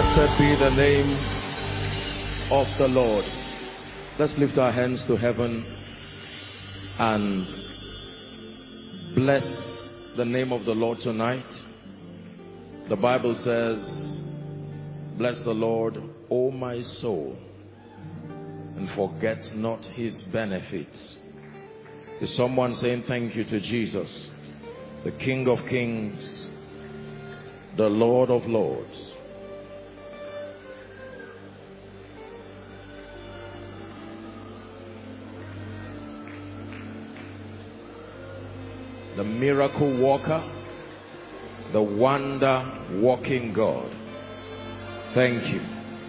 Blessed be the name of the Lord. Let's lift our hands to heaven and bless the name of the Lord tonight. The Bible says, bless the Lord, O my soul, and forget not his benefits. Is someone saying thank you to Jesus, the King of Kings, the Lord of Lords? The miracle worker, the wonder working God. Thank you.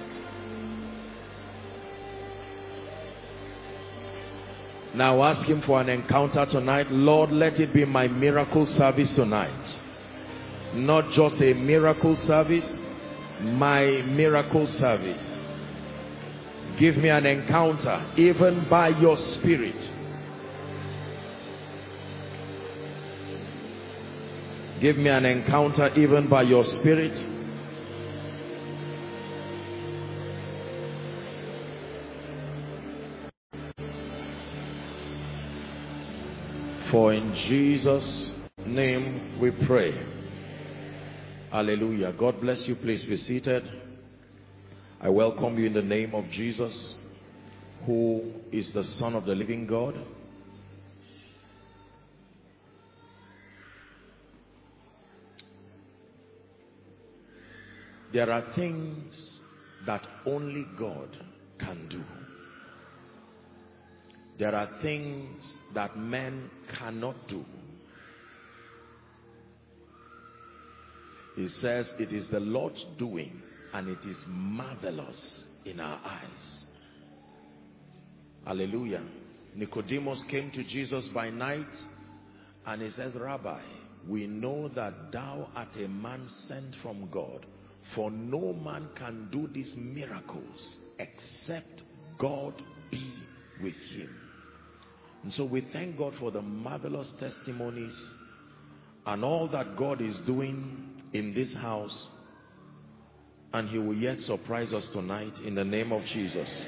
Now ask him for an encounter tonight. Lord, let it be my miracle service tonight. Not just a miracle service, my miracle service. Give me an encounter, even by your Spirit. Give me an encounter even by your Spirit. For in Jesus' name we pray. Hallelujah. God bless you. Please be seated. I welcome you in the name of Jesus, who is the Son of the living God. There are things that only God can do. There are things that men cannot do. He says it is the Lord's doing, and it is marvelous in our eyes. Hallelujah. Nicodemus came to Jesus by night, and he says, Rabbi, we know that thou art a man sent from God. For no man can do these miracles except God be with him. And so we thank God for the marvelous testimonies and all that God is doing in this house. And he will yet surprise us tonight in the name of Jesus.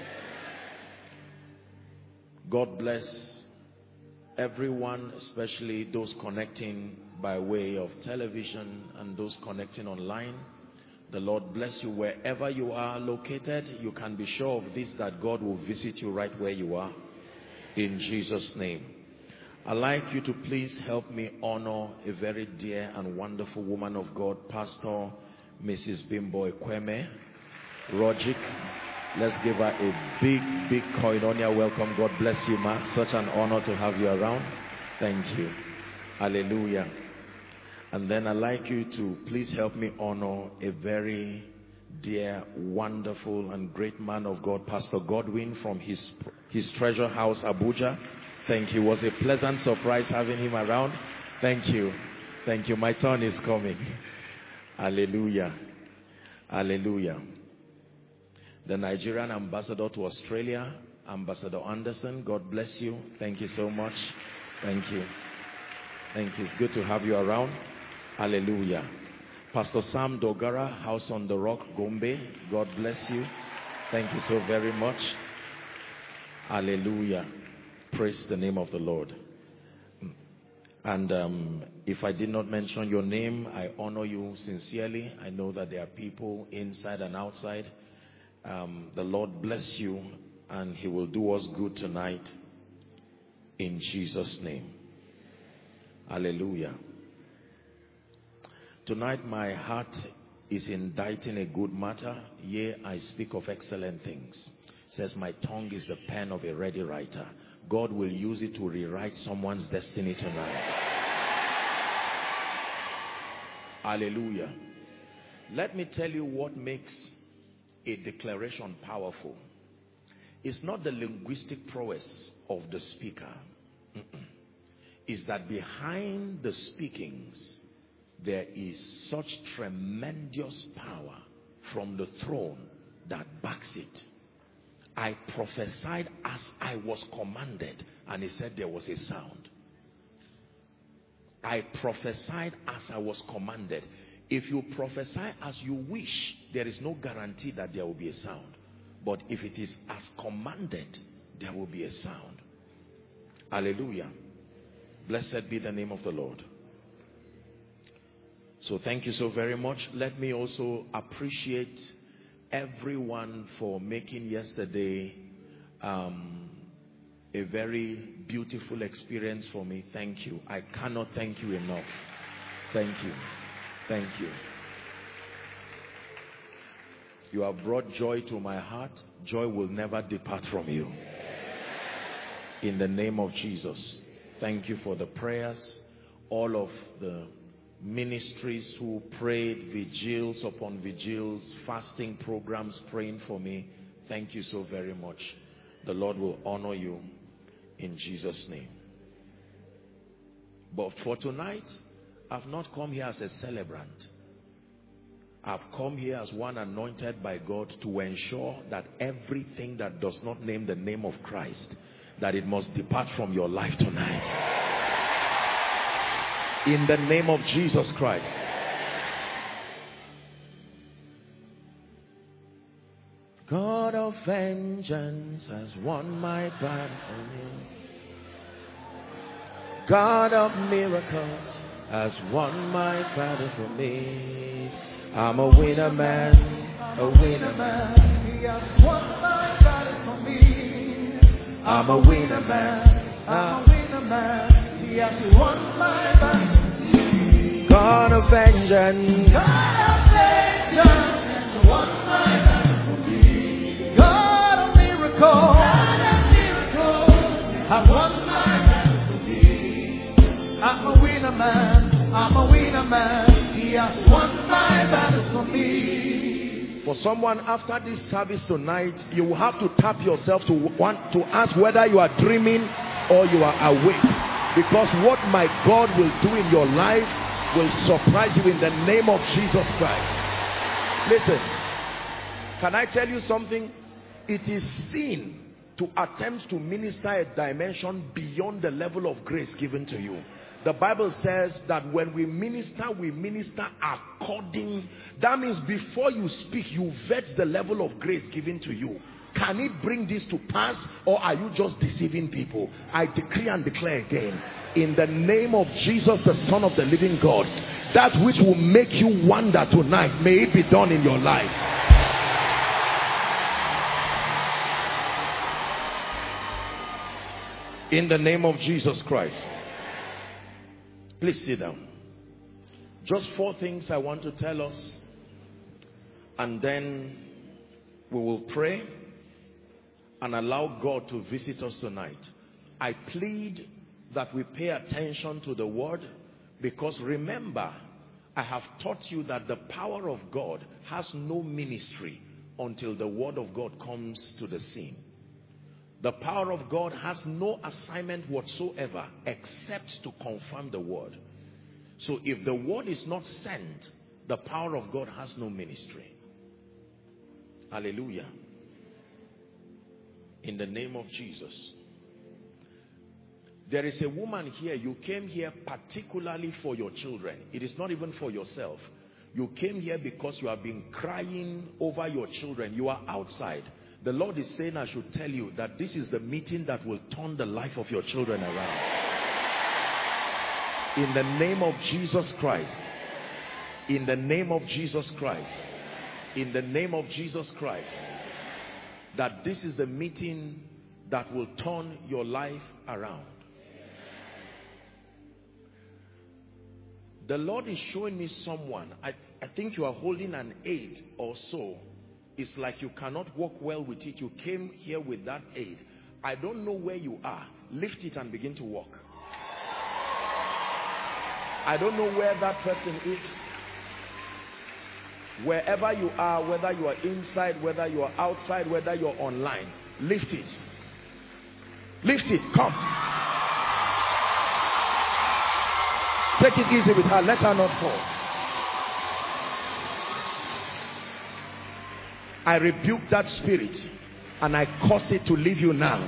God bless everyone, especially those connecting by way of television and those connecting online. The Lord bless you wherever you are located. You can be sure of this, that God will visit you right where you are, in Jesus' name. I'd like you to please help me honor a very dear and wonderful woman of God, Pastor Mrs. Bimbo Ekweme Rogic. Let's give her a big koinonia welcome. God bless you, ma. Such an honor to have you around. Thank you. Hallelujah. And then I'd like you to please help me honor a very dear, wonderful, and great man of God, Pastor Godwin, from his treasure house, Abuja. Thank you. It was a pleasant surprise having him around. Thank you. Thank you. My turn is coming. Hallelujah. Hallelujah. The Nigerian ambassador to Australia, Ambassador Anderson, God bless you. Thank you so much. Thank you. Thank you. It's good to have you around. Hallelujah. Pastor Sam Dogara, House on the Rock, Gombe. God bless you. Thank you so very much. Hallelujah. Praise the name of the Lord. And if I did not mention your name, I honor you sincerely. I know that there are people inside and outside. The Lord bless you, and he will do us good tonight in Jesus' name. Hallelujah. Tonight my heart is inditing a good matter. Yea, I speak of excellent things. It says my tongue is the pen of a ready writer. God will use it to rewrite someone's destiny tonight. Hallelujah. Let me tell you what makes a declaration powerful. It's not the linguistic prowess of the speaker. It's that behind the speakings there is such tremendous power from the throne that backs it. I prophesied as I was commanded, and he said there was a sound. I prophesied as I was commanded. If you prophesy as you wish, there is no guarantee that there will be a sound. But if it is as commanded, there will be a sound. Hallelujah. Blessed be the name of the Lord. So thank you so very much. Let me also appreciate everyone for making yesterday a very beautiful experience for me. Thank you. I cannot thank you enough. Thank you. Thank you. You have brought joy to my heart. Joy will never depart from you. In the name of Jesus. Thank you for the prayers. All of the ministries who prayed, vigils upon vigils, fasting programs, praying for me. Thank you so very much. The Lord will honor you in Jesus' name. But for tonight, I've not come here as a celebrant. I've come here as one anointed by God to ensure that everything that does not name the name of Christ, that it must depart from your life tonight. In the name of Jesus Christ. God of vengeance has won my battle for me. God of miracles has won my battle for me. I'm a winner man, a winner man. He has won my battle for me. I'm a winner man, I'm a winner man. He has won my battle for me. God of vengeance, God of vengeance has won my battle for me. God of miracles, has won my battle for me. I'm a winner man, I'm a winner man. He has won my battles for me. For someone after this service tonight, you will have to tap yourself to want to ask whether you are dreaming or you are awake. Because what my God will do in your life will surprise you in the name of Jesus Christ. Listen, can I tell you something? It is sin to attempt to minister a dimension beyond the level of grace given to you. The Bible says that when we minister according. That means before you speak, you vet the level of grace given to you. Can it bring this to pass, or are you just deceiving people? I decree and declare again, in the name of Jesus, the Son of the living God, that which will make you wonder tonight, may it be done in your life. In the name of Jesus Christ. Please sit down. Just 4 things I want to tell us, and then we will pray and allow God to visit us tonight. I plead that we pay attention to the word, because remember, I have taught you that the power of God has no ministry until the word of God comes to the scene. The power of God has no assignment whatsoever except to confirm the word. So if the word is not sent, the power of God has no ministry. Hallelujah. In the name of Jesus. There is a woman here. You came here particularly for your children. It is not even for yourself. You came here because you have been crying over your children. You are outside. The Lord is saying I should tell you that this is the meeting that will turn the life of your children around. In the name of Jesus Christ. In the name of Jesus Christ. In the name of Jesus Christ. That this is the meeting that will turn your life around. The Lord is showing me someone. I think you are holding an aid or so. It's like you cannot walk well with it. You came here with that aid. I don't know where you are. Lift it and begin to walk. I don't know where that person is. Wherever you are, whether you are inside, whether you are outside, whether you're online, lift it. Lift it. Come. Take it easy with her. Let her not fall. I rebuke that spirit and I cause it to leave you now.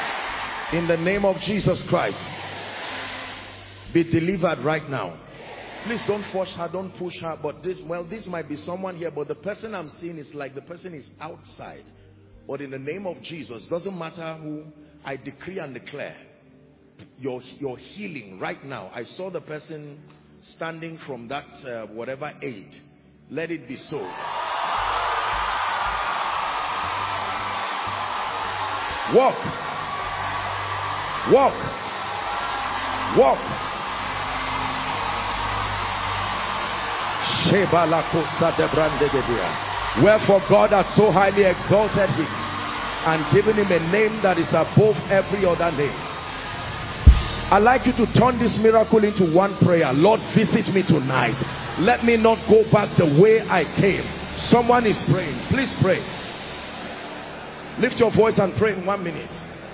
In the name of Jesus Christ. Be delivered right now. Please don't force her, don't push her. But this might be someone here, but the person I'm seeing is like the person is outside. But in the name of Jesus, doesn't matter who, I decree and declare your healing right now. I saw the person standing from that whatever aid. Let it be so. Walk. Walk. Walk. Wherefore God hath so highly exalted him and given him a name that is above every other name. I'd like you to turn this miracle into one prayer. Lord, visit me tonight. Let me not go back the way I came. Someone is praying. Please pray. Lift your voice and pray in 1 minute.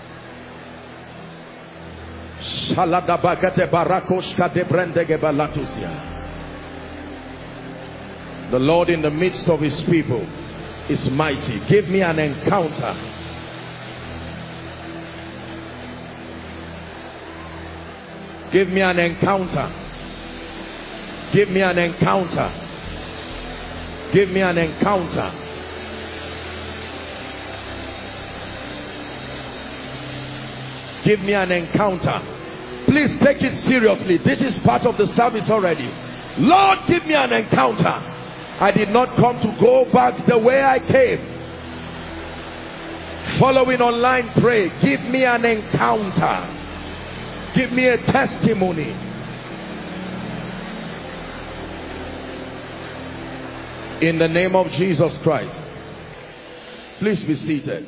The Lord in the midst of his people is mighty. Give me an encounter. Give me an encounter. Give me an encounter. Give me an encounter. Give me an encounter. Please take it seriously. This is part of the service already. Lord, give me an encounter. I did not come to go back the way I came. Following online, pray. Give me an encounter. Give me a testimony. In the name of Jesus Christ. Please be seated.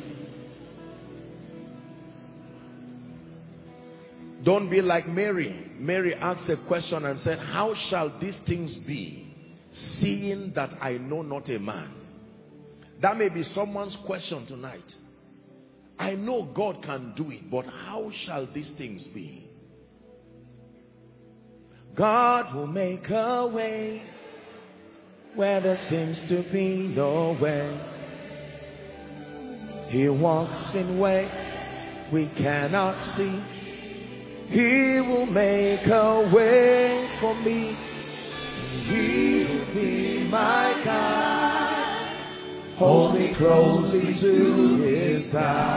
Don't be like Mary. Mary asked a question and said, how shall these things be, seeing that I know not a man? That may be someone's question tonight. I know God can do it, but how shall these things be? God will make a way where there seems to be no way. He walks in ways we cannot see. He will make a way for me. He will be my guide. Hold me closely to his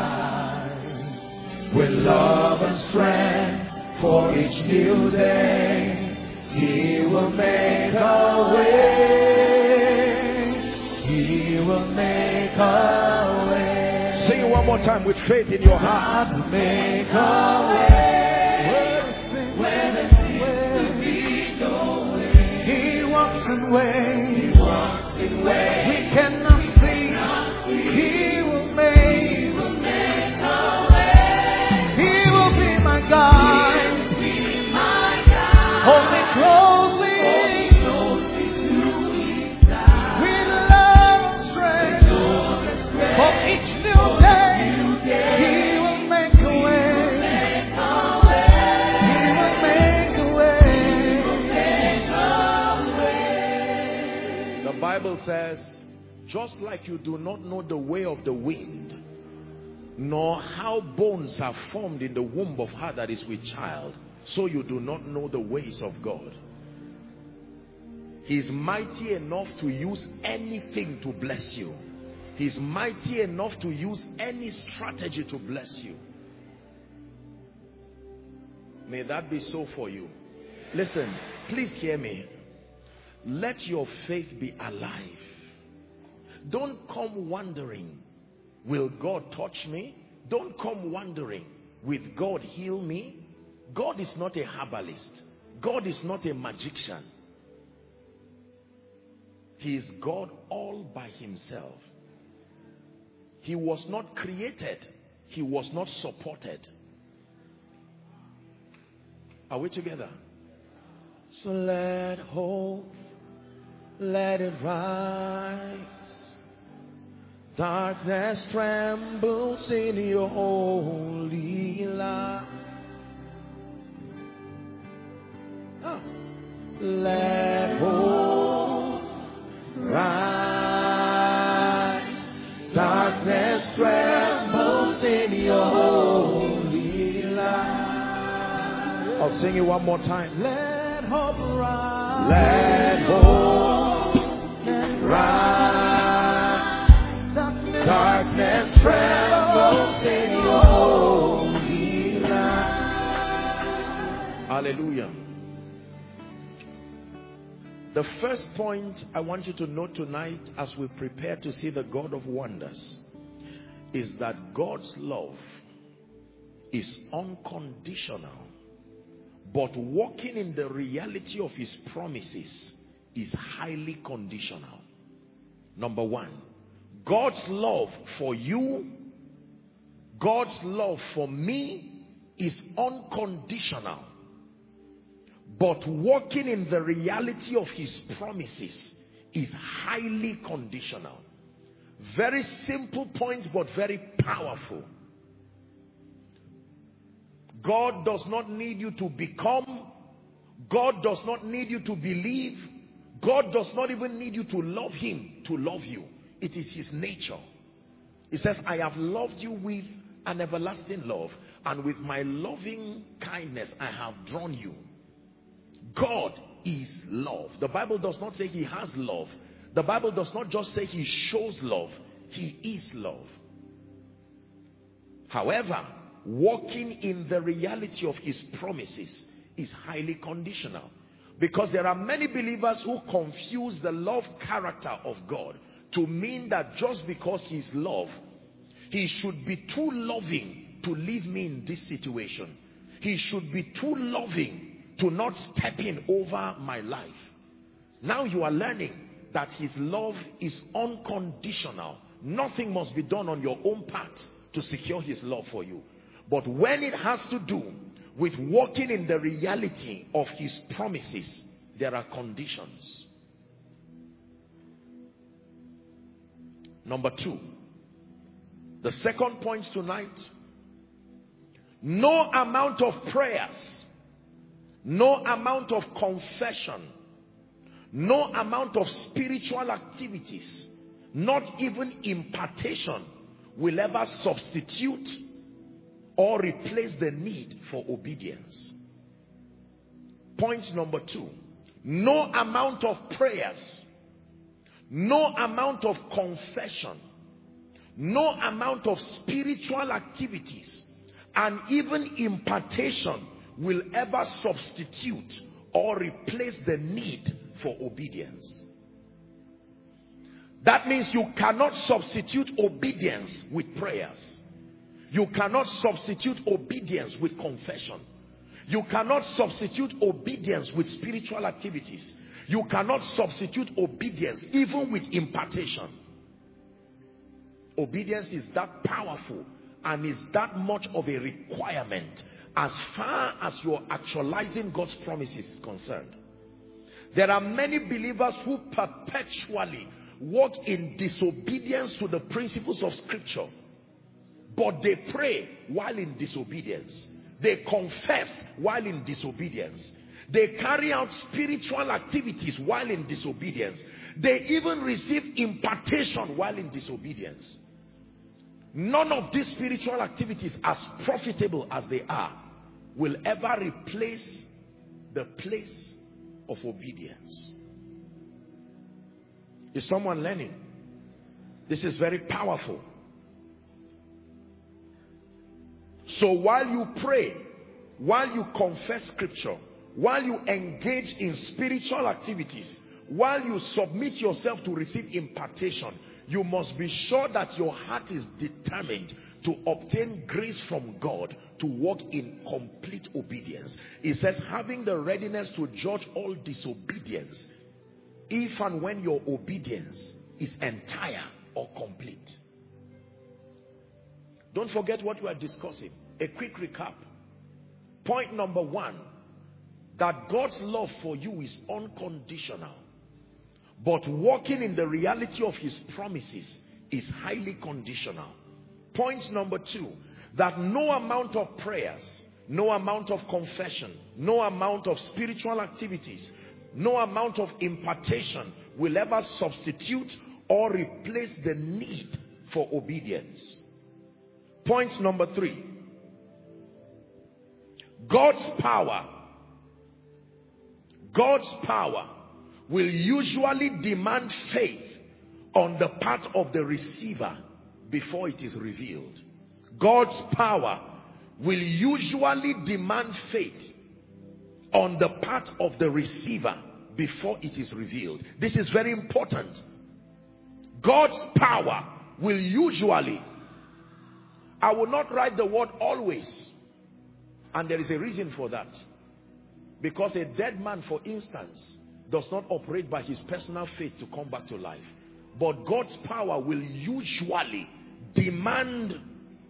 side. With love and strength for each new day, he will make a way. He will make a way. Sing it one more time with faith in your heart. God will make a way. Where there seems to be no way. He walks in ways. He walks in ways we cannot see. He will make a way. He will be my guide. Hold me closely to his side. With love and strength for each new day. He will make a way. The Bible says, just like you do not know the way of the wind, nor how bones are formed in the womb of her that is with child, so you do not know the ways of God. He is mighty enough to use anything to bless you. He is mighty enough to use any strategy to bless you. May that be so for you. Listen, please hear me. Let your faith be alive. Don't come wondering, will God touch me? Don't come wondering, will God heal me? God is not a herbalist. God is not a magician. He is God all by himself. He was not created. He was not supported. Are we together? So let hope, let it rise. Darkness trembles in your holy light. Let hope rise. Darkness trembles in your holy light. I'll sing it one more time. Let hope rise. Let hope rise. Darkness trembles in your holy light. Hallelujah. The first point I want you to note tonight as we prepare to see the God of wonders is that God's love is unconditional, but walking in the reality of his promises is highly conditional. Number one, God's love for you, God's love for me is unconditional, but walking in the reality of his promises is highly conditional. Very simple points, but very powerful. God does not need you to become. God does not need you to believe. God does not even need you to love him to love you. It is his nature. He says, I have loved you with an everlasting love, and with my loving kindness I have drawn you. God is love. The Bible does not say he has love. The Bible does not just say he shows love. He is love. However, walking in the reality of his promises is highly conditional, because there are many believers who confuse the love character of God to mean that just because he is love, he should be too loving to leave me in this situation. He should be too loving to not step in over my life. Now you are learning that his love is unconditional. Nothing must be done on your own part to secure his love for you. But when it has to do with walking in the reality of his promises, there are conditions. Number two, the second point tonight: no amount of prayers, no amount of confession, no amount of spiritual activities, not even impartation, will ever substitute or replace the need for obedience. Point number two: no amount of prayers, no amount of confession, no amount of spiritual activities, and even impartation will ever substitute or replace the need for obedience. That means you cannot substitute obedience with prayers. You cannot substitute obedience with confession. You cannot substitute obedience with spiritual activities. You cannot substitute obedience even with impartation. Obedience is that powerful and is that much of a requirement as far as you're actualizing God's promises is concerned. There are many believers who perpetually walk in disobedience to the principles of Scripture, but they pray while in disobedience. They confess while in disobedience. They carry out spiritual activities while in disobedience. They even receive impartation while in disobedience. None of these spiritual activities, as profitable as they are, will ever replace the place of obedience. Is someone learning? This is very powerful. So while you pray, while you confess Scripture, while you engage in spiritual activities, while you submit yourself to receive impartation, you must be sure that your heart is determined to obtain grace from God to walk in complete obedience. It says, having the readiness to judge all disobedience, if and when your obedience is entire or complete. Don't forget what we are discussing. A quick recap. Point number one, that God's love for you is unconditional, but walking in the reality of his promises is highly conditional. Point number two, that no amount of prayers, no amount of confession, no amount of spiritual activities, no amount of impartation will ever substitute or replace the need for obedience. Point number three, God's power will usually demand faith on the part of the receiver before it is revealed. God's power will usually demand faith on the part of the receiver before it is revealed. This is very important. God's power will usually, I will not write the word always, and there is a reason for that. Because a dead man, for instance, does not operate by his personal faith to come back to life. But God's power will usually demand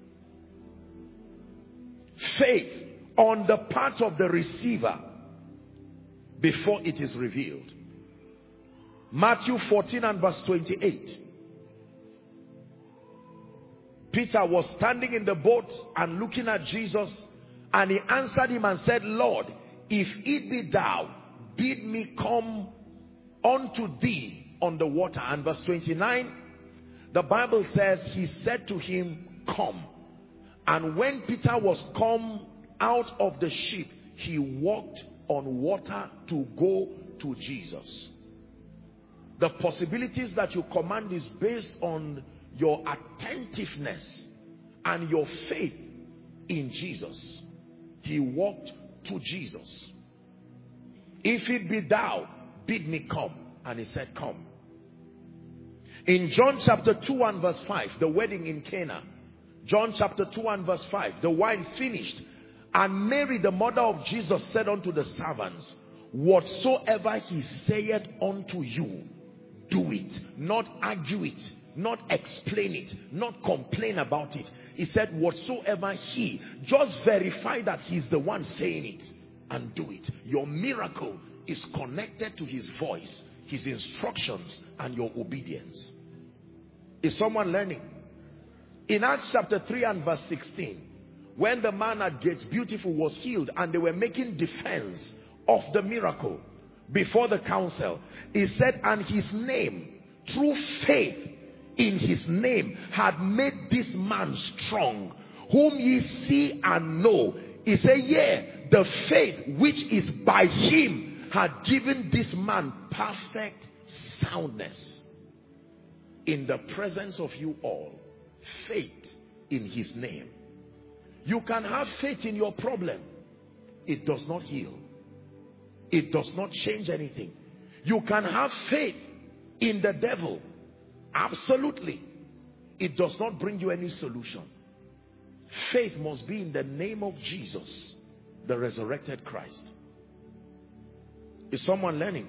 faith on the part of the receiver before it is revealed. Matthew 14 and verse 28. Peter was standing in the boat and looking at Jesus, and he answered him and said, Lord, if it be thou, bid me come unto thee on the water. And verse 29, the Bible says, he said to him, come. And when Peter was come out of the ship, he walked on water to go to Jesus. The possibilities that you command is based on your attentiveness and your faith in Jesus. He walked to Jesus. If it be thou, bid me come. And he said, come. In John chapter 2 and verse 5, the wedding in Cana. John chapter 2 and verse 5, the wine finished. And Mary, the mother of Jesus, said unto the servants, whatsoever he saith unto you, do it. Not argue it, not explain it, not complain about it. He said, whatsoever he, just verify that he's the one saying it and do it. Your miracle is connected to his voice, his instructions, and your obedience. Is someone learning? In Acts chapter 3 and verse 16, when the man at Gates Beautiful was healed and they were making defense of the miracle before the council, he said, and his name, through faith in his name, had made this man strong, whom ye see and know. He said, yea, the faith which is by him had given this man perfect soundness. In the presence of you all, faith in his name. You can have faith in your problem. It does not heal. It does not change anything. You can have faith in the devil. Absolutely. It does not bring you any solution. Faith must be in the name of Jesus, the resurrected Christ. Is someone learning?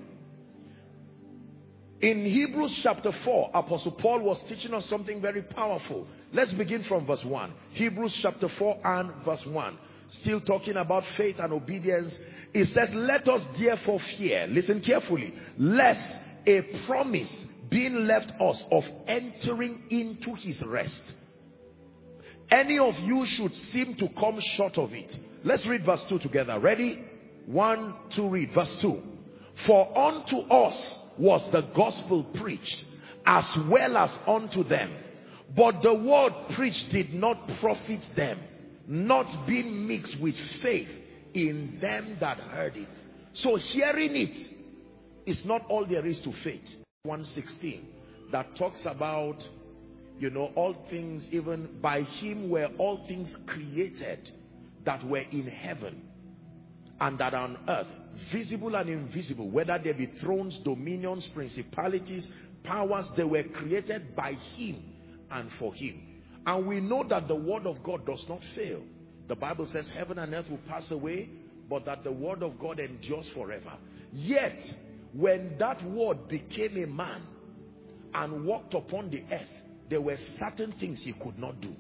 In Hebrews chapter 4, Apostle Paul was teaching us something very powerful. Let's begin from verse 1. Hebrews chapter 4 and verse 1. Still talking about faith and obedience. It says, let us therefore fear, listen carefully, lest a promise being left us of entering into his rest, any of you should seem to come short of it. Let's read verse 2 together. Ready? 1, 2, read. Verse 2. For unto us was the gospel preached, as well as unto them. But the word preached did not profit them, not being mixed with faith in them that heard it. So hearing it is not all there is to faith. 1:16 that talks about, you know, all things, even by him were all things created that were in heaven and that are on earth, visible and invisible, whether there be thrones, dominions, principalities, powers. They were created by him and for him. And we know that the word of God does not fail. The Bible says heaven and earth will pass away, but that the word of God endures forever. Yet when that word became a man and walked upon the earth, there were certain things he could not do.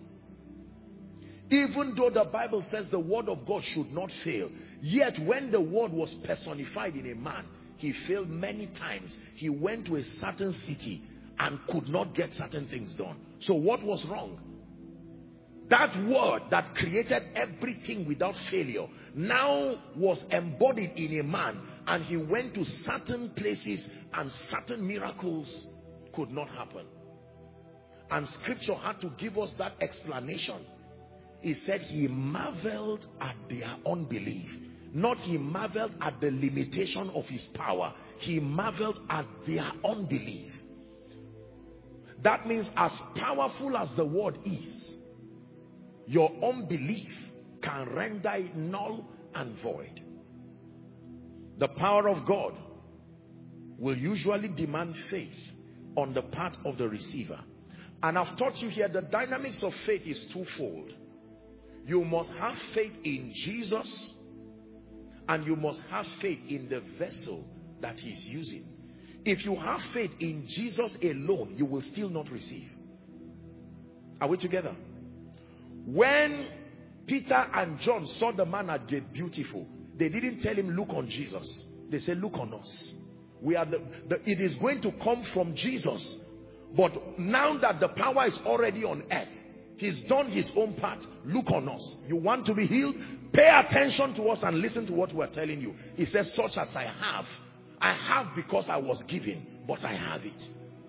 Even though the Bible says the word of God should not fail, yet when the word was personified in a man, he failed many times. He went to a certain city and could not get certain things done. So what was wrong? That word that created everything without failure now was embodied in a man, and he went to certain places and certain miracles could not happen. And scripture had to give us that explanation. He said he marveled at their unbelief. Not he marveled at the limitation of his power. he marveled at their unbelief. That means as powerful as the word is, your unbelief can render it null and void. The power of God will usually demand faith on the part of the receiver. And I've taught you here the dynamics of faith is twofold. You must have faith in Jesus, and you must have faith in the vessel that he's using. If you have faith in Jesus alone, you will still not receive. Are we together? When Peter and John saw the man at Gate Beautiful, they didn't tell him, look on Jesus. They said, look on us. We are it is going to come from Jesus. But now that the power is already on earth, he's done his own part. Look on us. You want to be healed? Pay attention to us and listen to what we're telling you. He says, such as I have because I was given, but I have it.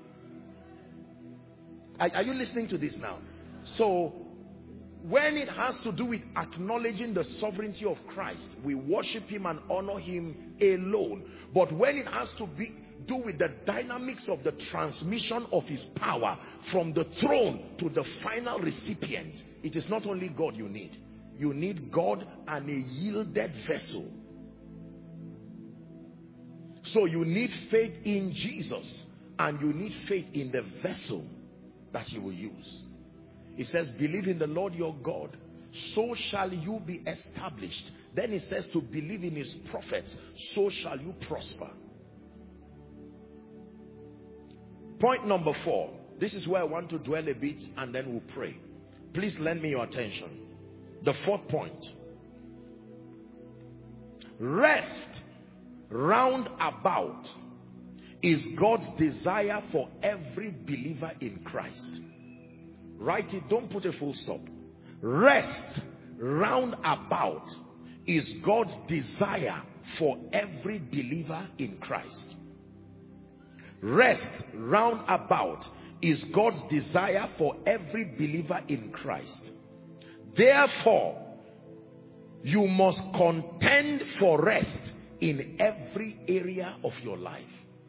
Are you listening to this now? So, when it has to do with acknowledging the sovereignty of Christ, we worship him and honor him alone. But when it has to do with the dynamics of the transmission of his power from the throne to the final recipient, it is not only God you need. You need God and a yielded vessel. So you need faith in Jesus, and you need faith in the vessel that he will use. It says, believe in the Lord your God, so shall you be established. Then it says to believe in his prophets, so shall you prosper. Point number 4. This is where I want to dwell a bit, and then we'll pray. Please lend me your attention. The 4th point. Rest round about is God's desire for every believer in Christ. Write it, don't put a full stop. Rest round about is God's desire for every believer in Christ. Rest round about is God's desire for every believer in Christ. Therefore, you must contend for rest in every area of your life.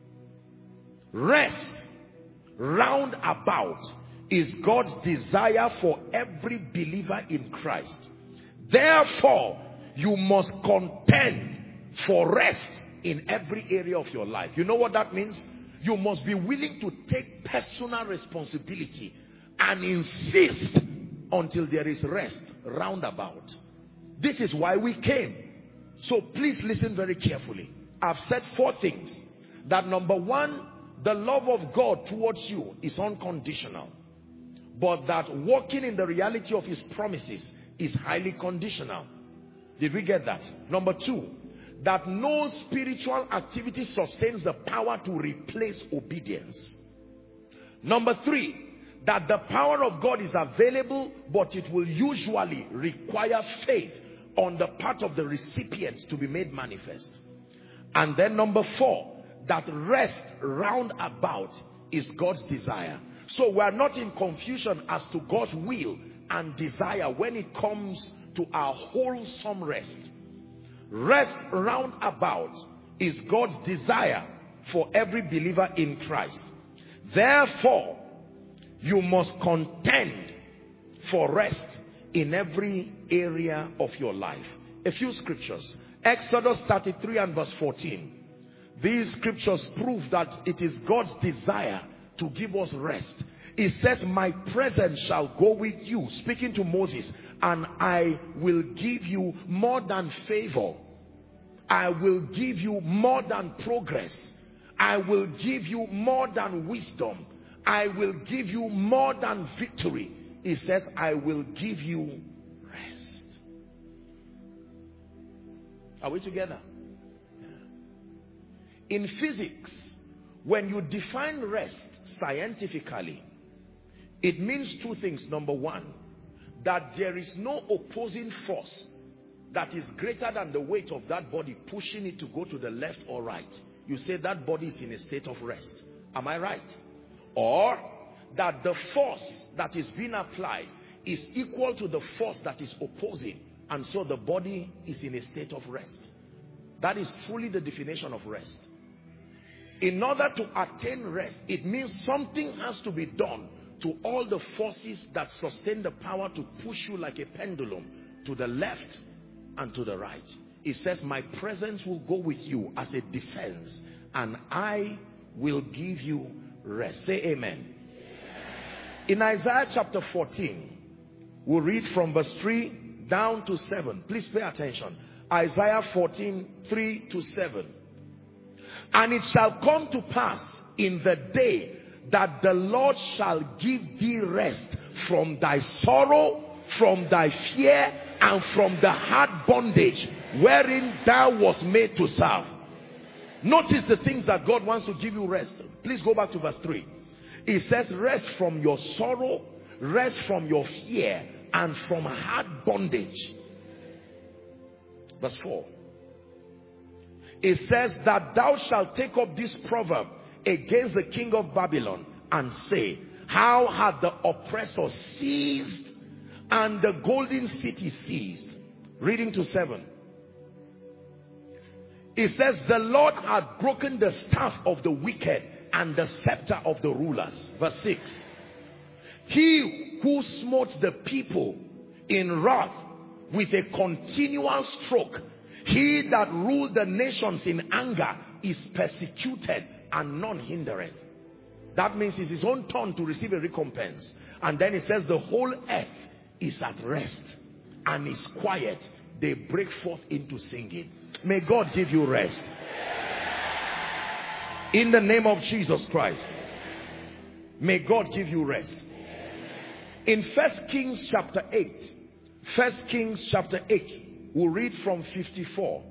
Rest round about is God's desire for every believer in Christ. Therefore, you must contend for rest in every area of your life. You know what that means? You must be willing to take personal responsibility and insist until there is rest round about. This is why we came. So please listen very carefully. I've said 4 things. That number 1, the love of God towards you is unconditional. But that walking in the reality of his promises is highly conditional. Did we get that? Number 2, that no spiritual activity sustains the power to replace obedience. Number 3, that the power of God is available, but it will usually require faith on the part of the recipient to be made manifest. And then number 4, that rest round about is God's desire. So we are not in confusion as to God's will and desire when it comes to our wholesome rest. Rest round about is God's desire for every believer in Christ. Therefore, you must contend for rest in every area of your life. A few scriptures. Exodus 33 and verse 14. These scriptures prove that it is God's desire to give us rest. It says, my presence shall go with you, speaking to Moses, and I will give you more than favor. I will give you more than progress. I will give you more than wisdom. I will give you more than victory. It says, I will give you rest. Are we together? Yeah. In physics, when you define rest scientifically, it means 2 things. Number 1, that there is no opposing force that is greater than the weight of that body pushing it to go to the left or right. You say that body is in a state of rest. Am I right? Or that the force that is being applied is equal to the force that is opposing, and so the body is in a state of rest. That is truly the definition of rest. In order to attain rest, it means something has to be done to all the forces that sustain the power to push you like a pendulum to the left and to the right. It says, my presence will go with you as a defense, and I will give you rest. Say amen. In Isaiah chapter 14, we'll read from verse 3 down to 7. Please pay attention. Isaiah 14, 3 to 7. And it shall come to pass in the day that the Lord shall give thee rest from thy sorrow, from thy fear, and from the hard bondage wherein thou wast made to serve. Notice the things that God wants to give you rest. Please go back to verse 3. It says, rest from your sorrow, rest from your fear, and from hard bondage. Verse 4. It says that thou shalt take up this proverb against the king of Babylon and say, how hath the oppressor seized and the golden city seized? Reading to 7. It says, the Lord hath broken the staff of the wicked and the scepter of the rulers. Verse 6. He who smote the people in wrath with a continual stroke, he that ruled the nations in anger, is persecuted and none hindereth. That means it's his own turn to receive a recompense. And then it says the whole earth is at rest and is quiet. They break forth into singing. May God give you rest. In the name of Jesus Christ. May God give you rest. In 1 Kings chapter 8. 1 Kings chapter 8. We'll read from 54.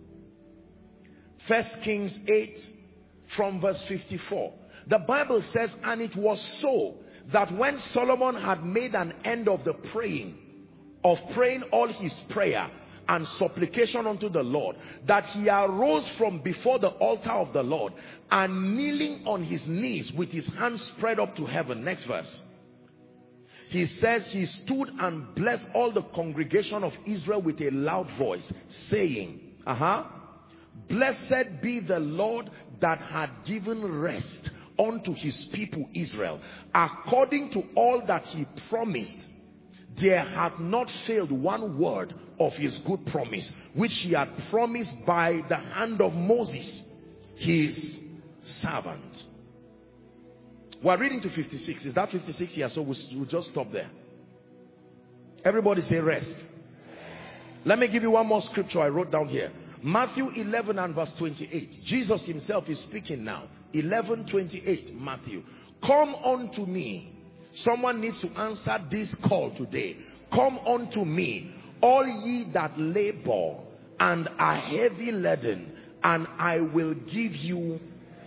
1 Kings 8 from verse 54. The Bible says, and it was so that when Solomon had made an end of the praying all his prayer and supplication unto the Lord, that he arose from before the altar of the Lord, and kneeling on his knees with his hands spread up to heaven. Next verse. He says he stood and blessed all the congregation of Israel with a loud voice, saying, blessed be the Lord that had given rest unto his people Israel, according to all that he promised. There hath not failed one word of his good promise, which he had promised by the hand of Moses, his servant. We're reading to 56. Is that 56? Yeah, so we'll just stop there. Everybody say rest. Let me give you one more scripture I wrote down here. Matthew 11 and verse 28. Jesus himself is speaking now. 11:28, Matthew. Come unto me. Someone needs to answer this call today. Come unto me, all ye that labor and are heavy laden, and I will give you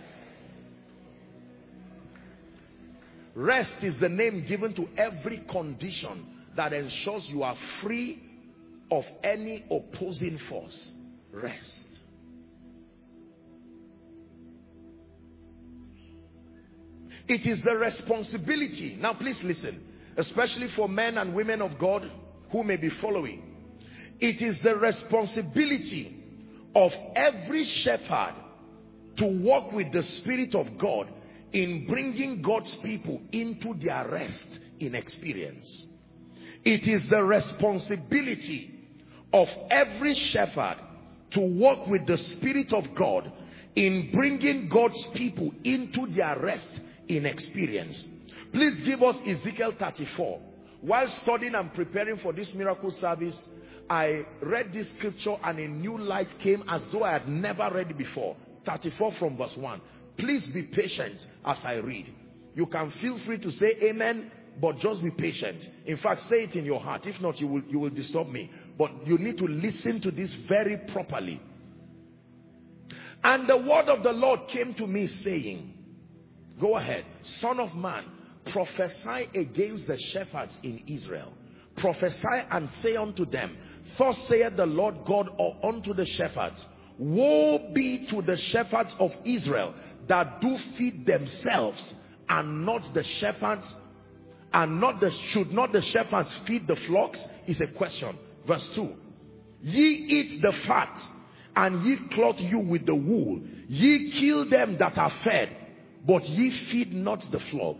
rest. Is the name given to every condition that ensures you are free of any opposing force. Rest. It is the responsibility. Now please listen, especially for men and women of God who may be following. It is the responsibility of every shepherd to walk with the Spirit of God in bringing God's people into their rest in experience. It is the responsibility of every shepherd to walk with the Spirit of God in bringing God's people into their rest in experience. Please give us Ezekiel 34. While studying and preparing for this miracle service, I read this scripture and a new light came as though I had never read it before. 34 from verse 1. Please be patient as I read. You can feel free to say amen, but just be patient. In fact, say it in your heart. If not, you will disturb me. But you need to listen to this very properly. And the word of the Lord came to me saying, go ahead, son of man, prophesy against the shepherds in Israel. Prophesy and say unto them, thus saith the Lord God unto the shepherds, woe be to the shepherds of Israel that do feed themselves, and not the shepherds, should not the shepherds feed the flocks? Is a question. Verse 2. Ye eat the fat, and ye clothe you with the wool. Ye kill them that are fed, but ye feed not the flock.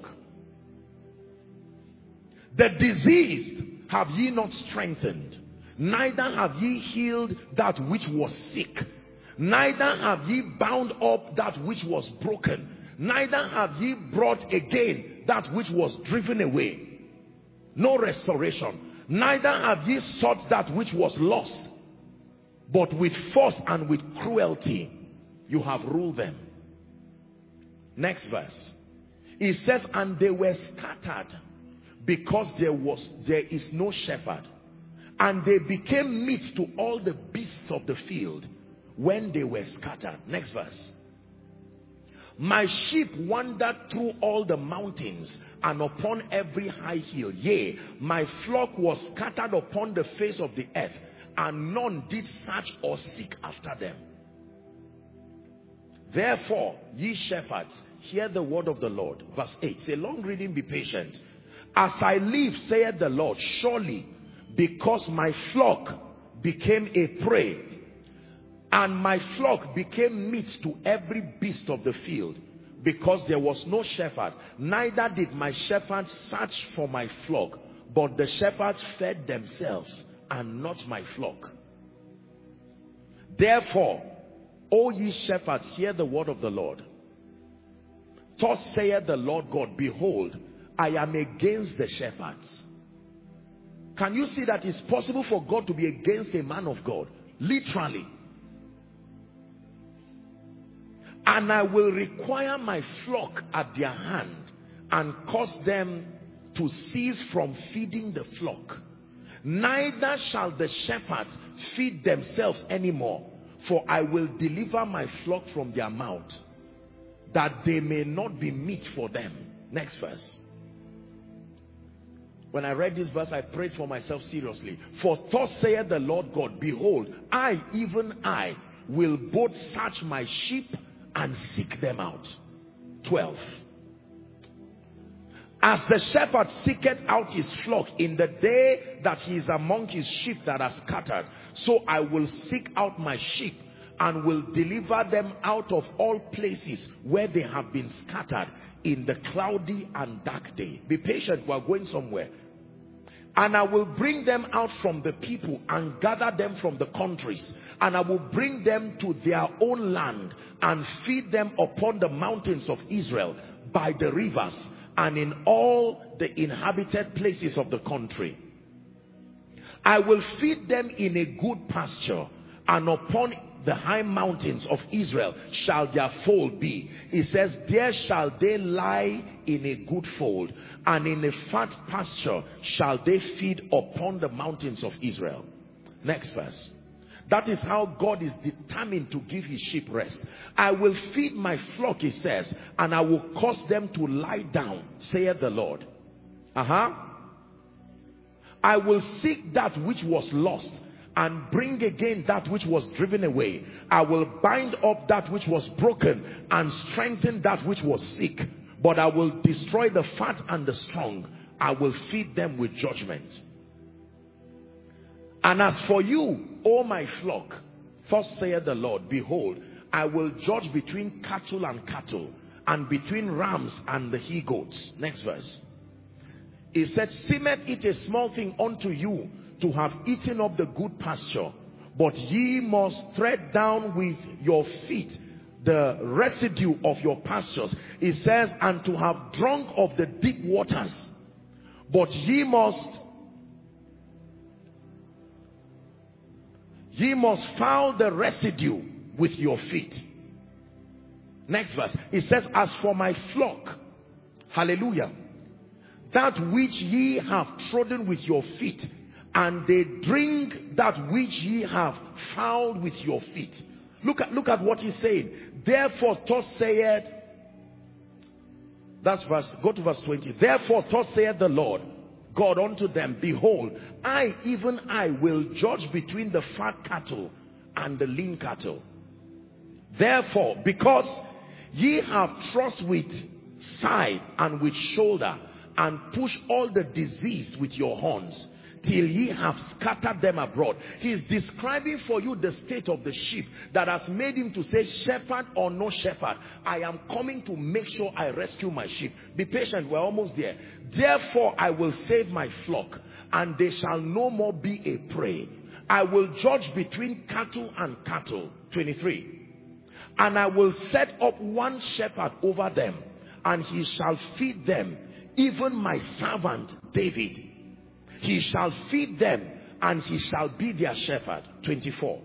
The diseased have ye not strengthened, neither have ye healed that which was sick, neither have ye bound up that which was broken, neither have ye brought again that which was driven away. No restoration. Neither have ye sought that which was lost, but with force and with cruelty you have ruled them. Next verse. It says, and they were scattered because there is no shepherd, and they became meat to all the beasts of the field when they were scattered. Next verse. My sheep wandered through all the mountains and upon every high hill. Yea, my flock was scattered upon the face of the earth, and none did search or seek after them. Therefore, ye shepherds, hear the word of the Lord. Verse 8. Say, long reading, be patient. As I live, saith the Lord, surely because my flock became a prey, and my flock became meat to every beast of the field, because there was no shepherd, neither did my shepherds search for my flock, but the shepherds fed themselves, and not my flock. Therefore, O ye shepherds, hear the word of the Lord. Thus saith the Lord God, behold, I am against the shepherds. Can you see that it's possible for God to be against a man of God? Literally. And I will require my flock at their hand, and cause them to cease from feeding the flock. Neither shall the shepherds feed themselves anymore, for I will deliver my flock from their mouth, that they may not be meat for them. Next verse. When I read this verse, I prayed for myself seriously. For thus saith the Lord God, behold, I, even I, will both search my sheep and seek them out. 12. As the shepherd seeketh out his flock in the day that he is among his sheep that are scattered, so I will seek out my sheep and will deliver them out of all places where they have been scattered in the cloudy and dark day. Be patient, we are going somewhere. And I will bring them out from the people and gather them from the countries, and I will bring them to their own land and feed them upon the mountains of Israel, by the rivers, and in all the inhabited places of the country. I will feed them in a good pasture, and upon the high mountains of Israel shall their fold be. It says, there shall they lie in a good fold, and in a fat pasture shall they feed upon the mountains of Israel. Next verse. That is how God is determined to give his sheep rest. I will feed my flock, he says, and I will cause them to lie down, saith the Lord. I will seek that which was lost, and bring again that which was driven away. I will bind up that which was broken, and strengthen that which was sick. But I will destroy the fat and the strong. I will feed them with judgment. And as for you, O my flock, thus saith the Lord, behold, I will judge between cattle and cattle, and between rams and the he-goats. Next verse. He said, seemeth it a small thing unto you to have eaten up the good pasture, but ye must tread down with your feet the residue of your pastures. It says, and to have drunk of the deep waters, but ye must foul the residue with your feet. Next verse. It says, as for my flock, hallelujah, that which ye have trodden with your feet, and they drink that which ye have fouled with your feet. Look at what he's saying. Therefore thus saith, that's verse, go to verse 20. Therefore thus saith the Lord God unto them, behold, I, even I, will judge between the fat cattle and the lean cattle. Therefore, because ye have thrust with side and with shoulder, and push all the diseased with your horns, till ye have scattered them abroad. He is describing for you the state of the sheep that has made him to say, shepherd or no shepherd, I am coming to make sure I rescue my sheep. Be patient, we're almost there. Therefore I will save my flock, and they shall no more be a prey. I will judge between cattle and cattle. 23. And I will set up one shepherd over them, and he shall feed them, even my servant David. He shall feed them, and he shall be their shepherd. 24.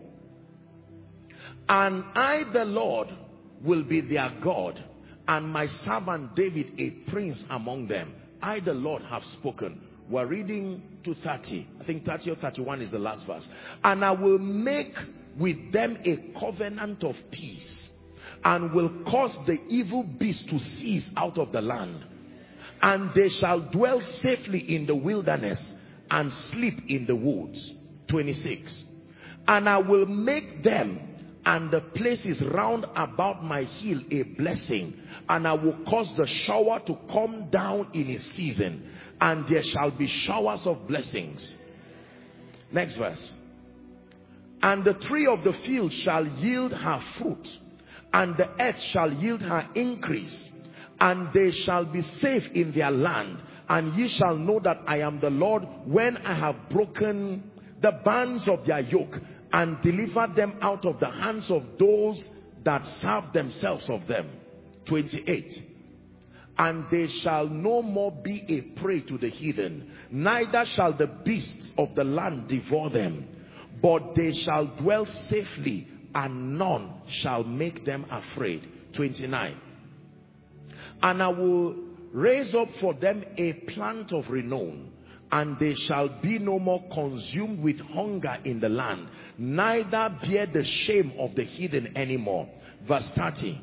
And I, the Lord, will be their God, and my servant David a prince among them. I, the Lord, have spoken. We're reading to 30. I think 30 or 31 is the last verse. And I will make with them a covenant of peace, and will cause the evil beast to cease out of the land. And they shall dwell safely in the wilderness, and sleep in the woods. 26. And I will make them and the places round about my hill a blessing, and I will cause the shower to come down in its season, and there shall be showers of blessings. Next verse. And the tree of the field shall yield her fruit, and the earth shall yield her increase, and they shall be safe in their land. And ye shall know that I am the Lord, when I have broken the bands of their yoke, and delivered them out of the hands of those that serve themselves of them. 28. And they shall no more be a prey to the heathen, neither shall the beasts of the land devour them, but they shall dwell safely, and none shall make them afraid. 29. And I will raise up for them a plant of renown, and they shall be no more consumed with hunger in the land, neither bear the shame of the heathen anymore. Verse 30.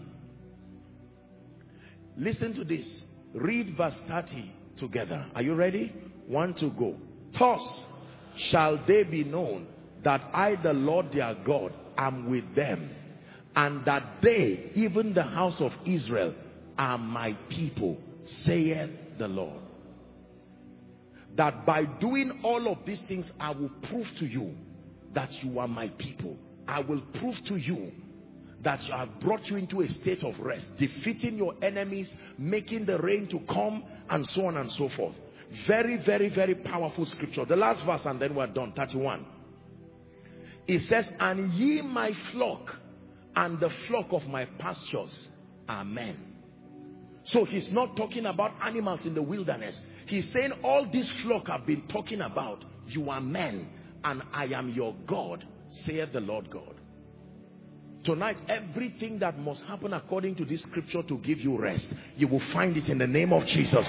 Listen to this. Read verse 30 together. Are you ready? 1, 2, go. Thus shall they be known that I, the Lord their God, am with them, and that they, even the house of Israel, are my people, saith the Lord. That by doing all of these things, I will prove to you that you are my people. I will prove to you that I have brought you into a state of rest, defeating your enemies, making the rain to come, and so on and so forth. Very, very, very powerful scripture. The last verse, and then we're done. 31. It says, and ye my flock, and the flock of my pastures are men. So he's not talking about animals in the wilderness. He's saying all this flock I've been talking about, you are men, and I am your God, saith the Lord God. Tonight, everything that must happen according to this scripture to give you rest, you will find it in the name of Jesus.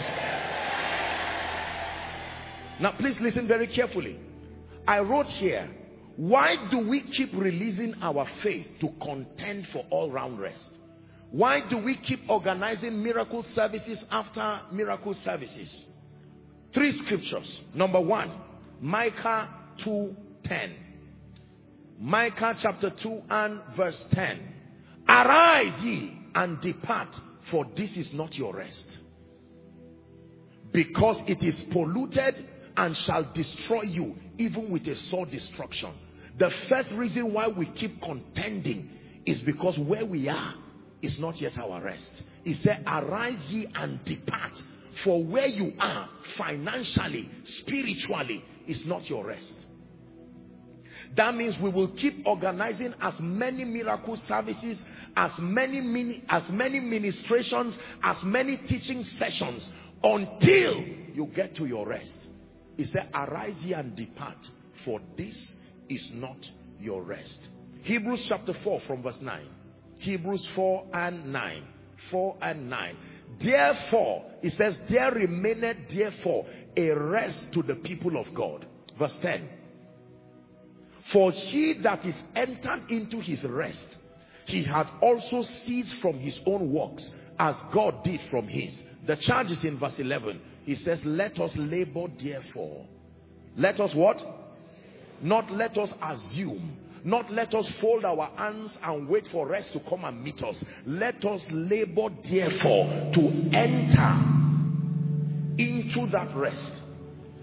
Now please listen very carefully. I wrote here, why do we keep releasing our faith to contend for all-round rest? Why do we keep organizing miracle services after miracle services? 3 scriptures. Number 1, Micah 2:10. Micah chapter 2 and verse 10. Arise ye and depart, for this is not your rest, because it is polluted and shall destroy you, even with a sore destruction. The first reason why we keep contending is because where we are is not yet our rest. He said, arise ye and depart, for where you are financially, spiritually, is not your rest. That means we will keep organizing as many miracle services, as many ministrations, as many teaching sessions, until you get to your rest. He said, arise ye and depart, for this is not your rest. Hebrews chapter 4 from verse 9. Hebrews 4 and 9. 4 and 9. Therefore, it says, there remaineth therefore a rest to the people of God. Verse 10. For he that is entered into his rest, he hath also ceased from his own works, as God did from his. The charge is in verse 11. He says, let us labor therefore. Let us what? Not let us assume. Not let us fold our hands and wait for rest to come and meet us. Let us labor therefore to enter into that rest.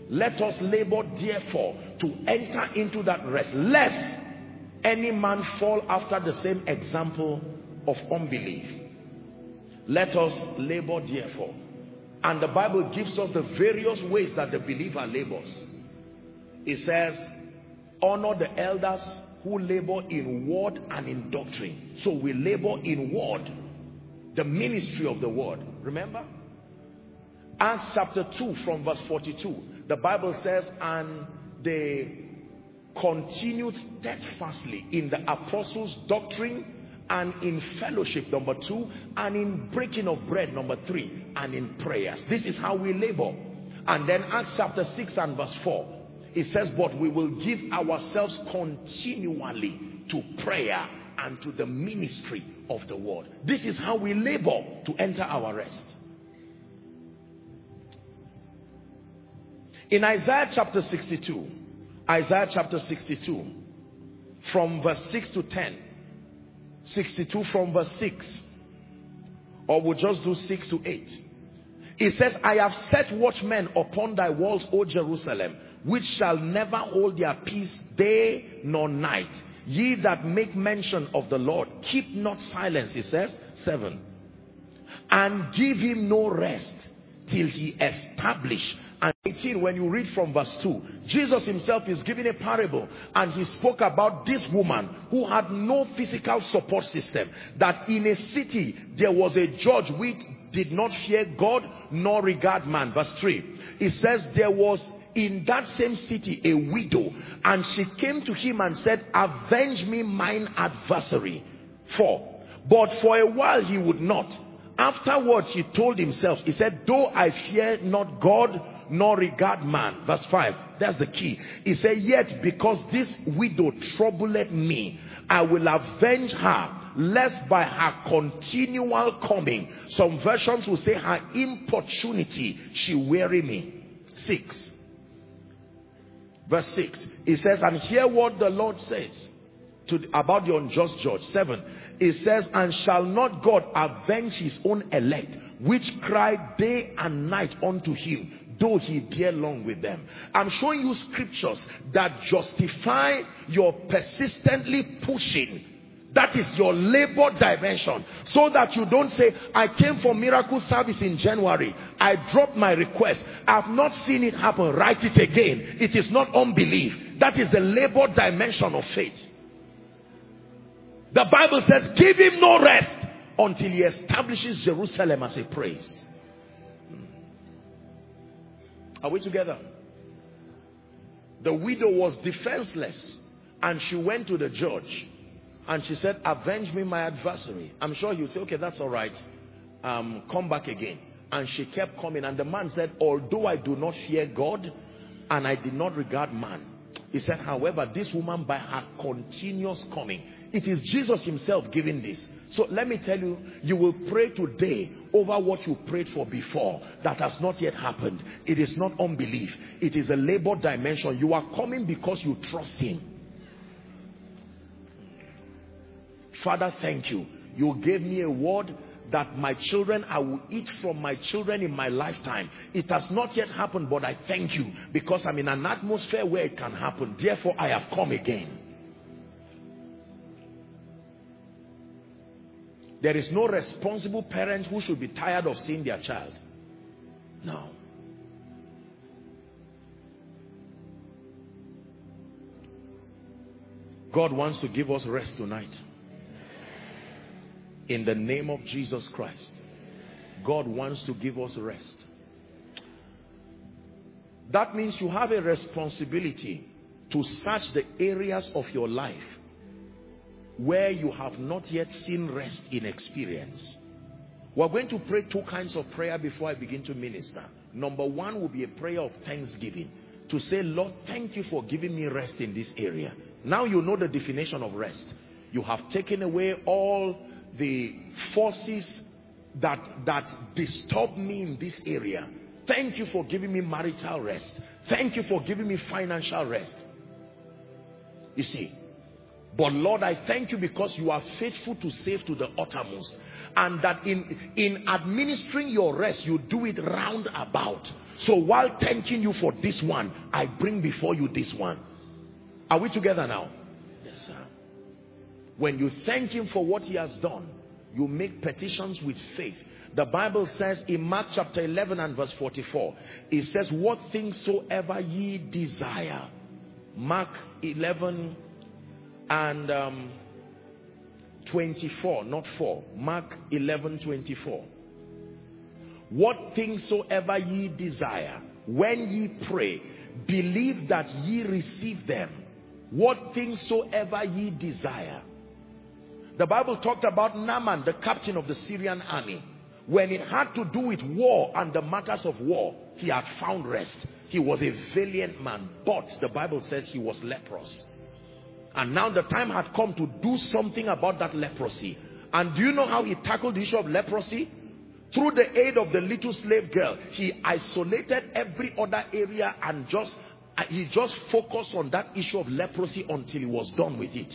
Let us labor therefore to enter into that rest, lest any man fall after the same example of unbelief. Let us labor therefore. And the Bible gives us the various ways that the believer labors. It says, honor the elders who labor in word and in doctrine. So we labor in word, the ministry of the word. Remember? Acts chapter 2 from verse 42. The Bible says, and they continued steadfastly in the apostles' doctrine and in fellowship, number 2, and in breaking of bread, number 3, and in prayers. This is how we labor. And then Acts chapter 6 and verse 4, it says, but we will give ourselves continually to prayer and to the ministry of the word. This is how we labor to enter our rest. In Isaiah chapter 62, from verse 6 to 10, 62 from verse 6, or we'll just do 6 to 8. It says, I have set watchmen upon thy walls, O Jerusalem, which shall never hold their peace day nor night. Ye that make mention of the Lord, keep not silence, it says, 7. And give him no rest till he establish. And 18, when you read from verse 2, Jesus himself is giving a parable, and he spoke about this woman who had no physical support system, that in a city there was a judge which did not fear God nor regard man. Verse 3, it says there was in that same city a widow, and she came to him and said, avenge me mine adversary. 4, but for a while he would not. Afterwards he told himself, he said, though I fear not God nor regard man. Verse 5, that's the key. He said, yet because this widow troubled me, I will avenge her, lest by her continual coming, some versions will say her importunity, she weary me. 6, verse 6, it says, and hear what the Lord says about the unjust judge. 7, it says, and shall not God avenge his own elect, which cry day and night unto him, though he bear long with them? I'm showing you scriptures that justify your persistently pushing. That is your labor dimension. So that you don't say, I came for miracle service in January, I dropped my request, I've not seen it happen, write it again. It is not unbelief. That is the labor dimension of faith. The Bible says, give him no rest until he establishes Jerusalem as a praise. Are we together? The widow was defenseless, and she went to the judge and she said, avenge me my adversary. I'm sure he would say, okay, that's all right, come back again. And she kept coming, and the man said, although I do not fear God and I did not regard man, he said, however, this woman by her continuous coming, it is Jesus himself giving this. So let me tell you, you will pray today over what you prayed for before that has not yet happened. It is not unbelief. It is a labor dimension. You are coming because you trust him. Father, thank you. You gave me a word that my children, I will eat from my children in my lifetime. It has not yet happened, but I thank you because I'm in an atmosphere where it can happen. Therefore, I have come again. There is no responsible parent who should be tired of seeing their child. No. God wants to give us rest tonight. In the name of Jesus Christ. God wants to give us rest. That means you have a responsibility to search the areas of your life where you have not yet seen rest in experience. We're going to pray two kinds of prayer before I begin to minister. Number one will be a prayer of thanksgiving. To say, Lord, thank you for giving me rest in this area. Now you know the definition of rest. You have taken away all the forces that disturb me in this area. Thank you for giving me marital rest. Thank you for giving me financial rest. You see. But Lord, I thank you because you are faithful to save to the uttermost. And that in administering your rest, you do it round about. So while thanking you for this one, I bring before you this one. Are we together now? Yes, sir. When you thank him for what he has done, you make petitions with faith. The Bible says in Mark chapter 11 and verse 44, it says, what things soever ye desire. Mark 11 and 24, not 4. Mark 11:24. What things soever ye desire, when ye pray, believe that ye receive them. What things soever ye desire. The Bible talked about Naaman, the captain of the Syrian army. When it had to do with war and the matters of war, he had found rest. He was a valiant man, but the Bible says he was leprous. And now the time had come to do something about that leprosy. And do you know how he tackled the issue of leprosy? Through the aid of the little slave girl, he isolated every other area and he just focused on that issue of leprosy until he was done with it.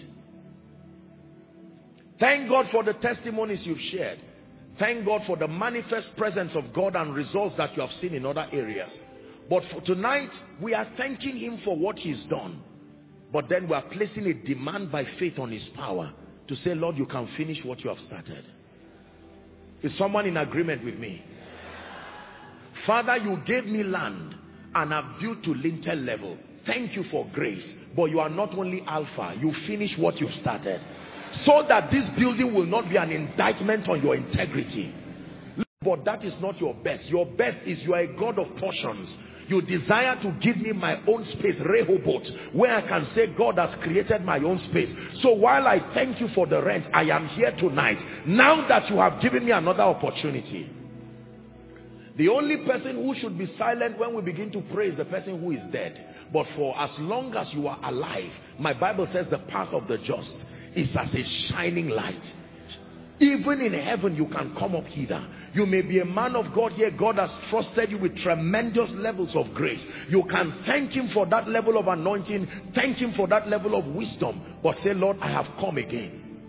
Thank God for the testimonies you've shared. Thank God for the manifest presence of God and results that you have seen in other areas. But for tonight, we are thanking him for what he's done. But then we are placing a demand by faith on his power to say, Lord, you can finish what you have started. Is someone in agreement with me? Father, you gave me land and I've built to lintel level. Thank you for grace. But you are not only Alpha, you finish what you've started. So that this building will not be an indictment on your integrity. But that is not your best. Your best is you are a God of portions. You desire to give me my own space, Rehoboth, where I can say God has created my own space. So while I thank you for the rent, I am here tonight. Now that you have given me another opportunity. The only person who should be silent when we begin to pray is the person who is dead. But for as long as you are alive, my Bible says the path of the just is as a shining light. Even in heaven, you can come up hither. You may be a man of God here. God has trusted you with tremendous levels of grace. You can thank him for that level of anointing. Thank him for that level of wisdom. But say, Lord, I have come again.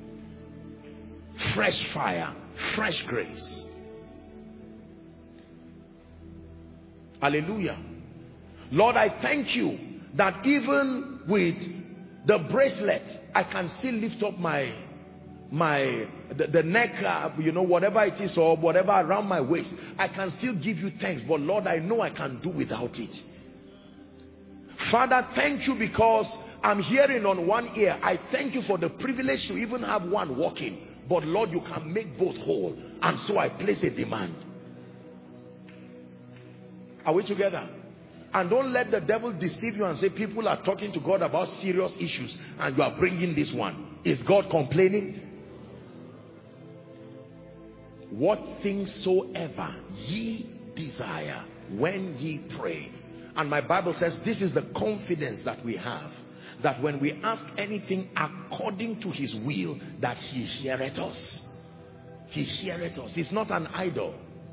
Fresh fire, fresh grace. Hallelujah. Lord, I thank you that even with the bracelet, I can still lift up the neck, you know, whatever it is, or whatever around my waist. I can still give you thanks, but Lord, I know I can do without it. Father, thank you because I'm hearing on one ear. I thank you for the privilege to even have one walking, but Lord, you can make both whole, and so I place a demand. Are we together? And don't let the devil deceive you and say people are talking to God about serious issues and you are bringing this one. Is God complaining? What things soever ye desire when ye pray. And my Bible says this is the confidence that we have, that when we ask anything according to his will, that he heareth us. He heareth us. He's not an idol.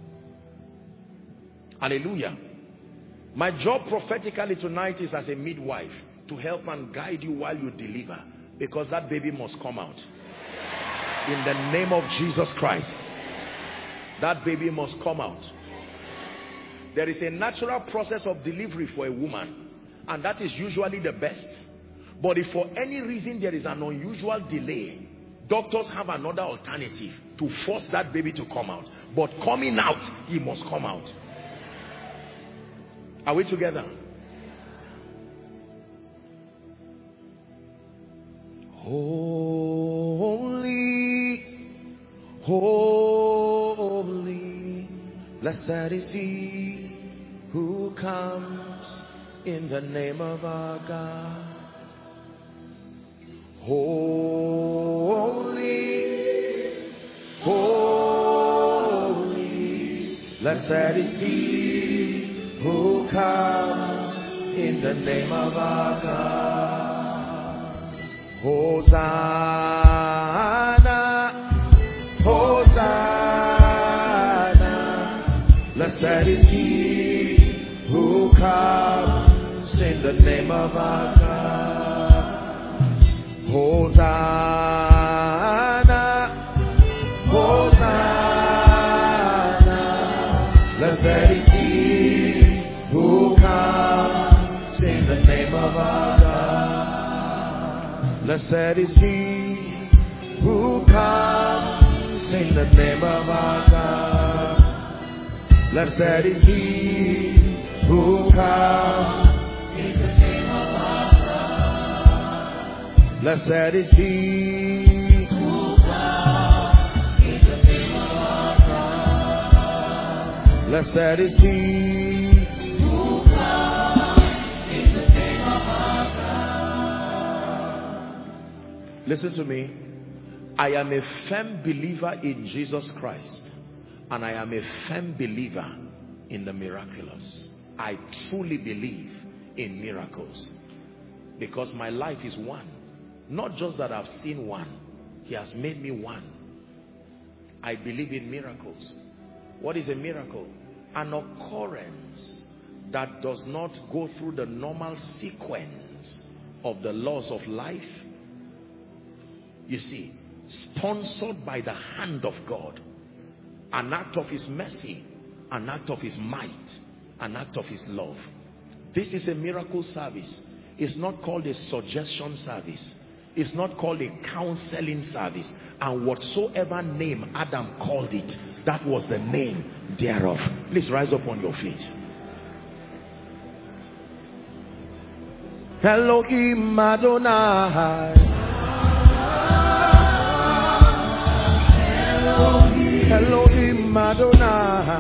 Hallelujah. My job prophetically tonight is as a midwife to help and guide you while you deliver, because that baby must come out. In the name of Jesus Christ, that baby must come out. There is a natural process of delivery for a woman, and that is usually the best. But if for any reason there is an unusual delay, doctors have another alternative to force that baby to come out. But coming out, he must come out. Are we together? Holy, holy, blessed is he who comes in the name of our God. Holy, holy, blessed is he who comes in the name of our God. Hosanna, Hosanna, blessed is he who comes in the name of our God. Hosanna, Hosanna, blessed is he Blessed is he who comes in the name of our God. Blessed is he who comes in the name of our God. Blessed is he who comes in the name of our God. Blessed is he who comes in the name of our God. Listen to me. I am a firm believer in Jesus Christ, and I am a firm believer in the miraculous. I truly believe in miracles because my life is one. Not just that I've seen one, he has made me one. I believe in miracles. What is a miracle? An occurrence that does not go through the normal sequence of the laws of life. You see, sponsored by the hand of God, an act of his mercy, an act of his might, an act of his love. This is a miracle service. It's not called a suggestion service. It's not called a counseling service. And whatsoever name Adam called it, that was the name thereof. Please rise up on your feet. Elohim Adonai. Elohim Adonai.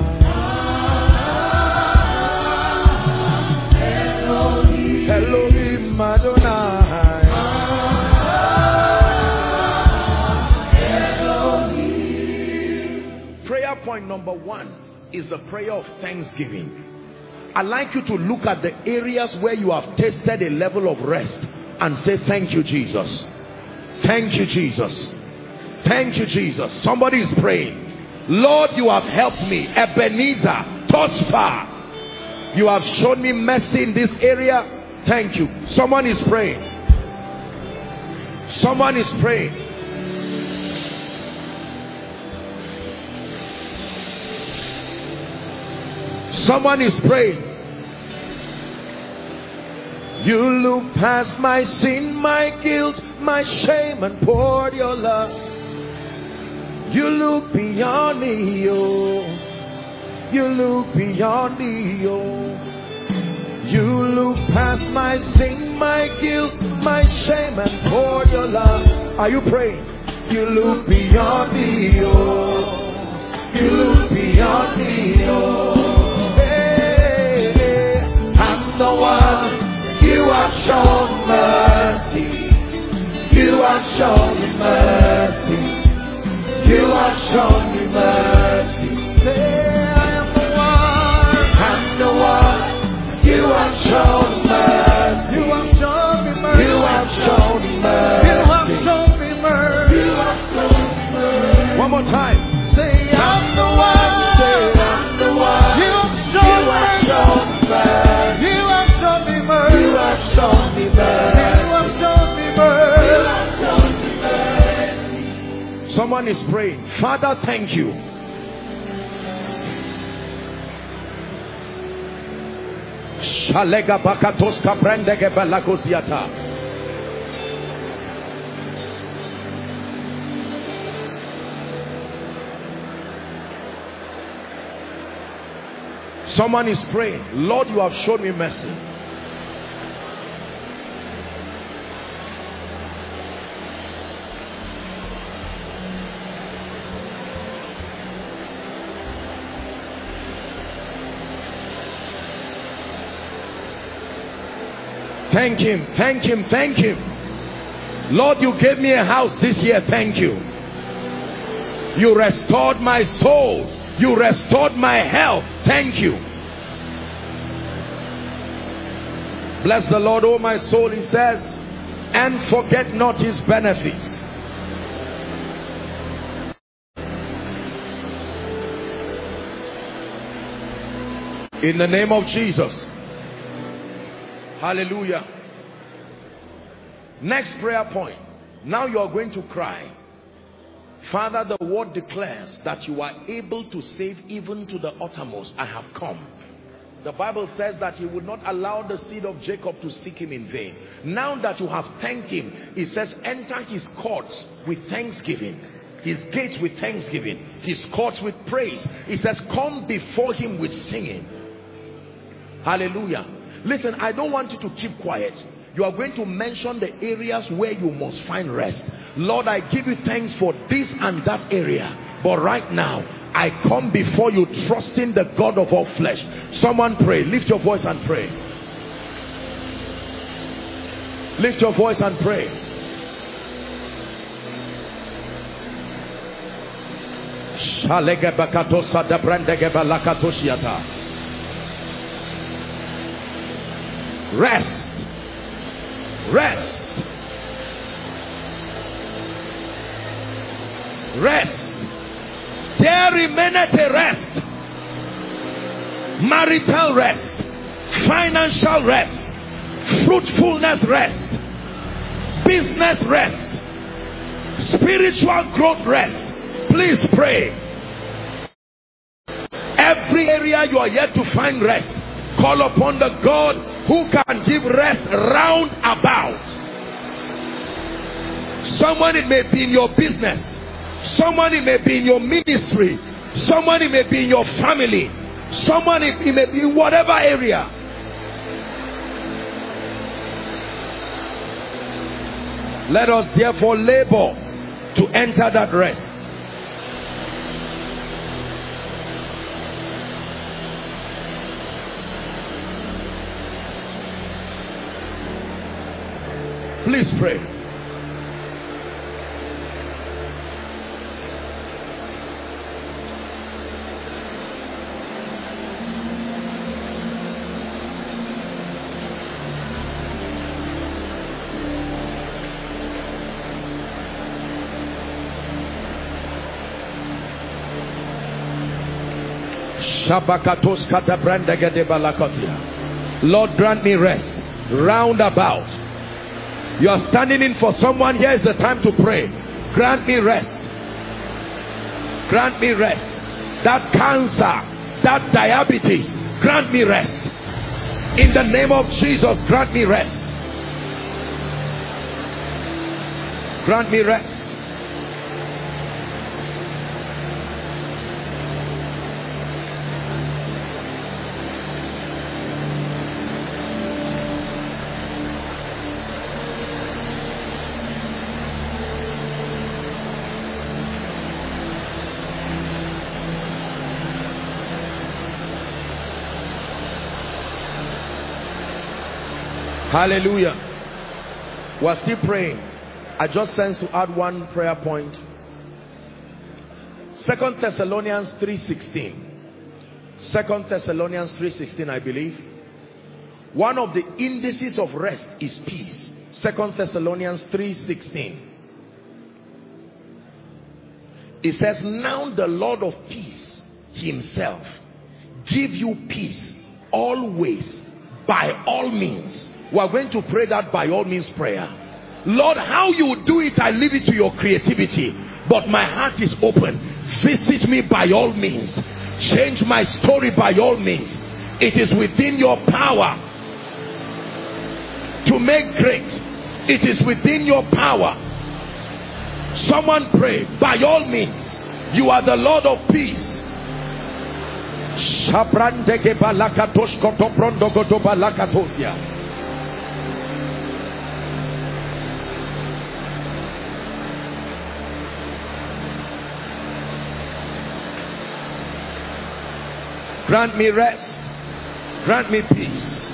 Elohim Adonai. Prayer point number 1 is the prayer of thanksgiving. I'd like you to look at the areas where you have tasted a level of rest and say, thank you, Jesus. Thank you, Jesus. Thank you, Jesus. Somebody is praying. Lord, you have helped me. Ebenezer, thus far. You have shown me mercy in this area. Thank you. Someone is praying. Someone is praying. Someone is praying. You look past my sin, my guilt, my shame, and poured your love. You look beyond me, oh. You look beyond me, oh. You look past my sin, my guilt, my shame, and poured your love. Are you praying? You look beyond me, oh. You look beyond me, oh. Hey, hey. I'm the one. You have shown mercy. You have shown me mercy. You have shown me mercy. Say, I am the one. I'm the one. You have shown mercy. You have shown me mercy. You have shown me mercy. You have shown me mercy. You have shown me mercy. One more time. Say, I'm the one. Say, I'm the one. You have shown me mercy. You have shown me mercy. You have shown me mercy. You have shown me mercy. You have shown me mercy. Someone is praying. Father, thank you. Shalega bakatoska prendege balakosiata. Someone is praying. Lord, you have shown me mercy. Thank him, thank him, thank him. Lord, you gave me a house this year. Thank you. You restored my soul. You restored my health. Thank you. Bless the Lord, oh my soul, he says, and forget not his benefits. In the name of Jesus. Hallelujah. Next prayer point. Now you are going to cry. Father, the word declares that you are able to save even to the uttermost. I have come. The Bible says that he would not allow the seed of Jacob to seek him in vain. Now that you have thanked him, he says, enter his courts with thanksgiving, his gates with thanksgiving, his courts with praise. He says, come before him with singing. Hallelujah. Listen, I don't want you to keep quiet. You are going to mention the areas where you must find rest. Lord, I give you thanks for this and that area. But right now, I come before you trusting the God of all flesh. Someone pray. Lift your voice and pray. Lift your voice and pray. Rest. Rest. Rest. There remaineth a rest. Marital rest, financial rest, fruitfulness rest, business rest, spiritual growth rest. Please pray. Every area you are yet to find rest, call upon the God who can give rest round about. Someone, it may be in your business. Someone, it may be in your ministry. Someone, it may be in your family. Someone, it may be in whatever area. Let us therefore labor to enter that rest. Please pray. Lord, grant me rest round about. You are standing in for someone. Here is the time to pray. Grant me rest. Grant me rest. That cancer, that diabetes, grant me rest. In the name of Jesus, grant me rest. Grant me rest. Hallelujah. We're still praying. I just sense to add one prayer point. 2 Thessalonians 3:16. 2 Thessalonians 3:16, I believe. One of the indices of rest is peace. 2 Thessalonians 3:16. It says, now the Lord of peace himself give you peace always, by all means. We are going to pray that by all means prayer. Lord, how you do it, I leave it to your creativity. But my heart is open. Visit me by all means. Change my story by all means. It is within your power to make great. It is within your power. Someone pray, by all means. You are the Lord of peace. Grant me rest. Grant me peace.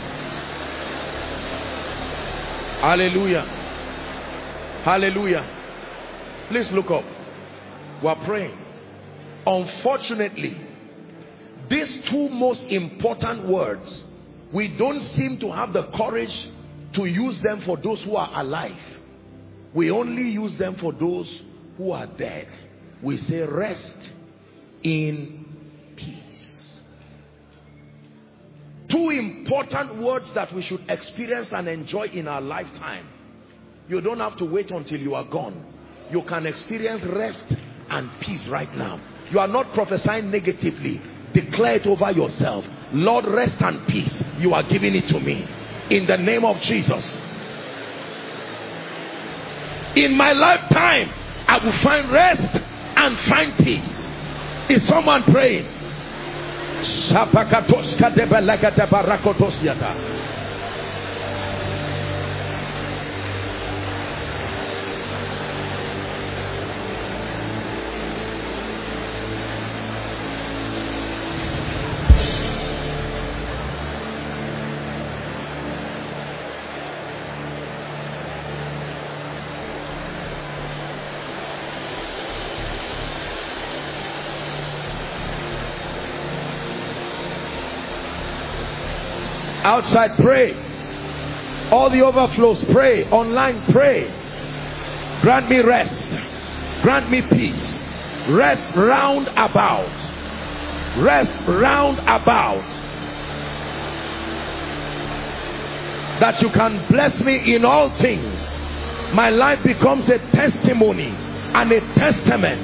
Hallelujah. Hallelujah. Please look up. We are praying. Unfortunately, these two most important words, we don't seem to have the courage to use them for those who are alive. We only use them for those who are dead. We say rest in peace. Two important words that we should experience and enjoy in our lifetime. You don't have to wait until you are gone. You can experience rest and peace right now. You are not prophesying negatively. Declare it over yourself. Lord, rest and peace, you are giving it to me in the name of Jesus. In my lifetime, I will find rest and find peace. Is someone praying? Outside, pray. All the overflows, pray. Online, pray. Grant me rest. Grant me peace. Rest round about. Rest round about. That you can bless me in all things. My life becomes a testimony and a testament.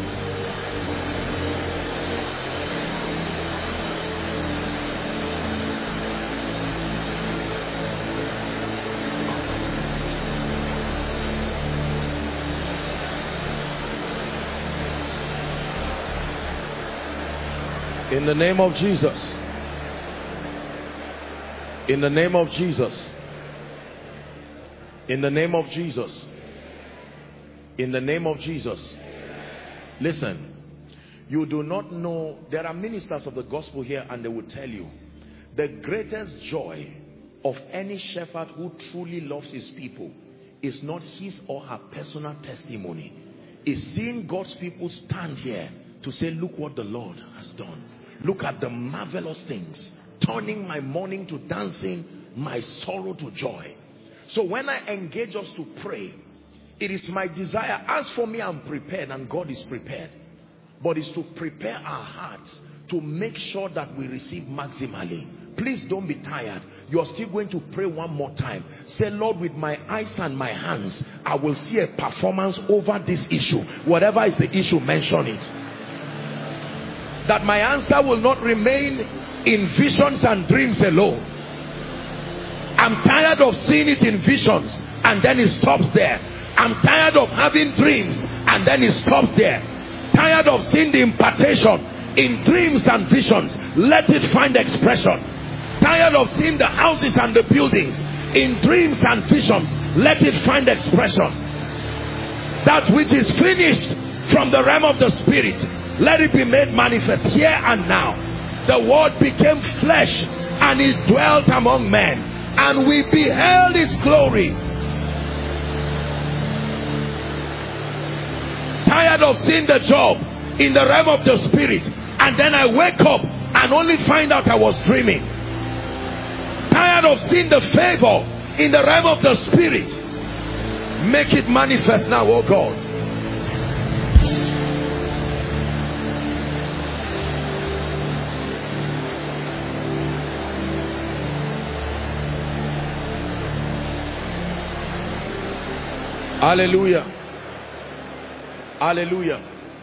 In the name of Jesus. In the name of Jesus. In the name of Jesus. In the name of Jesus. Listen, you do not know, there are ministers of the gospel here and they will tell you the greatest joy of any shepherd who truly loves his people is not his or her personal testimony. It's seeing God's people stand here to say, look what the Lord has done. Look at the marvelous things, turning my mourning to dancing, my sorrow to joy. So when I engage us to pray, it is my desire, as for me, I'm prepared and God is prepared. But it's to prepare our hearts to make sure that we receive maximally. Please don't be tired. You're still going to pray one more time. Say, Lord, with my eyes and my hands, I will see a performance over this issue. Whatever is the issue, mention it. That my answer will not remain in visions and dreams alone. I'm tired of seeing it in visions and then it stops there. I'm tired of having dreams and then it stops there. Tired of seeing the impartation in dreams and visions. Let it find expression. Tired of seeing the houses and the buildings in dreams and visions. Let it find expression. That which is finished from the realm of the spirit, let it be made manifest here and now. The word became flesh and it dwelt among men, and we beheld his glory. Tired of seeing the job in the realm of the spirit, and then I wake up and only find out I was dreaming. Tired of seeing the favor in the realm of the spirit. Make it manifest now, oh God. Hallelujah. Hallelujah.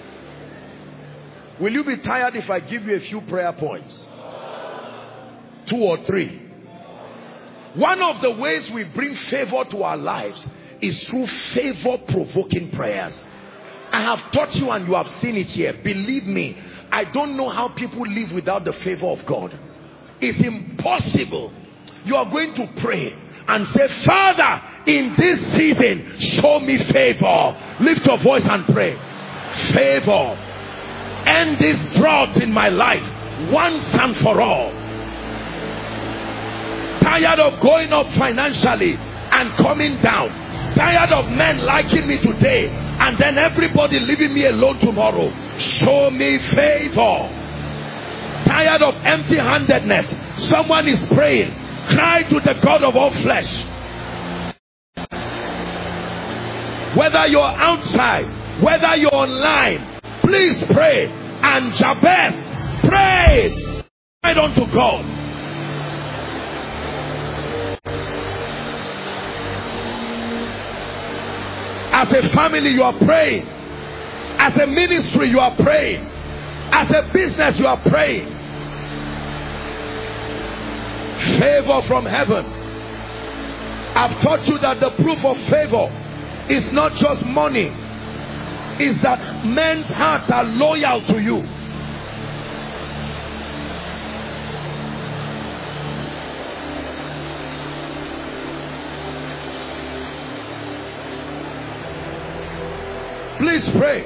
Will you be tired if I give you a few prayer points? 2 or 3. One of the ways we bring favor to our lives is through favor-provoking prayers. I have taught you and you have seen it here. Believe me, I don't know how people live without the favor of God. It's impossible. You are going to pray and say, Father, in this season, show me favor. Lift your voice and pray. Favor. End this drought in my life once and for all. Tired of going up financially and coming down. Tired of men liking me today and then everybody leaving me alone tomorrow. Show me favor. Tired of empty-handedness. Someone is praying. Cry to the God of all flesh. Whether you're outside, whether you're online, please pray. And Jabez prayed. Cried unto God. As a family, you are praying. As a ministry, you are praying. As a business, you are praying. Favor from heaven. I've taught you that the proof of favor is not just money, it's that men's hearts are loyal to you. Please pray.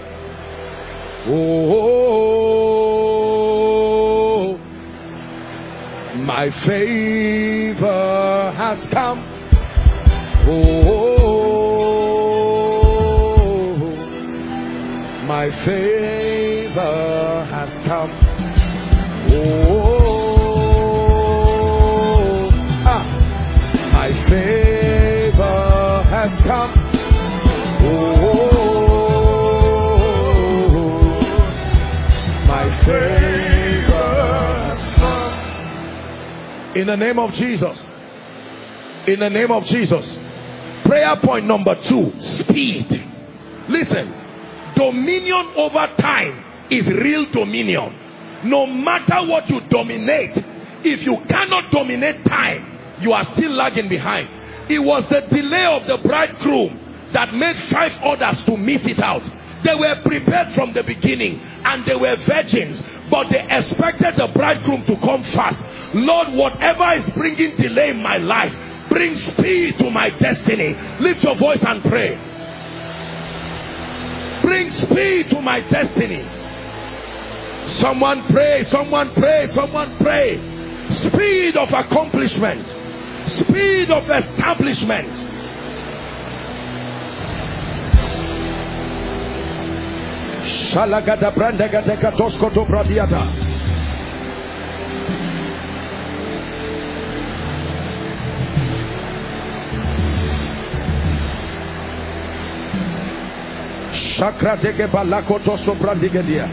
Oh, my favor has come. Oh, my favor has come. Oh, my favor has come. Oh, my favor has come. In the name of Jesus. In the name of Jesus. Prayer point number 2, speed. Listen, dominion over time is real dominion. No matter what you dominate, if you cannot dominate time, you are still lagging behind. It was the delay of the bridegroom that made 5 others to miss it out. They were prepared from the beginning and they were virgins, but they expected the bridegroom to come fast. Lord, whatever is bringing delay in my life, bring speed to my destiny. Lift your voice and pray. Bring speed to my destiny. Someone pray, someone pray, someone pray. Speed of accomplishment. Speed of establishment. Shalagada brandagada katosko to bradiata. Shakra dege balakoto so brandigedia.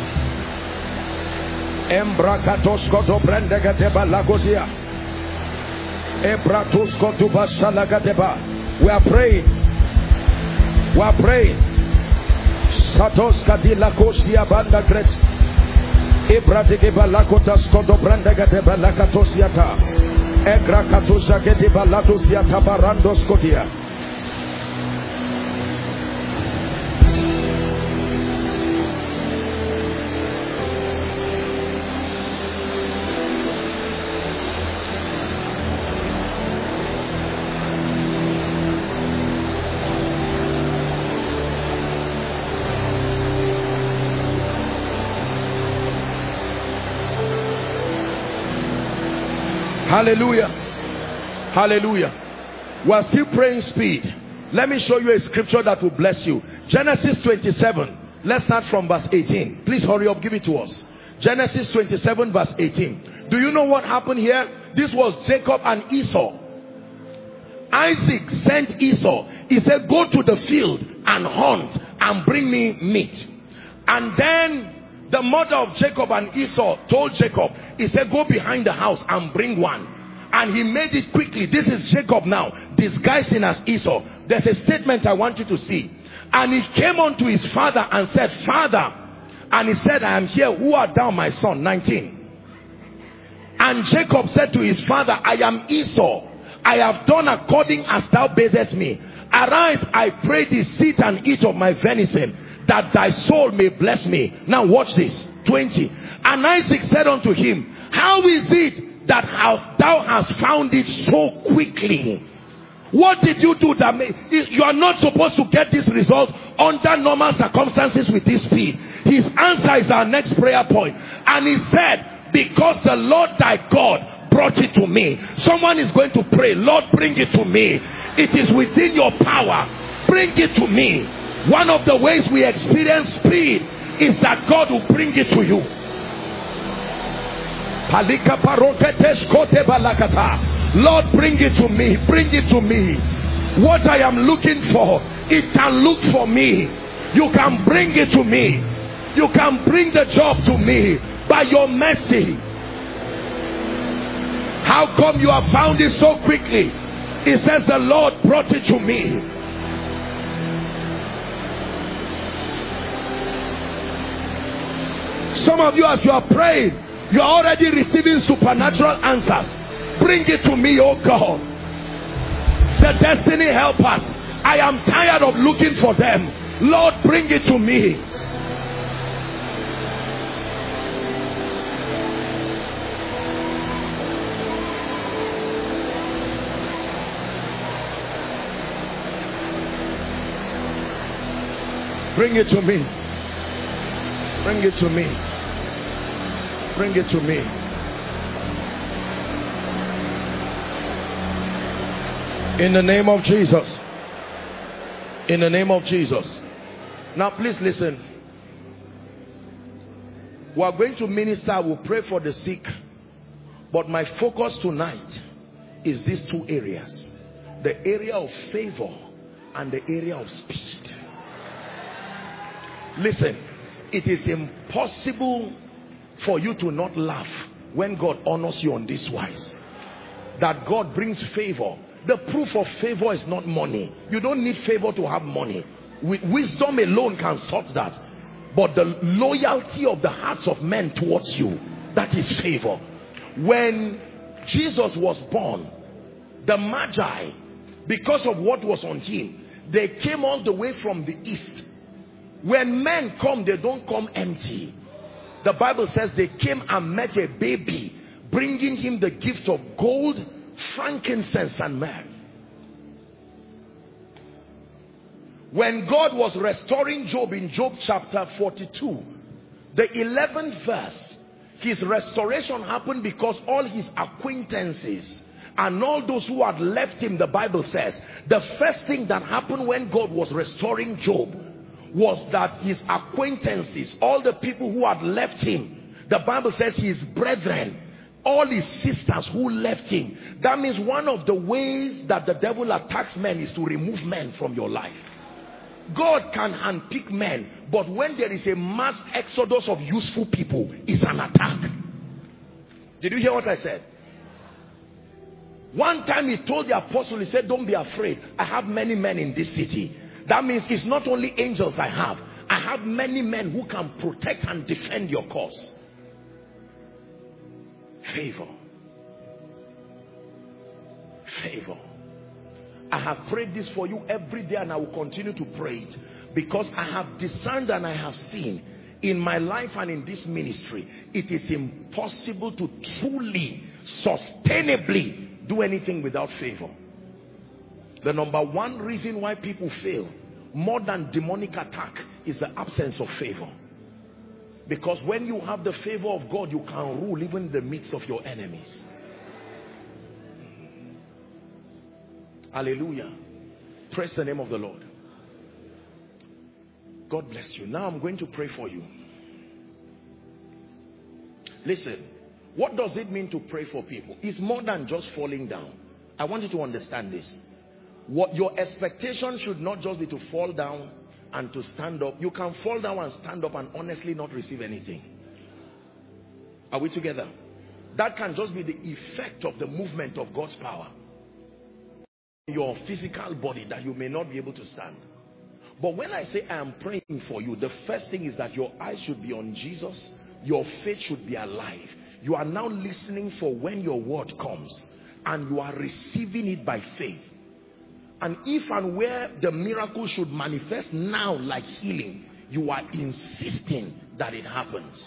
Embrakatosko to brandagade balagodia. Ebratusko to basalagadeba. We are praying. We are praying. Satos kadila kosia banda gres. Ebradege balakotasko to brandagade balakatosiata. Egra katusa gede balatosiata barandos kodia. Hallelujah. Hallelujah. We are still praying speed. Let me show you a scripture that will bless you. Genesis 27. Let's start from verse 18. Please hurry up. Give it to us. Genesis 27 verse 18. Do you know what happened here? This was Jacob and Esau. Isaac sent Esau. He said, go to the field and hunt and bring me meat. And then the mother of Jacob and Esau told Jacob, he said, go behind the house and bring one. And he made it quickly. This is Jacob now, disguising as Esau. There's a statement I want you to see. And he came unto his father and said, Father. And he said, I am here. Who art thou, my son? 19. And Jacob said to his father, I am Esau. I have done according as thou badest me. Arise, I pray thee, sit and eat of my venison, that thy soul may bless me. Now watch this. 20. And Isaac said unto him, how is it that thou hast found it so quickly? What did you do that you are not supposed to get this result under normal circumstances with this speed? His answer is our next prayer point. And he said, because the Lord thy God brought it to me. Someone is going to pray, Lord, bring it to me. It is within your power. Bring it to me. One of the ways we experience speed is that God will bring it to you. Lord, bring it to me. Bring it to me. What I am looking for, it can look for me. You can bring it to me. You can bring the job to me by your mercy. How come you have found it so quickly? It says the Lord brought it to me. Some of you, as you are praying, you are already receiving supernatural answers. bring it to me, oh God. The destiny helpers, I am tired of looking for them. Lord, bring it to me. Bring it to me. Bring it to me. Bring it to me. In the name of Jesus. In the name of Jesus. Now please listen. We are going to minister. We'll pray for the sick. But my focus tonight is these two areas. The area of favor and the area of speed. Listen, it is impossible for you to not laugh when God honors you on this wise. That God brings favor. The proof of favor is not money. You don't need favor to have money. With wisdom alone can sort that. But the loyalty of the hearts of men towards you, that is favor. When Jesus was born, the Magi, because of what was on him, they came all the way from the east. When men come, they don't come empty. The Bible says they came and met a baby, bringing him the gift of gold, frankincense and myrrh. When God was restoring Job in Job chapter 42, the 11th verse, his restoration happened because all his acquaintances and all those who had left him, the Bible says, the first thing that happened when God was restoring Job was that his acquaintances, all the people who had left him, the Bible says his brethren, all his sisters who left him. That means one of the ways that the devil attacks men is to remove men from your life. God can handpick men, but when there is a mass exodus of useful people, it's an attack. Did you hear what I said? One time he told the apostle, he said, don't be afraid. I have many men in this city. That means it's not only angels I have many men who can protect and defend your cause. Favor. Favor. I have prayed this for you every day and I will continue to pray it because I have discerned and I have seen in my life and in this ministry, it is impossible to truly, sustainably do anything without favor. The number one reason why people fail, more than demonic attack, is the absence of favor. Because when you have the favor of God, you can rule even in the midst of your enemies. Hallelujah. Praise the name of the Lord. God bless you. Now I'm going to pray for you. Listen, what does it mean to pray for people? It's more than just falling down. I want you to understand this. What your expectation should not just be to fall down and to stand up. You can fall down and stand up and honestly not receive anything. Are we together? That can just be the effect of the movement of God's power. Your physical body that you may not be able to stand. But when I say I am praying for you, the first thing is that your eyes should be on Jesus. Your faith should be alive. You are now listening for when your word comes and you are receiving it by faith. And if and where the miracle should manifest now like healing, you are insisting that it happens.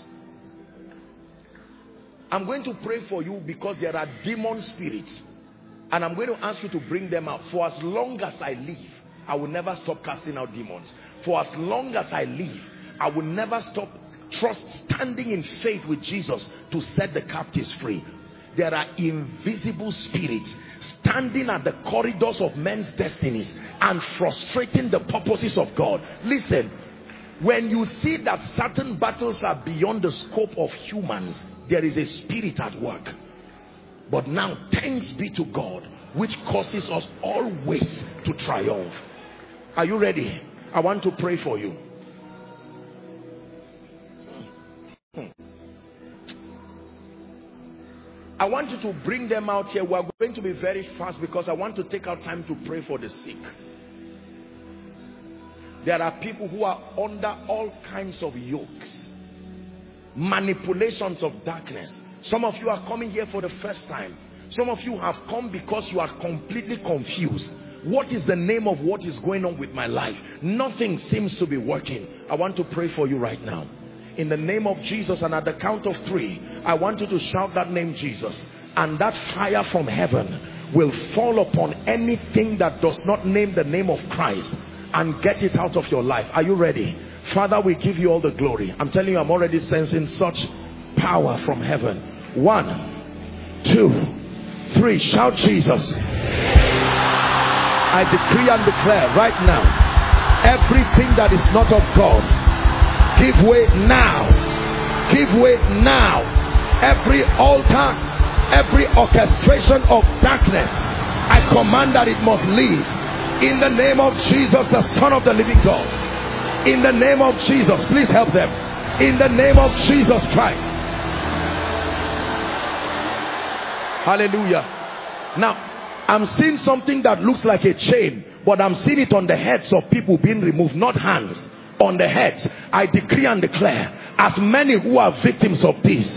I'm going to pray for you because there are demon spirits. And I'm going to ask you to bring them out. For as long as I live, I will never stop casting out demons. For as long as I live, I will never stop standing in faith with Jesus to set the captives free. There are invisible spirits standing at the corridors of men's destinies and frustrating the purposes of God. Listen, when you see that certain battles are beyond the scope of humans, there is a spirit at work. But now, thanks be to God, which causes us always to triumph. Are you ready? I want to pray for you. I want you to bring them out here. We are going to be very fast because I want to take our time to pray for the sick. There are people who are under all kinds of yokes, manipulations of darkness. Some of you are coming here for the first time. Some of you have come because you are completely confused. What is the name of what is going on with my life? Nothing seems to be working. I want to pray for you right now. In the name of Jesus, and at the count of 3, I want you to shout that name, Jesus. And that fire from heaven will fall upon anything that does not name the name of Christ and get it out of your life. Are you ready? Father, we give you all the glory. I'm telling you, I'm already sensing such power from heaven. 1, 2, 3. Shout Jesus. I decree and declare right now, everything that is not of God, give way now. Give way now. Every altar, every orchestration of darkness, I command that it must leave. In the name of Jesus, the Son of the living God. In the name of Jesus, please help them. In the name of Jesus Christ. Hallelujah. Now, I'm seeing something that looks like a chain, but I'm seeing it on the heads of people being removed, not hands. On the heads, I decree and declare, as many who are victims of this,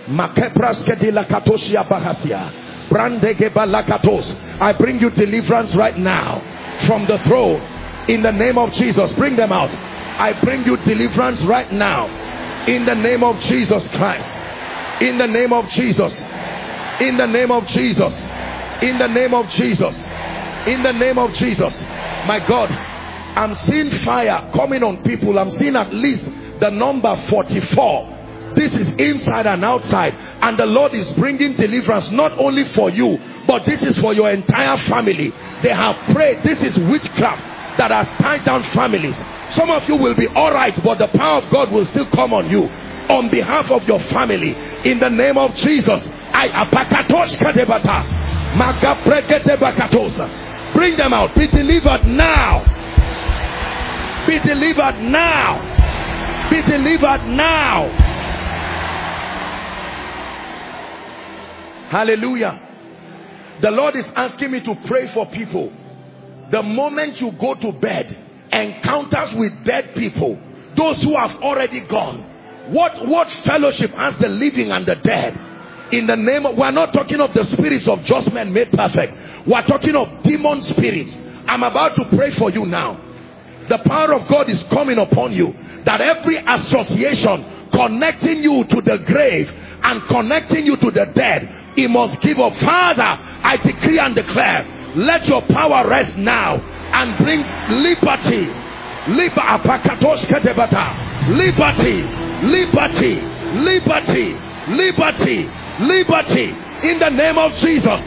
I bring you deliverance right now from the throne. In the name of Jesus, bring them out. I bring you deliverance right now. In the name of Jesus Christ. In the name of Jesus. In the name of Jesus. In the name of Jesus. In the name of Jesus. My God, I'm seeing fire coming on people. I'm seeing at least the number 44. This is inside and outside, and the Lord is bringing deliverance not only for you, but this is for your entire family. They have prayed. This is witchcraft that has tied down families. Some of you will be all right, but the power of God will still come on you on behalf of your family. In the name of Jesus, bring them out. Be delivered now. Be delivered now. Be delivered now. Hallelujah. The Lord is asking me to pray for people. The moment you go to bed, encounters with dead people, those who have already gone. What fellowship has the living and the dead? In the name of, we're not talking of the spirits of just men made perfect. We're talking of demon spirits. I'm about to pray for you now. The power of God is coming upon you, that every association connecting you to the grave and connecting you to the dead, it must give up. Father, I decree and declare, let your power rest now and bring liberty. Liberty, liberty, liberty, liberty, liberty, in the name of Jesus.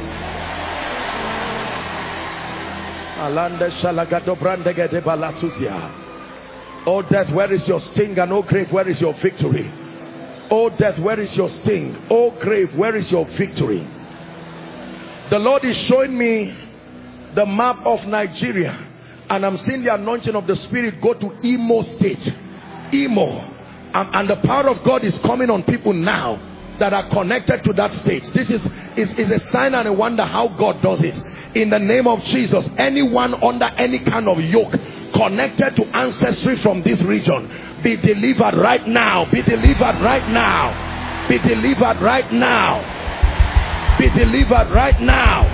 Oh death, where is your sting? And oh grave, where is your victory? Oh death, where is your sting? Oh grave, where is your victory? The Lord is showing me the map of Nigeria, and I'm seeing the anointing of the Spirit go to Imo State. Imo. And the power of God is coming on people now that are connected to that state. This is a sign and a wonder how God does it. In the name of Jesus, anyone under any kind of yoke connected to ancestry from this region, be delivered right now. Be delivered right now. Be delivered right now. Be delivered right now.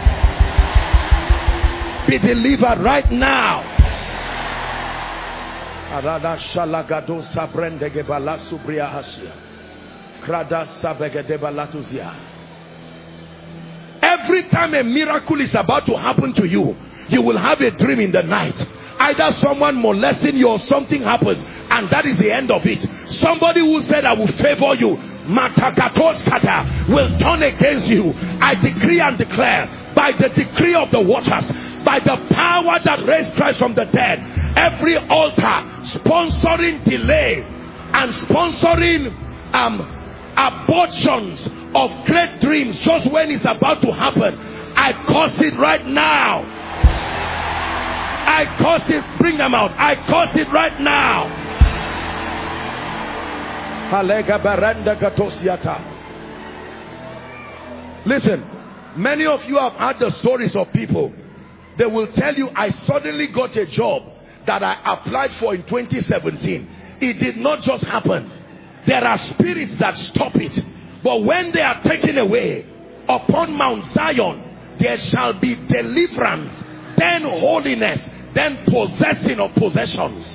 Be delivered right now. Every time a miracle is about to happen to you, you will have a dream in the night. Either someone molesting you or something happens, and that is the end of it. Somebody who said, I will favor you, will turn against you. I decree and declare, by the decree of the watchers, by the power that raised Christ from the dead, every altar sponsoring delay and sponsoring abortions of great dreams just when it's about to happen, I curse it right now. I curse it. Bring them out. I curse it right now. Listen, many of you have heard the stories of people. They will tell you, I suddenly got a job that I applied for in 2017. It did not just happen. There are spirits that stop it. But when they are taken away, upon Mount Zion there shall be deliverance, then holiness, then possessing of possessions.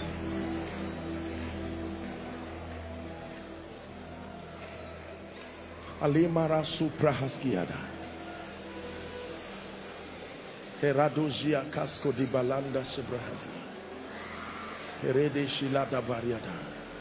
Alimara suprahaskiada. Heradozia casco di balanda subrahazi. Herede shilada variada.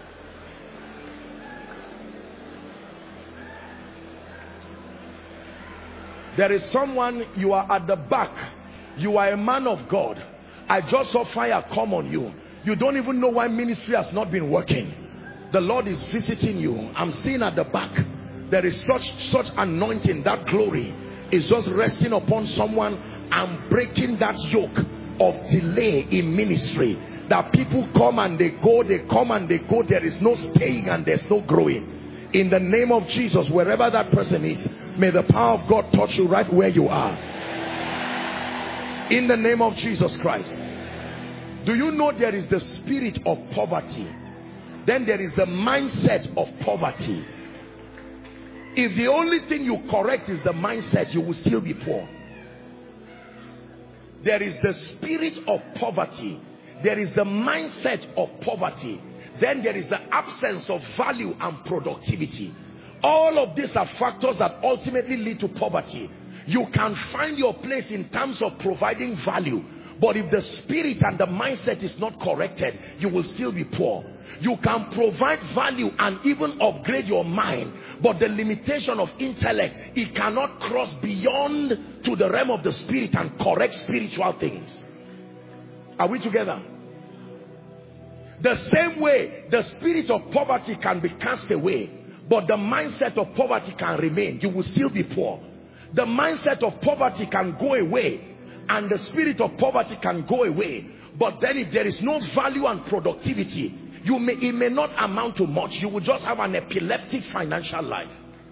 There is someone, you are at the back. You are a man of God. I just saw fire come on you. You don't even know why ministry has not been working. The Lord is visiting you. I'm seeing at the back. There is such anointing. That glory is just resting upon someone and breaking that yoke of delay in ministry. That people come and they go, they come and they go. There is no staying and there's no growing. In the name of Jesus, wherever that person is, may the power of God touch you right where you are. In the name of Jesus Christ. Do you know there is the spirit of poverty? Then there is the mindset of poverty. If the only thing you correct is the mindset, you will still be poor. There is the spirit of poverty. There is the mindset of poverty. Then there is the absence of value and productivity. All of these are factors that ultimately lead to poverty. You can find your place in terms of providing value, but if the spirit and the mindset is not corrected, you will still be poor. You can provide value and even upgrade your mind, but the limitation of intellect, it cannot cross beyond to the realm of the spirit and correct spiritual things. Are we together? The same way the spirit of poverty can be cast away, but the mindset of poverty can remain. You will still be poor. The mindset of poverty can go away and the spirit of poverty can go away, but then if there is no value and productivity, it may not amount to much. You will just have an epileptic financial life.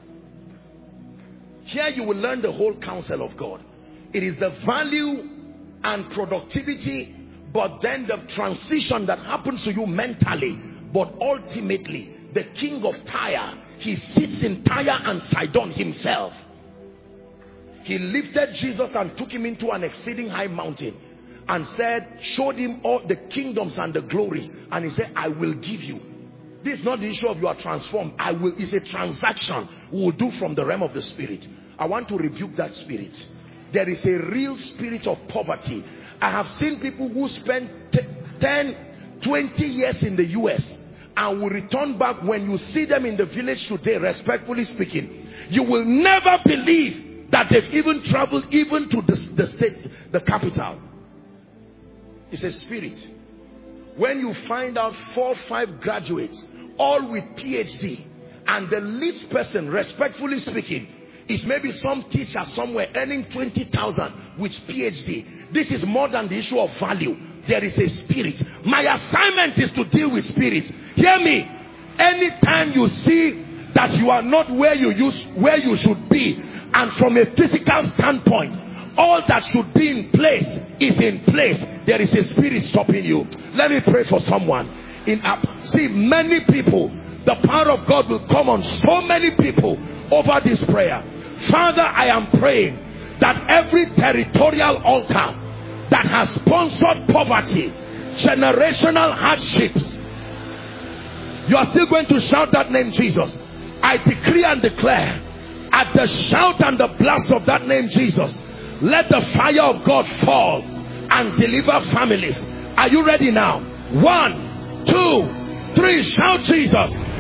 Here you will learn the whole counsel of God. It is the value and productivity, but then the transition that happens to you mentally. But ultimately, the king of Tyre, he sits in Tyre and Sidon himself. He lifted Jesus and took him into an exceeding high mountain and said, showed him all the kingdoms and the glories, and he said, I will give you. This is not the issue of you are transformed. I will is a transaction we will do from the realm of the spirit. I want to rebuke that spirit. There is a real spirit of poverty. I have seen people who spend 10, 20 years in the US and will return back. When you see them in the village today, respectfully speaking, you will never believe that they've even traveled even to the state, the capital. It's a spirit. When you find out 4 or 5 graduates, all with PhD, and the least person, respectfully speaking, is maybe some teacher somewhere earning 20,000 with PhD. This is more than the issue of value. There is a spirit. My assignment is to deal with spirits. Hear me. Anytime you see that you are not where you should be, and from a physical standpoint, all that should be in place is in place, there is a spirit stopping you. Let me pray for someone. See, many people, the power of God will come on so many people over this prayer. Father, I am praying that every territorial altar that has sponsored poverty, generational hardships, you are still going to shout that name, Jesus. I decree and declare, at the shout and the blast of that name, Jesus, let the fire of God fall and deliver families. Are you ready now? 1, 2, 3, shout Jesus.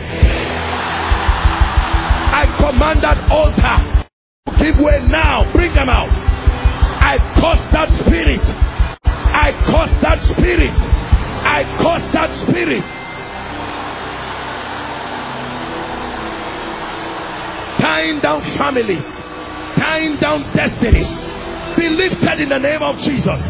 I command that altar to give way now. Bring them out. I curse that spirit. I curse that spirit. I curse that spirit. Tying down families, tying down destinies, be lifted in the name of Jesus.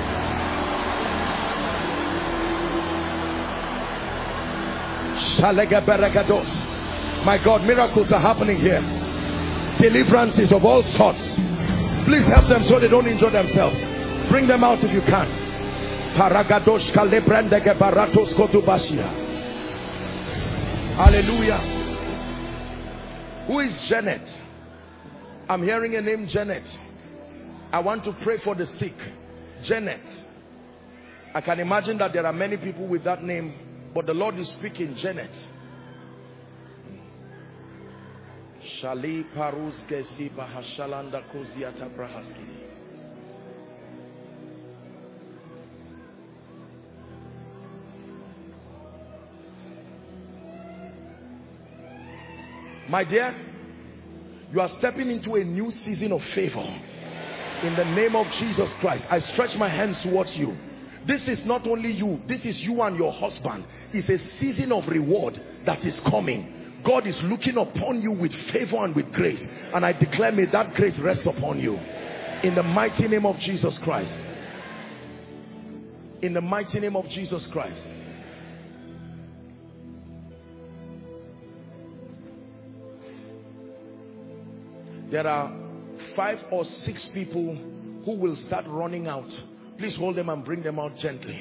My God, miracles are happening here. Deliverances of all sorts. Please help them so they don't injure themselves. Bring them out if you can. Hallelujah. Who is Janet? I'm hearing a name, Janet. I want to pray for the sick. Janet. I can imagine that there are many people with that name, but the Lord is speaking. Janet. Shali Parus Gesi Bahashalanda Koziata Brahaski. My dear, you are stepping into a new season of favor. In the name of Jesus Christ, I stretch my hands towards you. This is not only you, this is you and your husband. It's a season of reward that is coming. God is looking upon you with favor and with grace. And I declare, may that grace rest upon you. In the mighty name of Jesus Christ. In the mighty name of Jesus Christ. There are 5 or 6 people who will start running out. Please hold them and bring them out gently.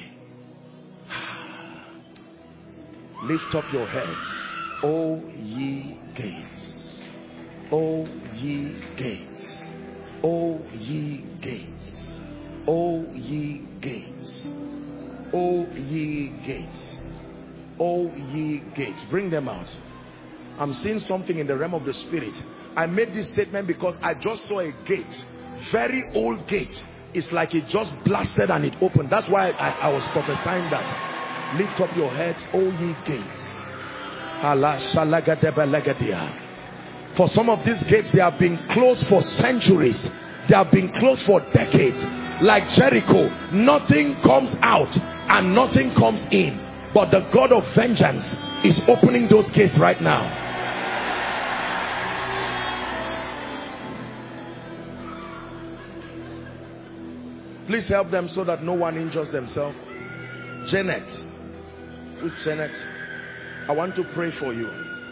Lift up your heads, O ye gates. O ye gates. O ye gates. O ye gates. O ye gates. O ye gates. Bring them out. I'm seeing something in the realm of the spirit. I made this statement because I just saw a gate, very old gate. It's like it just blasted and it opened. That's why I was prophesying that. Lift up your heads, O ye gates. For some of these gates, they have been closed for centuries. They have been closed for decades. Like Jericho, nothing comes out and nothing comes in. But the God of vengeance is opening those gates right now. Please help them so that no one injures themselves. Janet. Who's Janet? I want to pray for you.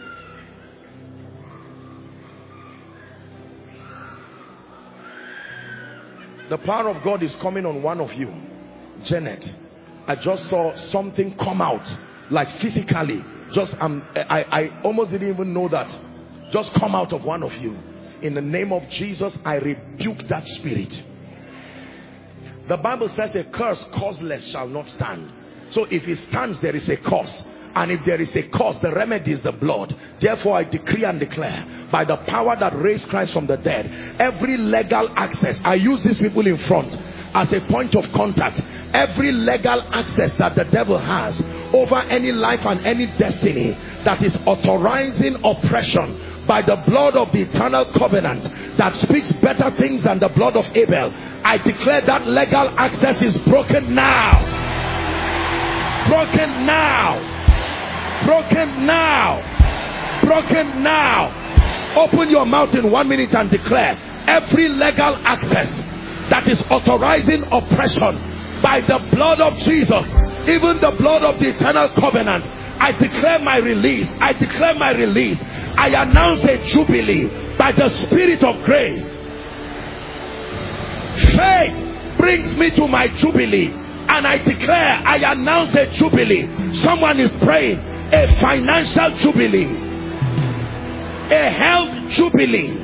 The power of God is coming on one of you. Janet. I just saw something come out. Like physically. I almost didn't even know that. Just come out of one of you. In the name of Jesus, I rebuke that spirit. The Bible says a curse causeless shall not stand. So if it stands, there is a cause. And if there is a cause, the remedy is the blood. Therefore I decree and declare, by the power that raised Christ from the dead, every legal access, I use these people in front as a point of contact. Every legal access that the devil has over any life and any destiny that is authorizing oppression, by the blood of the eternal covenant that speaks better things than the blood of Abel, I declare that legal access is broken now. Broken now. Broken now. Broken now. Open your mouth in 1 minute and declare every legal access that is authorizing oppression by the blood of Jesus, even the blood of the eternal covenant. I declare my release. I declare my release. I announce a jubilee by the Spirit of grace. Faith brings me to my jubilee, and I declare, I announce a jubilee. Someone is praying a financial jubilee, a health jubilee.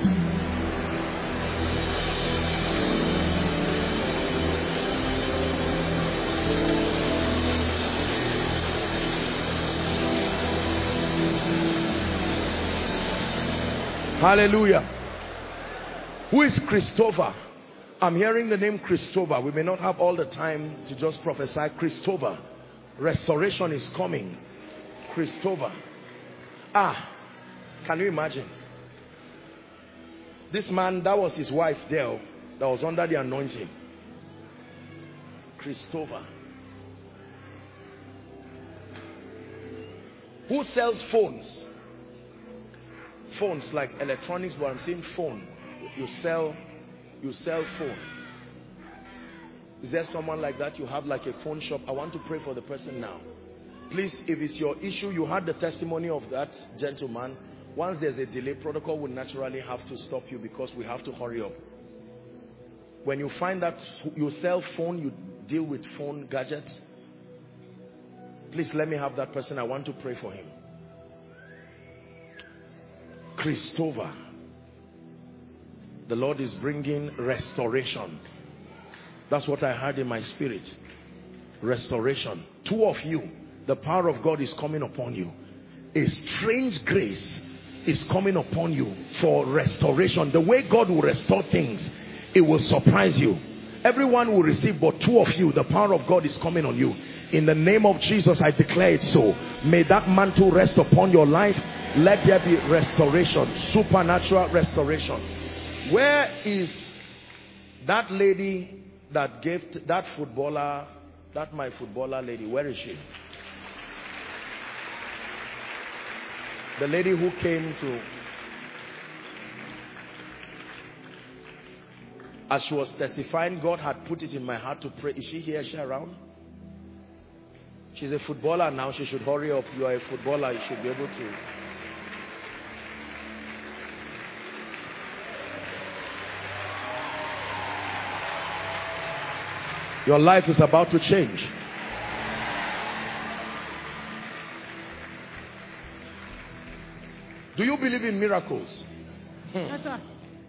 Hallelujah. Who is Christopher? I'm hearing the name Christopher. We may not have all the time to just prophesy. Christopher, restoration is coming. Christopher. Can you imagine? This man, that was his wife there, that was under the anointing. Christopher. Who sells phones? Phones like electronics, but I'm saying phone. You sell phone. Is there someone like that? You have like a phone shop? I want to pray for the person now. Please, if it's your issue, you had the testimony of that gentleman. Once there's a delay, protocol will naturally have to stop you because we have to hurry up. When you find that you sell phone, you deal with phone gadgets, please let me have that person. I want to pray for him. Christopher. The Lord is bringing restoration. That's what I heard in my spirit. Restoration. Two of you, the power of God is coming upon you. A strange grace is coming upon you for restoration. The way God will restore things, it will surprise you. Everyone will receive, but two of you, the power of God is coming on you. In the name of Jesus, I declare it so. May that mantle rest upon your life. Let there be restoration, supernatural restoration. Where is that lady that gave that footballer, that my footballer lady? Where is she? The lady who came to, as she was testifying, God had put it in my heart to pray. Is she here? Is she around? She's a footballer now. She should hurry up. You are a footballer. You should be able to. Your life is about to change. Do you believe in miracles? Yes, sir.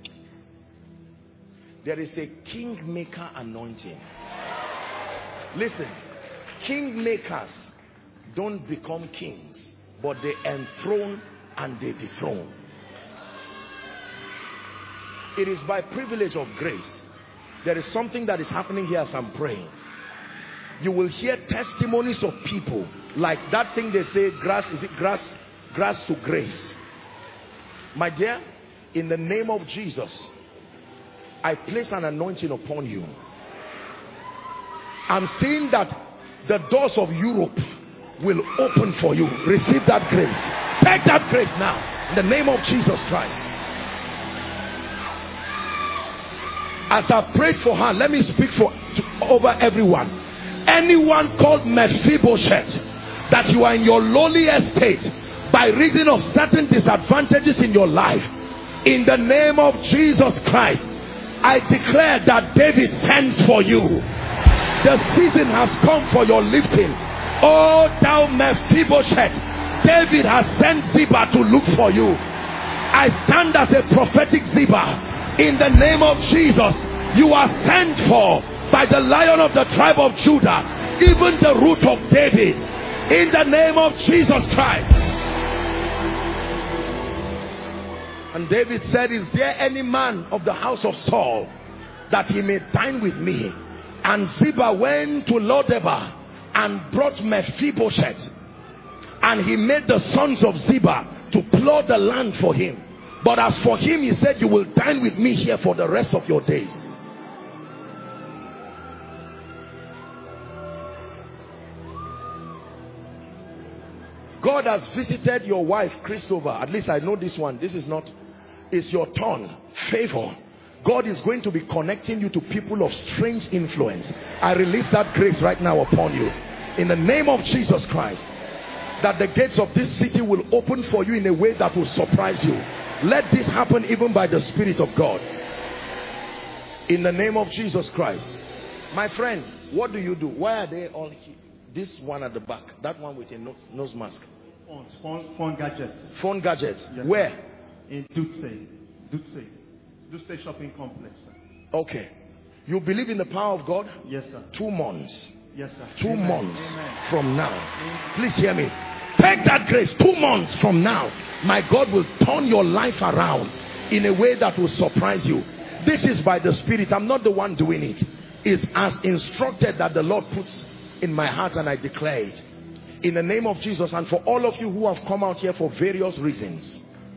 There is a kingmaker anointing. Listen, kingmakers don't become kings, but they enthrone and they dethrone. It is by privilege of grace. There is something that is happening here as I'm praying. You will hear testimonies of people like that thing they say, grass, is it grass? Grass to grace. My dear, in the name of Jesus, I place an anointing upon you. I'm seeing that the doors of Europe will open for you. Receive that grace. Take that grace now. In the name of Jesus Christ. As I prayed for her, let me speak over everyone. Anyone called Mephibosheth, that you are in your lowly estate by reason of certain disadvantages in your life, in the name of Jesus Christ, I declare that David sends for you. The season has come for your lifting. Oh, thou Mephibosheth, David has sent Ziba to look for you. I stand as a prophetic Ziba. In the name of Jesus, you are sent for by the Lion of the tribe of Judah, even the root of David. In the name of Jesus Christ. And David said, is there any man of the house of Saul that he may dine with me? And Ziba went to Lo-debar and brought Mephibosheth, and he made the sons of Ziba to plow the land for him. But as for him, he said, you will dine with me here for the rest of your days. God has visited your wife, Christopher. At least I know this one. This is not, it's your turn. Favor. God is going to be connecting you to people of strange influence. I release that grace right now upon you. In the name of Jesus Christ. That the gates of this city will open for you in a way that will surprise you. Let this happen even by the Spirit of God. In the name of Jesus Christ. My friend, what do you do? Why are they all here? This one at the back. That one with a nose mask. Phone gadgets. Phone gadgets. Yes, where? Sir. In Dutse shopping complex. Sir. Okay. You believe in the power of God? Yes, sir. 2 months. Yes, sir. 2 Amen. months Amen. from now. Please hear me. Take that grace. 2 months from now, my God will turn your life around in a way that will surprise you. This is by the Spirit. I'm not the one doing it. It's as instructed that the Lord puts in my heart, and I declare it in the name of Jesus. And for all of you who have come out here for various reasons,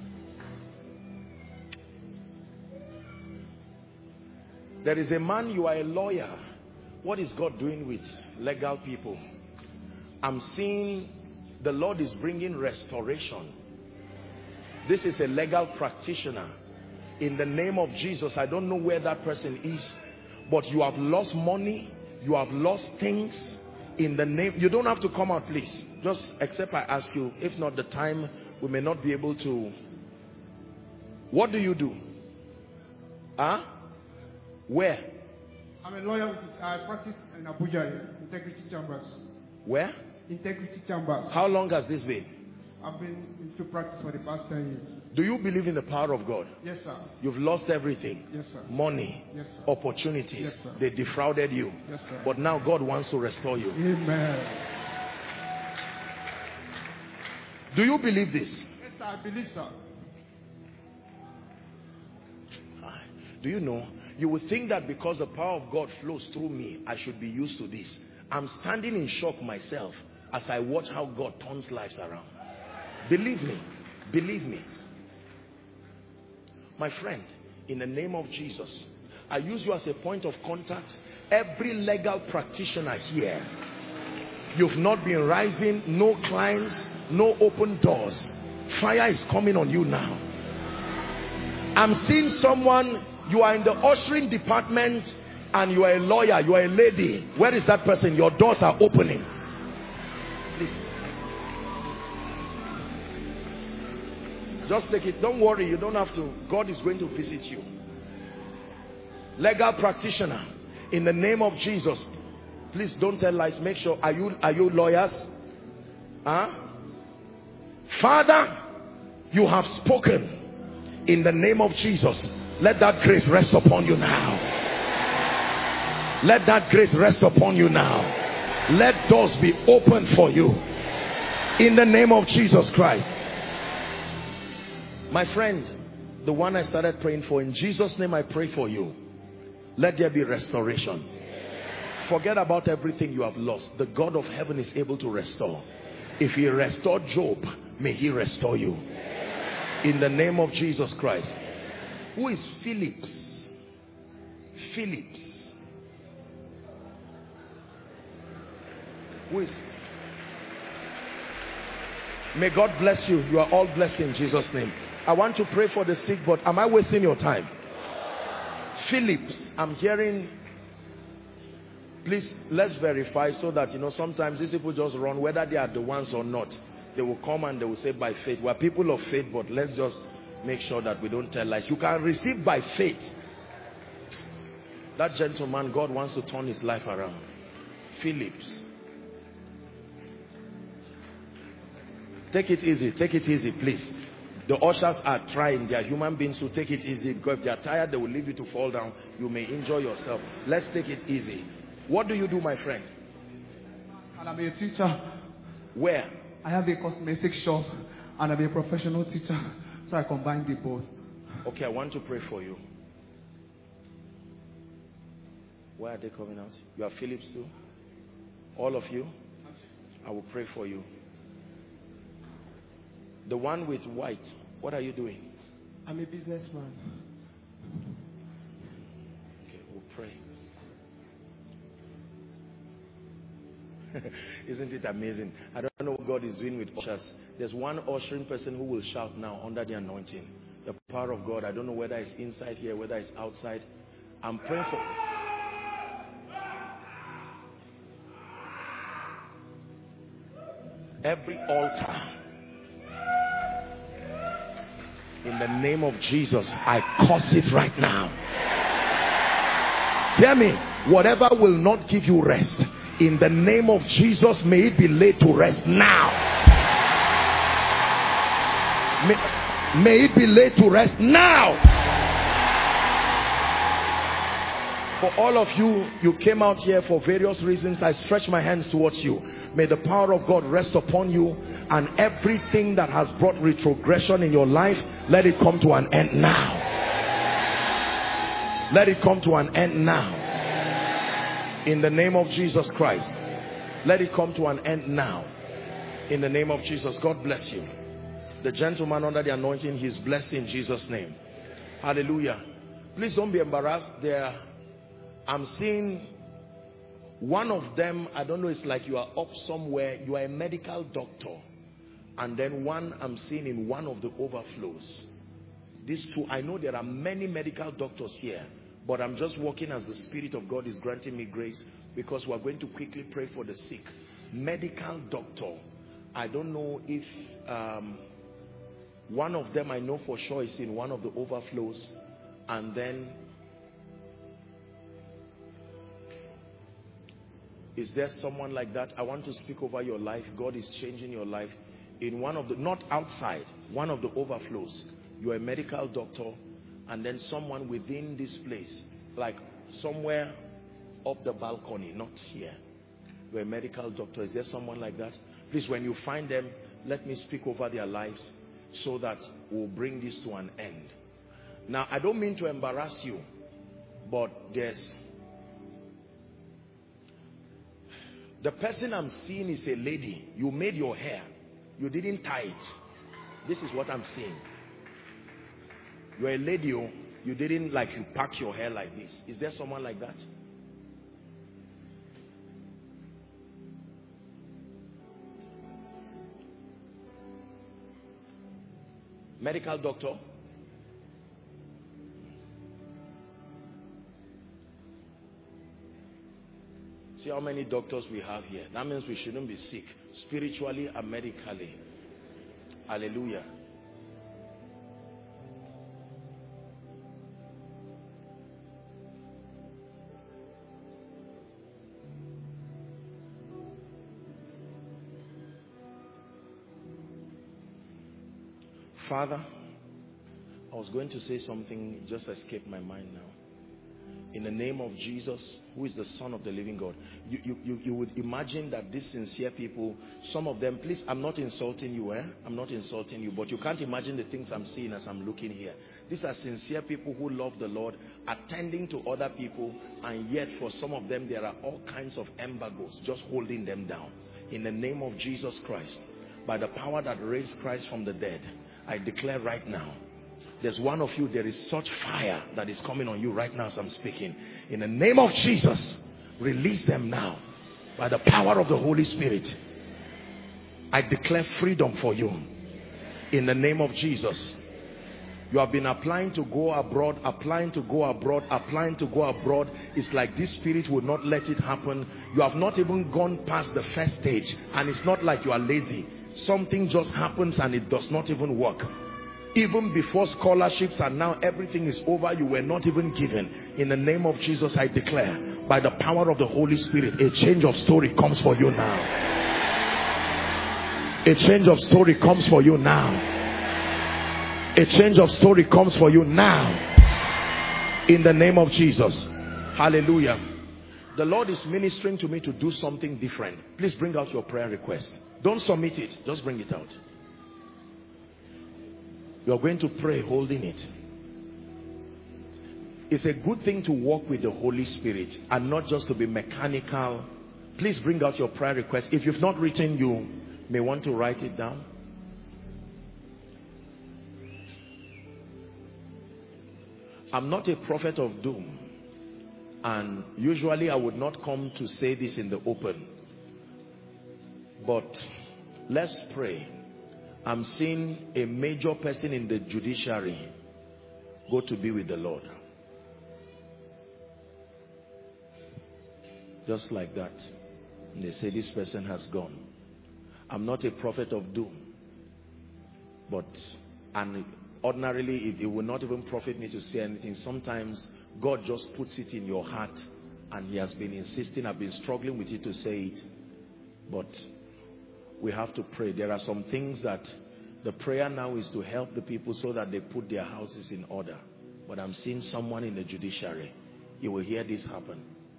there is a man, you are a lawyer. What is God doing with legal people? I'm seeing the Lord is bringing restoration. This is a legal practitioner. In the name of Jesus, I don't know where that person is, but you have lost money, you have lost things. In the name, you don't have to come out, please. Just except I ask you. If not, the time we may not be able to. What do you do? Huh? Where? I'm a lawyer. I practice in Abuja, Integrity Chambers. Where? Integrity Chambers. How long has this been? I've been into practice for the past 10 years. Do you believe in the power of God? Yes, sir. You've lost everything. Yes, sir. Money, Yes, sir. opportunities. Yes, sir. They defrauded you. Yes, sir. But now God wants to restore you. Amen. Do you believe this? Yes, sir. I believe, sir. Do you know, you would think that because the power of God flows through me, I should be used to this. I'm standing in shock myself as I watch how God turns lives around. Believe me. Believe me. My friend, in the name of Jesus, I use you as a point of contact. Every legal practitioner here, you've not been rising, no clients, no open doors. Fire is coming on you now. I'm seeing someone, you are in the ushering department and you are a lawyer, you are a lady. Where is that person? Your doors are opening. Please. Just take it. Don't worry, you don't have to. God is going to visit you. Legal practitioner, in the name of Jesus, please don't tell lies. Make sure, are you lawyers? Huh? Father, you have spoken. In the name of Jesus, let that grace rest upon you now. Let that grace rest upon you now. Let doors be opened for you. In the name of Jesus Christ. My friend, the one I started praying for, in Jesus' name I pray for you. Let there be restoration. Forget about everything you have lost. The God of heaven is able to restore. If he restored Job, may he restore you. In the name of Jesus Christ. Who is Phillips? Phillips. Who is? May God bless you. You are all blessed in Jesus' name. I want to pray for the sick, but am I wasting your time? Phillips, I'm hearing. Please, let's verify so that, you know, sometimes these people just run, whether they are the ones or not. They will come and they will say by faith. We are people of faith, but let's just make sure that we don't tell lies. You can receive by faith. That gentleman, God wants to turn his life around. Phillips. Take it easy. Take it easy, please. The ushers are trying. They are human beings, so take it easy. Because if they are tired, they will leave you to fall down. You may enjoy yourself. Let's take it easy. What do you do, my friend? And I'm a teacher. Where? I have a cosmetic shop and I'm a professional teacher. So I combine the both. Okay, I want to pray for you. Where are they coming out? You are Phillips too? All of you? I will pray for you. The one with white, what are you doing? I'm a businessman. Okay, we'll pray. Isn't it amazing? I don't know what God is doing with ushers. There's one ushering person who will shout now under the anointing. The power of God. I don't know whether it's inside here, whether it's outside. I'm praying for... every altar. In the name of Jesus, I curse it right now. Hear me. Whatever will not give you rest, in the name of Jesus, may it be laid to rest now. May it be laid to rest now. For all of you, you came out here for various reasons. I stretch my hands towards you. May the power of God rest upon you, and everything that has brought retrogression in your life, let it come to an end now. Let it come to an end now. In the name of Jesus Christ. Let it come to an end now. In the name of Jesus. God bless you. The gentleman under the anointing, he is blessed in Jesus' name. Hallelujah. Please don't be embarrassed. I'm seeing one of them, I don't know, it's like you are up somewhere, you are a medical doctor. And then one I'm seeing in one of the overflows. These two, I know there are many medical doctors here, but I'm just walking as the Spirit of God is granting me grace, because we're going to quickly pray for the sick. Medical doctor. I don't know if one of them I know for sure is in one of the overflows. And then is there someone like that? I want to speak over your life. God is changing your life. In one of the, not outside, one of the overflows. you're a medical doctor, and then someone within this place, like somewhere up the balcony, not here, you're a medical doctor. Is there someone like that? Please, when you find them, let me speak over their lives so that we'll bring this to an end. Now, I don't mean to embarrass you, but the person I'm seeing is a lady. You made your hair, you didn't tie it. This is what I'm seeing. You're a lady, you didn't, like, you pack your hair like this. Is there someone like that? Medical doctor? See how many doctors we have here. That means we shouldn't be sick, spiritually and medically. Hallelujah. Father, I was going to say something, just escaped my mind now. In the name of Jesus, who is the Son of the living God, you would imagine that these sincere people, some of them, please, I'm not insulting you, I'm not insulting you, but you can't imagine the things I'm seeing as I'm looking here. These are sincere people who love the Lord, attending to other people, and yet for some of them there are all kinds of embargoes just holding them down. In the name of Jesus Christ, by the power that raised Christ from the dead, I declare right now, there's one of you, there is such fire that is coming on you right now as I'm speaking. In the name of Jesus, release them now by the power of the Holy Spirit. I declare freedom for you in the name of Jesus. You have been applying to go abroad, applying to go abroad, applying to go abroad. It's like this spirit would not let it happen. You have not even gone past the first stage, and it's not like you are lazy. Something just happens and it does not even work. Even before scholarships and now everything is over, you were not even given. In the name of Jesus, I declare, by the power of the Holy Spirit, a change of story comes for you now. A change of story comes for you now. A change of story comes for you now. In the name of Jesus. Hallelujah. The Lord is ministering to me to do something different. Please bring out your prayer request. Don't submit it, just bring it out. You are going to pray holding it. It's a good thing to walk with the Holy Spirit and not just to be mechanical. Please bring out your prayer request. If you've not written, you may want to write it down. I'm not a prophet of doom, and usually I would not come to say this in the open, but let's pray. I'm seeing a major person in the judiciary go to be with the Lord. Just like that. And they say this person has gone. I'm not a prophet of doom, but ordinarily it will not even profit me to say anything. Sometimes God just puts it in your heart, and he has been insisting. I've been struggling with it to say it, but we have to pray. There are some things that the prayer now is to help the people so that they put their houses in order. But I'm seeing someone in the judiciary. You will hear this happen.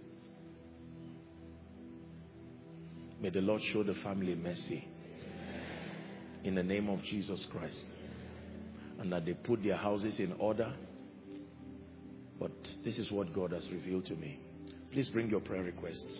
May the Lord show the family mercy in the name of Jesus Christ, and that they put their houses in order. But this is what God has revealed to me. Please bring your prayer requests.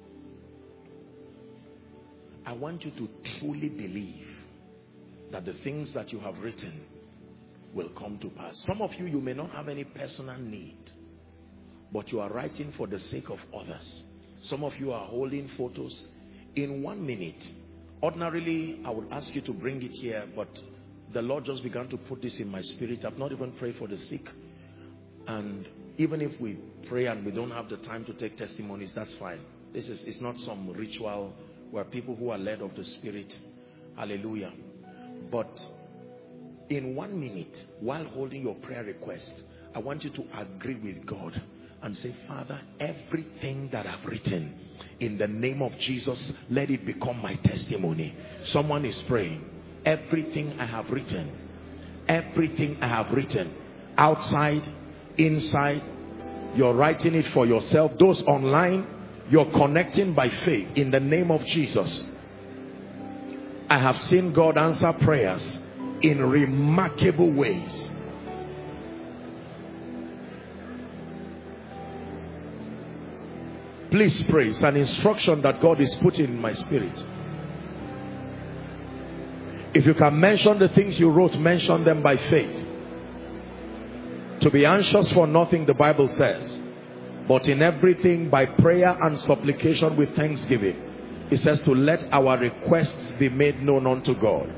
I want you to truly believe that the things that you have written will come to pass. Some of you, you may not have any personal need, but you are writing for the sake of others. Some of you are holding photos. In 1 minute, ordinarily I would ask you to bring it here, but the Lord just began to put this in my spirit. I've not even prayed for the sick, and even if we pray and we don't have the time to take testimonies, that's fine. It's not some ritual. We're people who are led of the Spirit. Hallelujah. But in 1 minute, while holding your prayer request, I want you to agree with God and say, Father, everything that I've written, in the name of Jesus, let it become my testimony. Someone is praying. Everything I have written, everything I have written, outside, inside. You're writing it for yourself. Those online, you're connecting by faith in the name of Jesus. I have seen God answer prayers in remarkable ways. Please pray. It's an instruction that God is putting in my spirit. If you can mention the things you wrote, mention them by faith. To be anxious for nothing, the Bible says, but in everything by prayer and supplication with thanksgiving. It says to let our requests be made known unto God.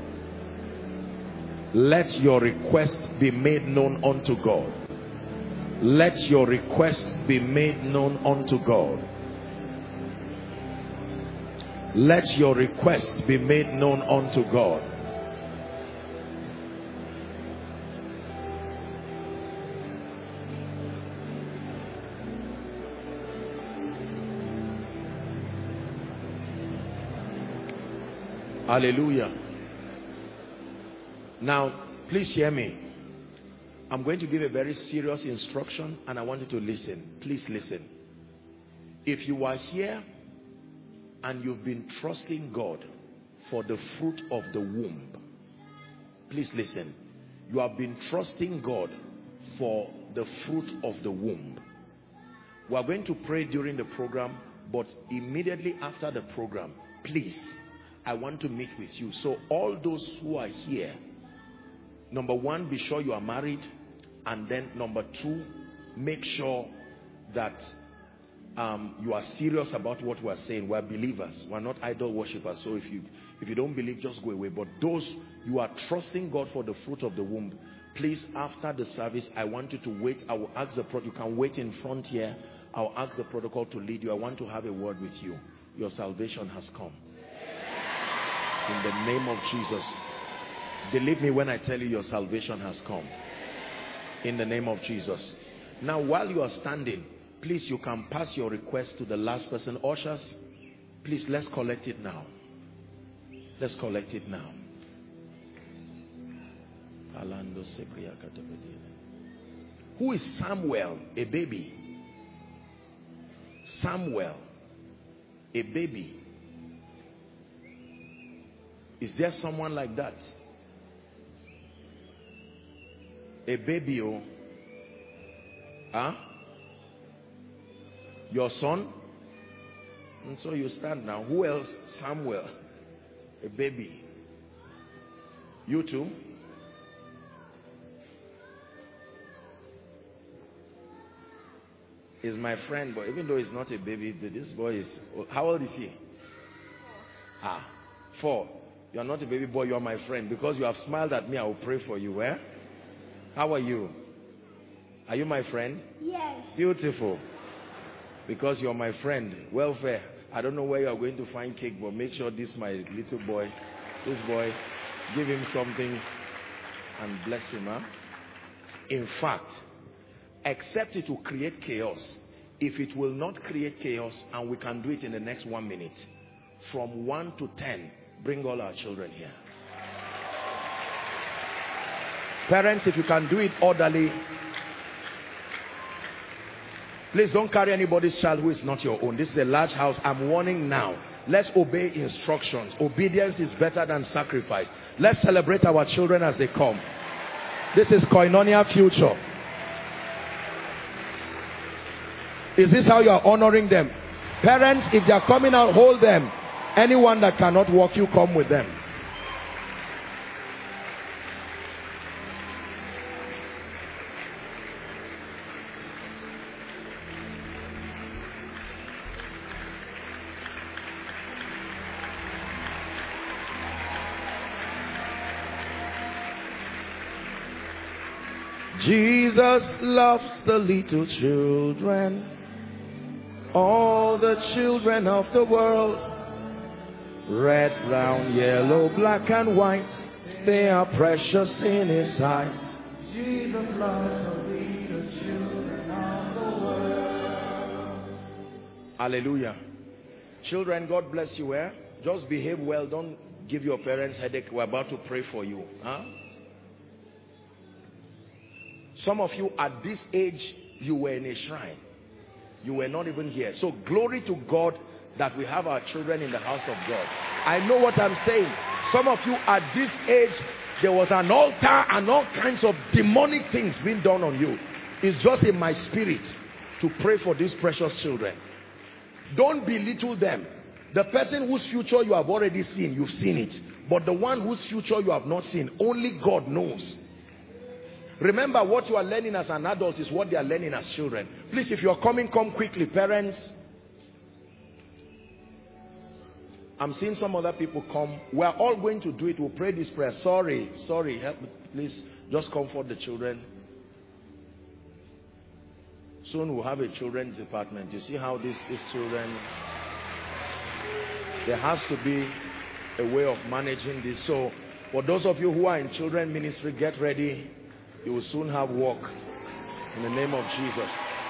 Let your requests be made known unto God. Let your requests be made known unto God. Let your requests be made known unto God. Hallelujah. Now, please hear me. I'm going to give a very serious instruction and I want you to listen. Please listen. If you are here and you've been trusting God for the fruit of the womb, please listen. You have been trusting God for the fruit of the womb. We are going to pray during the program, but immediately after the program, please, I want to meet with you. So all those who are here, number one, be sure you are married. And then number two, make sure that you are serious about what we are saying. We are believers. We are not idol worshippers. So if you don't believe, just go away. But those you are trusting God for the fruit of the womb, please, after the service, I want you to wait. I will ask the protocol. You can wait in front here. I'll ask the protocol to lead you. I want to have a word with you. Your salvation has come. In the name of Jesus. Believe me when I tell you your salvation has come. In the name of Jesus. Now, while you are standing, please, you can pass your request to the last person. Ushers, please, let's collect it now. Let's collect it now. Who is Samuel? A baby. Samuel, a baby. Is there someone like that? A baby, oh. Huh? Your son? And so you stand now. Who else? Samuel. A baby. You too? He's my friend, but even though he's not a baby, this boy is... How old is he? 4. You are not a baby boy, you are my friend. Because you have smiled at me, I will pray for you. Eh? How are you? Are you my friend? Yes. Beautiful. Because you are my friend. Welfare. I don't know where you are going to find cake, but make sure this my little boy, this boy, give him something and bless him. Huh? In fact, except it will create chaos. If it will not create chaos, and we can do it in the next 1 minute, from 1 to 10, bring all our children here. Parents, if you can do it orderly, please don't carry anybody's child who is not your own. This is a large house. I'm warning now. Let's obey instructions. Obedience is better than sacrifice. Let's celebrate our children as they come. This is Koinonia Future. Is this how you are honoring them? Parents, if they are coming out, hold them. Anyone that cannot walk, you come with them. Jesus loves the little children, all the children of the world. Red, brown, yellow, black and white, they are precious in his sight. Jesus loves the little children of the world. Hallelujah. Children, God bless you. Just behave well. Don't give your parents headache. We're about to pray for you. Some of you at this age, you were in a shrine. You were not even here. So glory to God that we have our children in the house of God. I know what I'm saying. Some of you at this age, there was an altar and all kinds of demonic things being done on you. It's just in my spirit to pray for these precious children. Don't belittle them. The person whose future you have already seen, you've seen it. But the one whose future you have not seen, only God knows. Remember, what you are learning as an adult is what they are learning as children. Please, if you are coming, come quickly. Parents, I'm seeing some other people come. We are all going to do it. We'll pray this prayer. Sorry, help me. Please, just comfort the children. Soon we'll have a children's department. You see how these children, there has to be a way of managing this. So for those of you who are in children ministry, get ready. You will soon have work in the name of Jesus.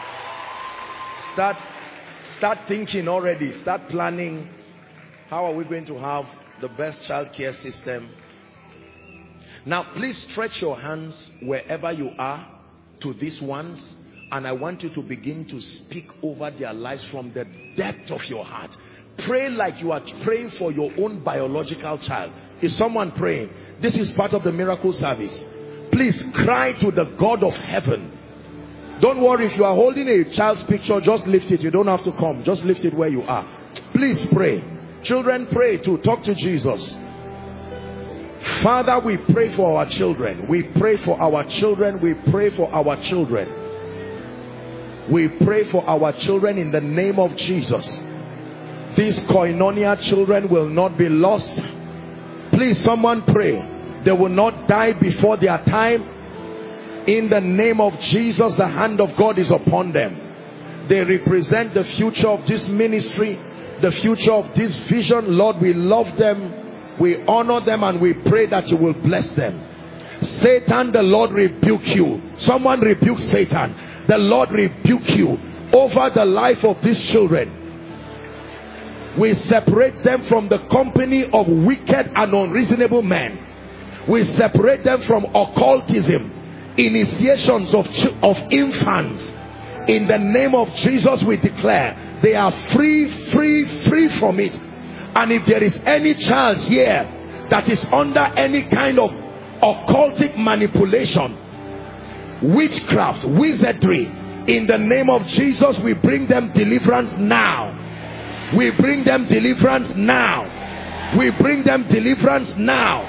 Start thinking already. Start planning. How are we going to have the best child care system? Now please stretch your hands wherever you are to these ones, and I want you to begin to speak over their lives from the depth of your heart. Pray like you are praying for your own biological child. Is someone praying? This is part of the miracle service. Please cry to the God of heaven. Don't worry, if you are holding a child's picture, just lift it. You don't have to come. Just lift it where you are. Please pray. Children, pray too. Talk to Jesus. Father, we pray for our children. We pray for our children. We pray for our children. We pray for our children in the name of Jesus. These koinonia children will not be lost. Please, someone pray. They will not die before their time. In the name of Jesus, the hand of God is upon them. They represent the future of this ministry, the future of this vision. Lord, we love them, we honor them, and we pray that you will bless them. Satan, the Lord rebuke you. Someone rebuke Satan. The Lord rebuke you over the life of these children. We separate them from the company of wicked and unreasonable men. We separate them from occultism, initiations of infants. In the name of Jesus, we declare they are free from it. And if there is any child here that is under any kind of occultic manipulation, witchcraft, wizardry, in the name of Jesus, we bring them deliverance now. We bring them deliverance now. We bring them deliverance now.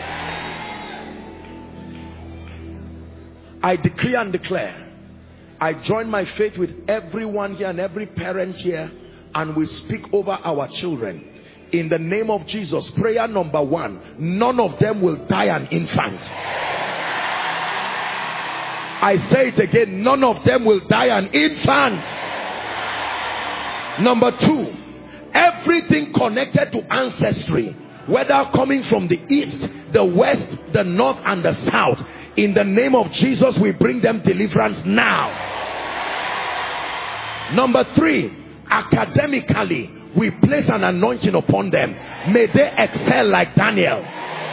I decree and declare, I join my faith with everyone here and every parent here, and we speak over our children. In the name of Jesus, prayer number 1, none of them will die an infant. I say it again, none of them will die an infant. Number 2, everything connected to ancestry, whether coming from the east, the west, the north, and the south, in the name of Jesus, we bring them deliverance now. Number 3, academically, we place an anointing upon them. May they excel like Daniel.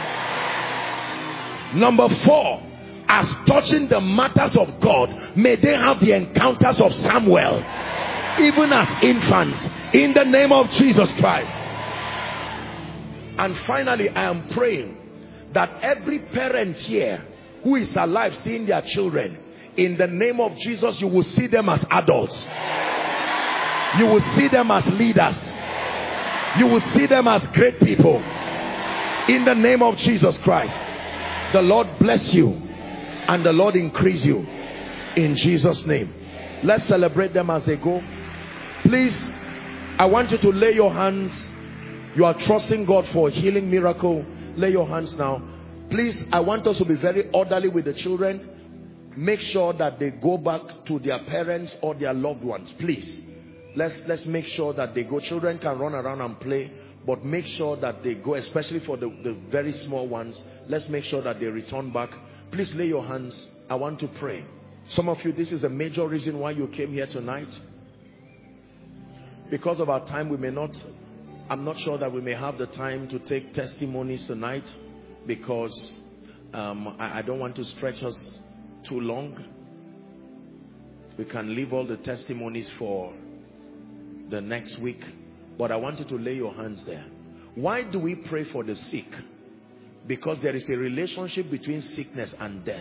Number 4, as touching the matters of God, may they have the encounters of Samuel, even as infants, in the name of Jesus Christ. And finally, I am praying that every parent here who is alive seeing their children, in the name of Jesus, you will see them as adults. You will see them as leaders. You will see them as great people. In the name of Jesus Christ. The Lord bless you and the Lord increase you. In Jesus' name. Let's celebrate them as they go. Please, I want you to lay your hands. You are trusting God for a healing miracle. Lay your hands now. Please, I want us to be very orderly with the children. Make sure that they go back to their parents or their loved ones. Please, let's make sure that they go. Children can run around and play, but make sure that they go, especially for the very small ones. Let's make sure that they return back. Please lay your hands. I want to pray. Some of you, this is a major reason why you came here tonight. Because of our time, I'm not sure that we may have the time to take testimonies tonight, because I don't want to stretch us too long. We can leave all the testimonies for the next week, but I want you to lay your hands there. Why do we pray for the sick? Because there is a relationship between sickness and death.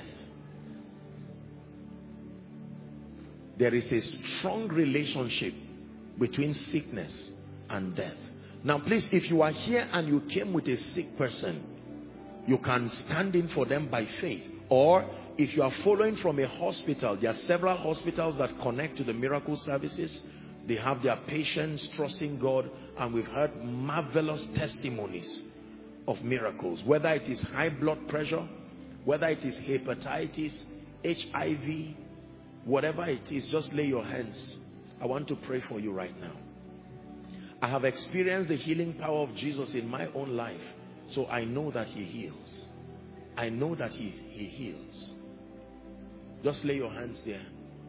There is a strong relationship between sickness and death. Now please, if you are here and you came with a sick person, you can stand in for them by faith. Or if you are following from a hospital, there are several hospitals that connect to the miracle services. They have their patients trusting God, and we've heard marvelous testimonies of miracles. Whether it is high blood pressure, whether it is hepatitis, HIV, whatever it is, just lay your hands. I want to pray for you right now. I have experienced the healing power of Jesus in my own life, so I know that he heals. I know that he heals. Just lay your hands there.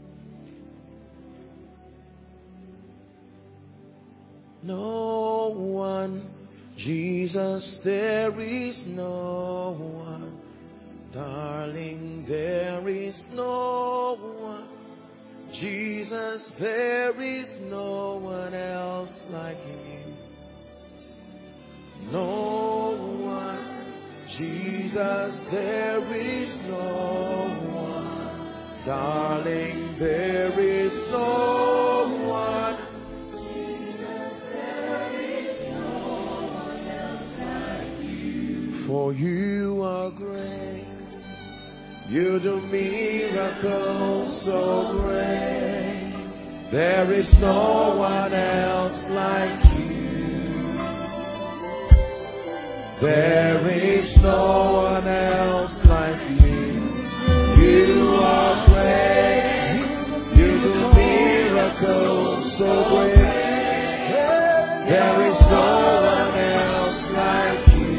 No one, Jesus, there is no one. Darling, there is no one. Jesus, there is no one else like him. No one. Jesus, there is no one. Darling, there is no one. Jesus, there is no one else like you. For you are great. You do miracles so great. There is no one else like you. There is no one else like you. You are great. You do miracles so great. There is no one else like you.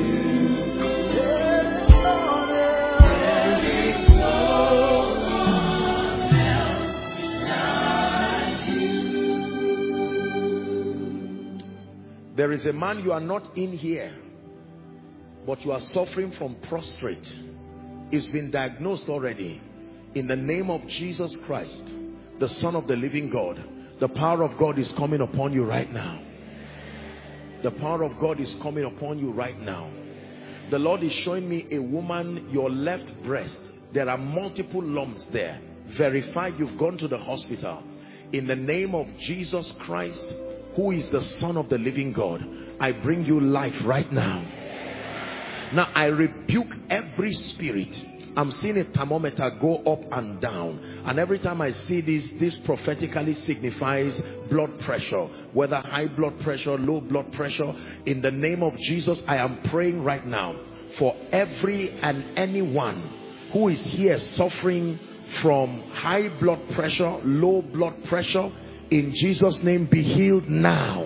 There is a man, you are not in here, but you are suffering from prostrate. It's been diagnosed already. In the name of Jesus Christ, the Son of the living God, the power of God is coming upon you right now. The power of God is coming upon you right now. The Lord is showing me a woman, your left breast. There are multiple lumps there. Verified, you've gone to the hospital. In the name of Jesus Christ, who is the Son of the living God, I bring you life right now. Now I rebuke every spirit. I'm seeing a thermometer go up and down, and every time I see this prophetically signifies blood pressure, whether high blood pressure, low blood pressure. In the name of Jesus, I am praying right now for every and anyone who is here suffering from high blood pressure, low blood pressure. In Jesus' name, be healed now.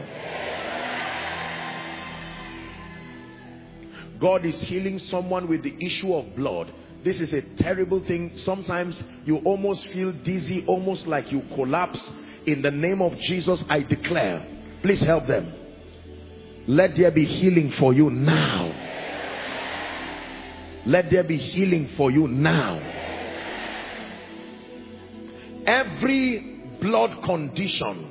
God is healing someone with the issue of blood. This is a terrible thing. Sometimes you almost feel dizzy, almost like you collapse. In the name of Jesus, I declare, please help them. Let there be healing for you now. Let there be healing for you now. Every blood condition,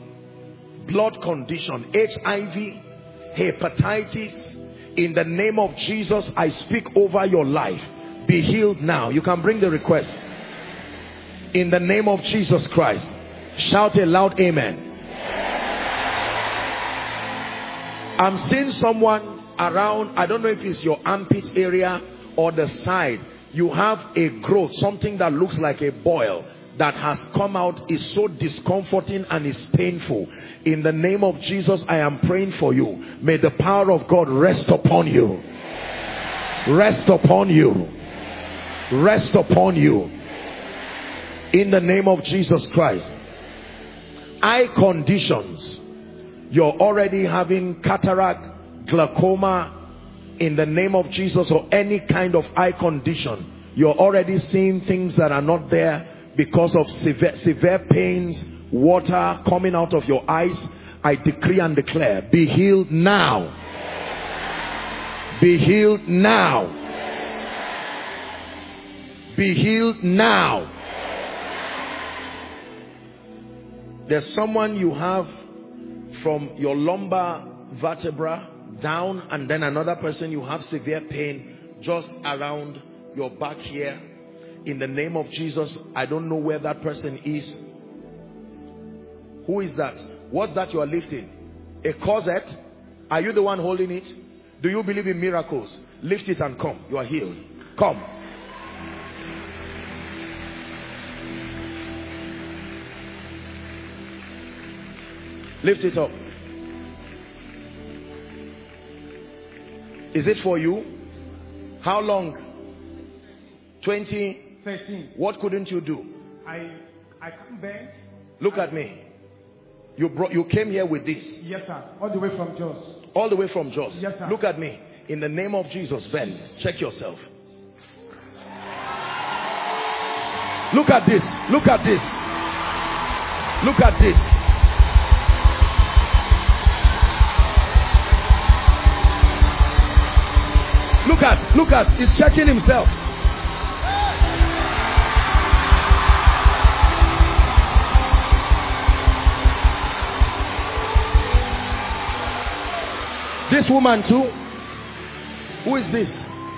HIV, hepatitis, in the name of Jesus, I speak over your life. Be healed now. You can bring the request. In the name of Jesus Christ. Shout a loud amen. I'm seeing someone around, I don't know if it's your armpit area or the side. You have a growth, something that looks like a boil that has come out, is so discomforting and is painful. In the name of Jesus, I am praying for you. May the power of God rest upon you. Rest upon you. Rest upon you. In the name of Jesus Christ. Eye conditions. You're already having cataract, glaucoma, in the name of Jesus, or any kind of eye condition. You're already seeing things that are not there because of severe pains, water coming out of your eyes. I decree and declare, be healed now. Be healed now. Be healed now. There's someone you have from your lumbar vertebra down, and then another person you have severe pain just around your back here. In the name of Jesus, I don't know where that person is. Who is that? What's that you are lifting? A corset? Are you the one holding it? Do you believe in miracles? Lift it and come. You are healed. Come. Lift it up. Is it for you? How long? 20? 13. What couldn't you do? I can't bend. Look at me. You came here with this. Yes, sir. All the way from Jos. All the way from Jos. Yes, sir. Look at me. In the name of Jesus, bend. Check yourself. Look at this. Look at this. Look at this. Look at, he's checking himself. This woman too. Who is this?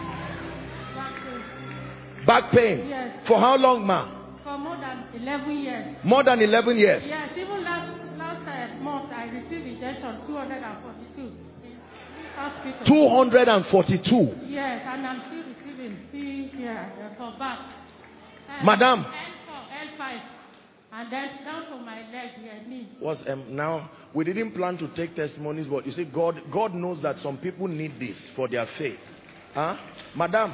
Back pain. Yes. For how long, ma? For more than 11 years. More than 11 years. Yes, even last month I received injection 242 in hospital. 242. Yes, and I'm still receiving here for back. Madam. L5. And then down to my leg here, knee. Now, we didn't plan to take testimonies, but you see, God knows that some people need this for their faith. Huh? Madam,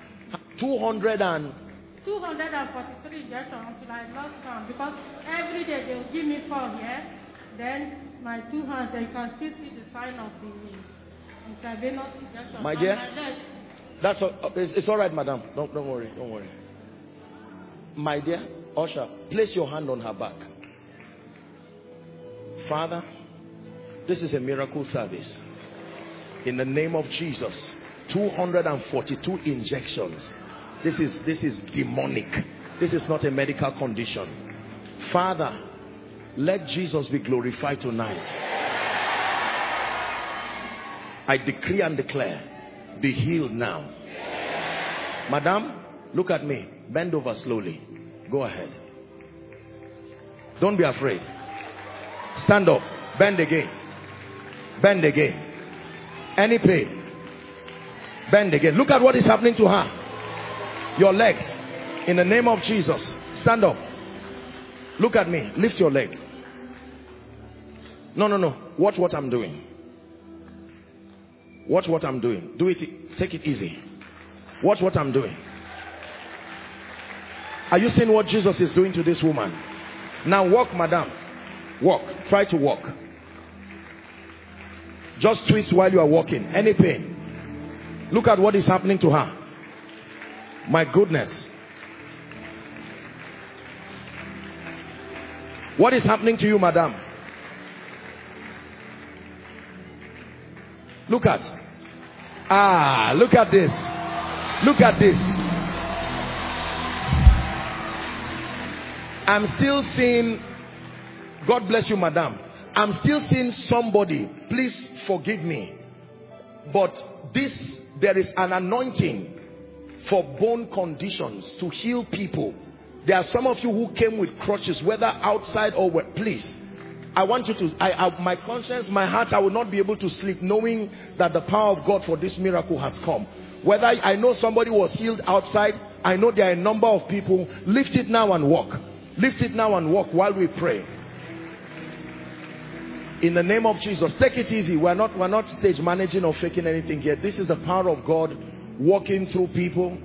243 injections until I lost count, because every day they will give me 4 here. Then my 2 hands, you can still see the sign of the intravenous injection. My dear, my leg. that's all, it's all right, madam. Don't worry, don't worry. My dear, usher, place your hand on her back. Father, this is a miracle service. In the name of Jesus, 242 injections. This is demonic. This is not a medical condition. Father, let Jesus be glorified tonight. I decree and declare, be healed now. Madam, look at me. Bend over slowly. Go ahead. Don't be afraid. Stand up. Bend again. Bend again. Any pain? Bend again. Look at what is happening to her. Your legs. In the name of Jesus. Stand up. Look at me. Lift your leg. No. Watch what I'm doing. Watch what I'm doing. Do it. Take it easy. Watch what I'm doing. Are you seeing what Jesus is doing to this woman? Now walk, madam. Walk. Try to walk. Just twist while you are walking. Any pain? Look at what is happening to her. My goodness. What is happening to you, madam? Look at. Look at this. Look at this. I'm still seeing, God bless you, madam. I'm still seeing somebody, please forgive me, but there is an anointing for bone conditions to heal people. There are some of you who came with crutches, whether outside or where. Please, I want you to, my conscience, my heart, I will not be able to sleep knowing that the power of God for this miracle has come. Whether I know somebody was healed outside, I know there are a number of people. Lift it now and walk. Lift it now and walk while we pray. In the name of Jesus, take it easy. We're not stage managing or faking anything here. This is the power of God walking through people.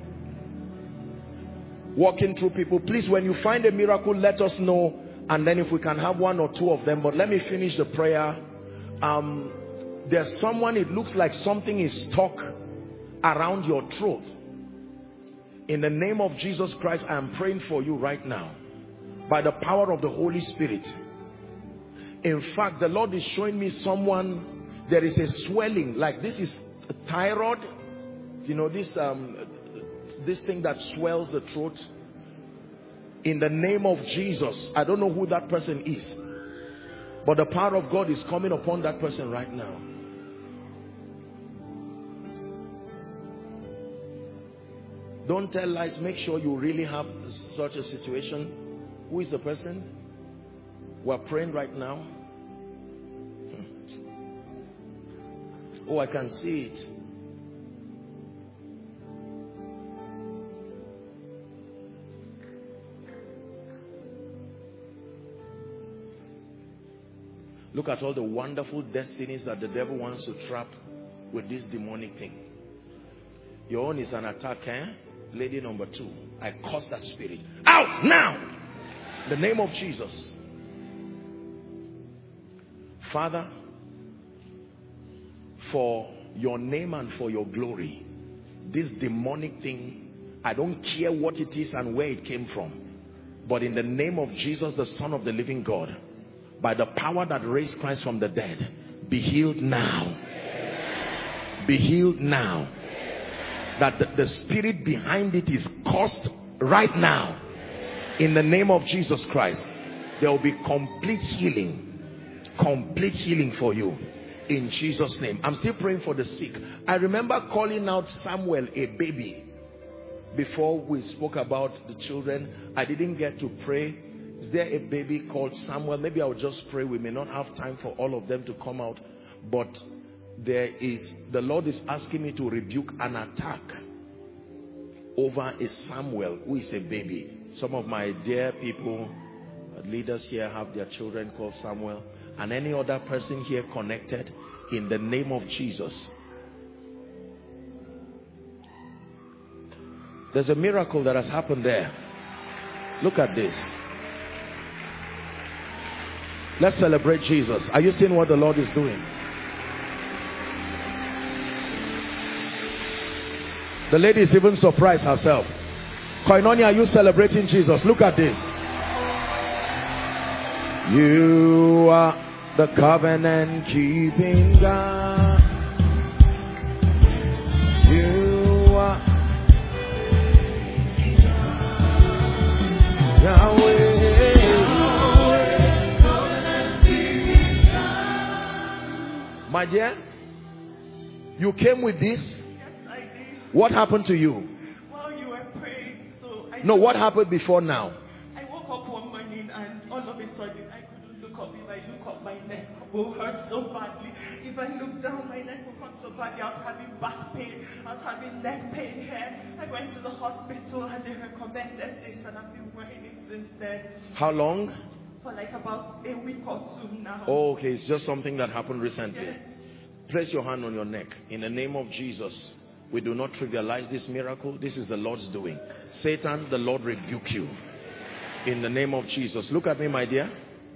Walking through people. Please, when you find a miracle, let us know. And then if we can have 1 or 2 of them. But let me finish the prayer. There's someone, it looks like something is stuck around your throat. In the name of Jesus Christ, I am praying for you right now. By the power of the Holy Spirit. In fact, the Lord is showing me someone, there is a swelling, like this is a thyroid. You know, this thing that swells the throat. In the name of Jesus, I don't know who that person is, But the power of God is coming upon that person right now. Don't tell lies. Make sure you really have such a situation. Who is the person? We're praying right now. Oh, I can see it. Look at all the wonderful destinies that the devil wants to trap with this demonic thing. Your own is an attack, eh? Lady number 2. I curse that spirit. Out now! In the name of Jesus. Father, for your name and for your glory, this demonic thing, I don't care what it is and where it came from, but in the name of Jesus, the Son of the living God, by the power that raised Christ from the dead, be healed now. Be healed now. That the spirit behind it is cursed right now. In the name of Jesus Christ, there will be complete healing. Complete healing for you. In Jesus' name. I'm still praying for the sick. I remember calling out Samuel, a baby, before we spoke about the children. I didn't get to pray. Is there a baby called Samuel? Maybe I'll just pray. We may not have time for all of them to come out, but the Lord is asking me to rebuke an attack over a Samuel who is a baby. Some of my dear people, leaders here, have their children called Samuel, and any other person here connected, in the name of Jesus. There's a miracle that has happened there. Look at this. Let's celebrate Jesus. Are you seeing what the Lord is doing? The lady is even surprised herself. Koinonia, are you celebrating Jesus? Look at this. You are the covenant keeping God. You are Yahweh. My dear, you came with this? Yes, I did. What happened to you? While you were praying, No, what happened before now? I woke up one morning and all of a sudden I couldn't look up. If I look up, my neck will hurt so badly. If I look down, my neck will hurt so badly. I was having back pain. I was having neck pain here. I went to the hospital and they recommended this, and I've been wearing it since then. How long? For like about a week or 2 now. Oh, okay, it's just something that happened recently. Yes. Place your hand on your neck. In the name of Jesus, we do not trivialize this miracle. This is the Lord's doing. Satan, the Lord rebuke you. In the name of Jesus. Look at me, my dear.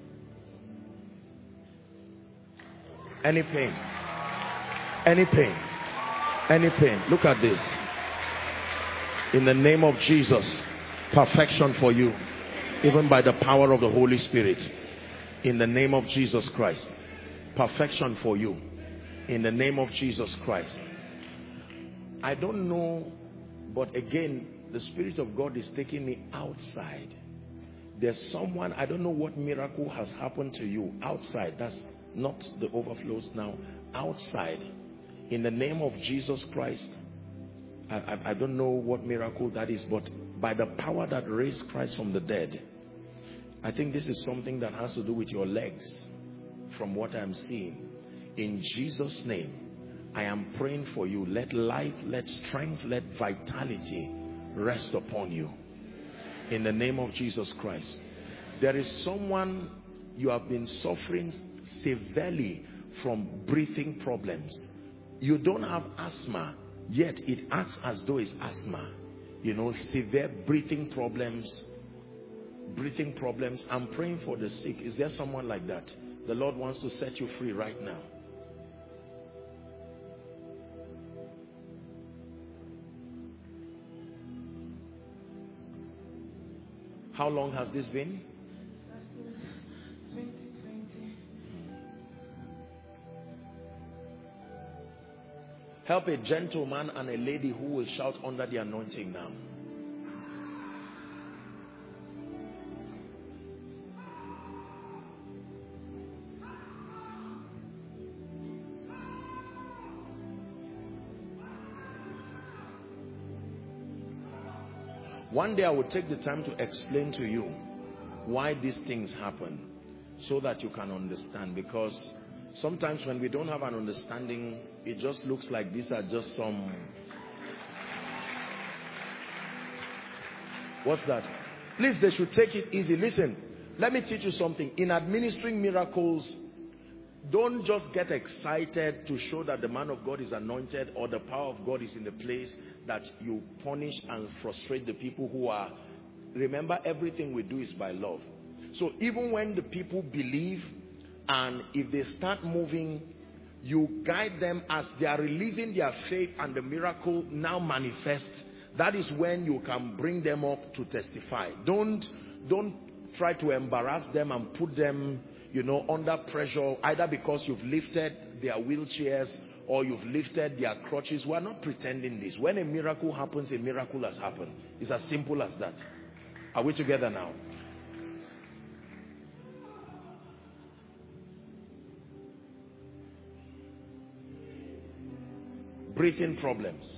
Any pain? Any pain? Any pain? Look at this. In the name of Jesus, perfection for you. Even by the power of the Holy Spirit. In the name of Jesus Christ. Perfection for you. In the name of Jesus Christ. I don't know, but again, the Spirit of God is taking me outside. There's someone, I don't know what miracle has happened to you outside. That's not the overflows now. Outside. In the name of Jesus Christ. I don't know what miracle that is, but by the power that raised Christ from the dead, I think this is something that has to do with your legs, from what I'm seeing. In Jesus' name, I am praying for you. Let life, let strength, let vitality rest upon you. In the name of Jesus Christ. There is someone, you have been suffering severely from breathing problems. You don't have asthma, yet it acts as though it's asthma. You know, severe breathing problems. Breathing problems. I'm praying for the sick. Is there someone like that? The Lord wants to set you free right now. How long has this been? 2020. Help a gentleman and a lady who will shout under the anointing now. One day I will take the time to explain to you why these things happen, so that you can understand. Because sometimes when we don't have an understanding, it just looks like these are just some... What's that? Please, they should take it easy. Listen, let me teach you something. In administering miracles, don't just get excited to show that the man of God is anointed or the power of God is in the place, that you punish and frustrate the people who are... Remember, everything we do is by love. So even when the people believe, and if they start moving, you guide them as they are releasing their faith and the miracle now manifests. That is when you can bring them up to testify. Don't try to embarrass them and put them, under pressure, either because you've lifted their wheelchairs or you've lifted their crutches. We're not pretending this. When a miracle happens, a miracle has happened. It's as simple as that. Are we together now? Breathing problems.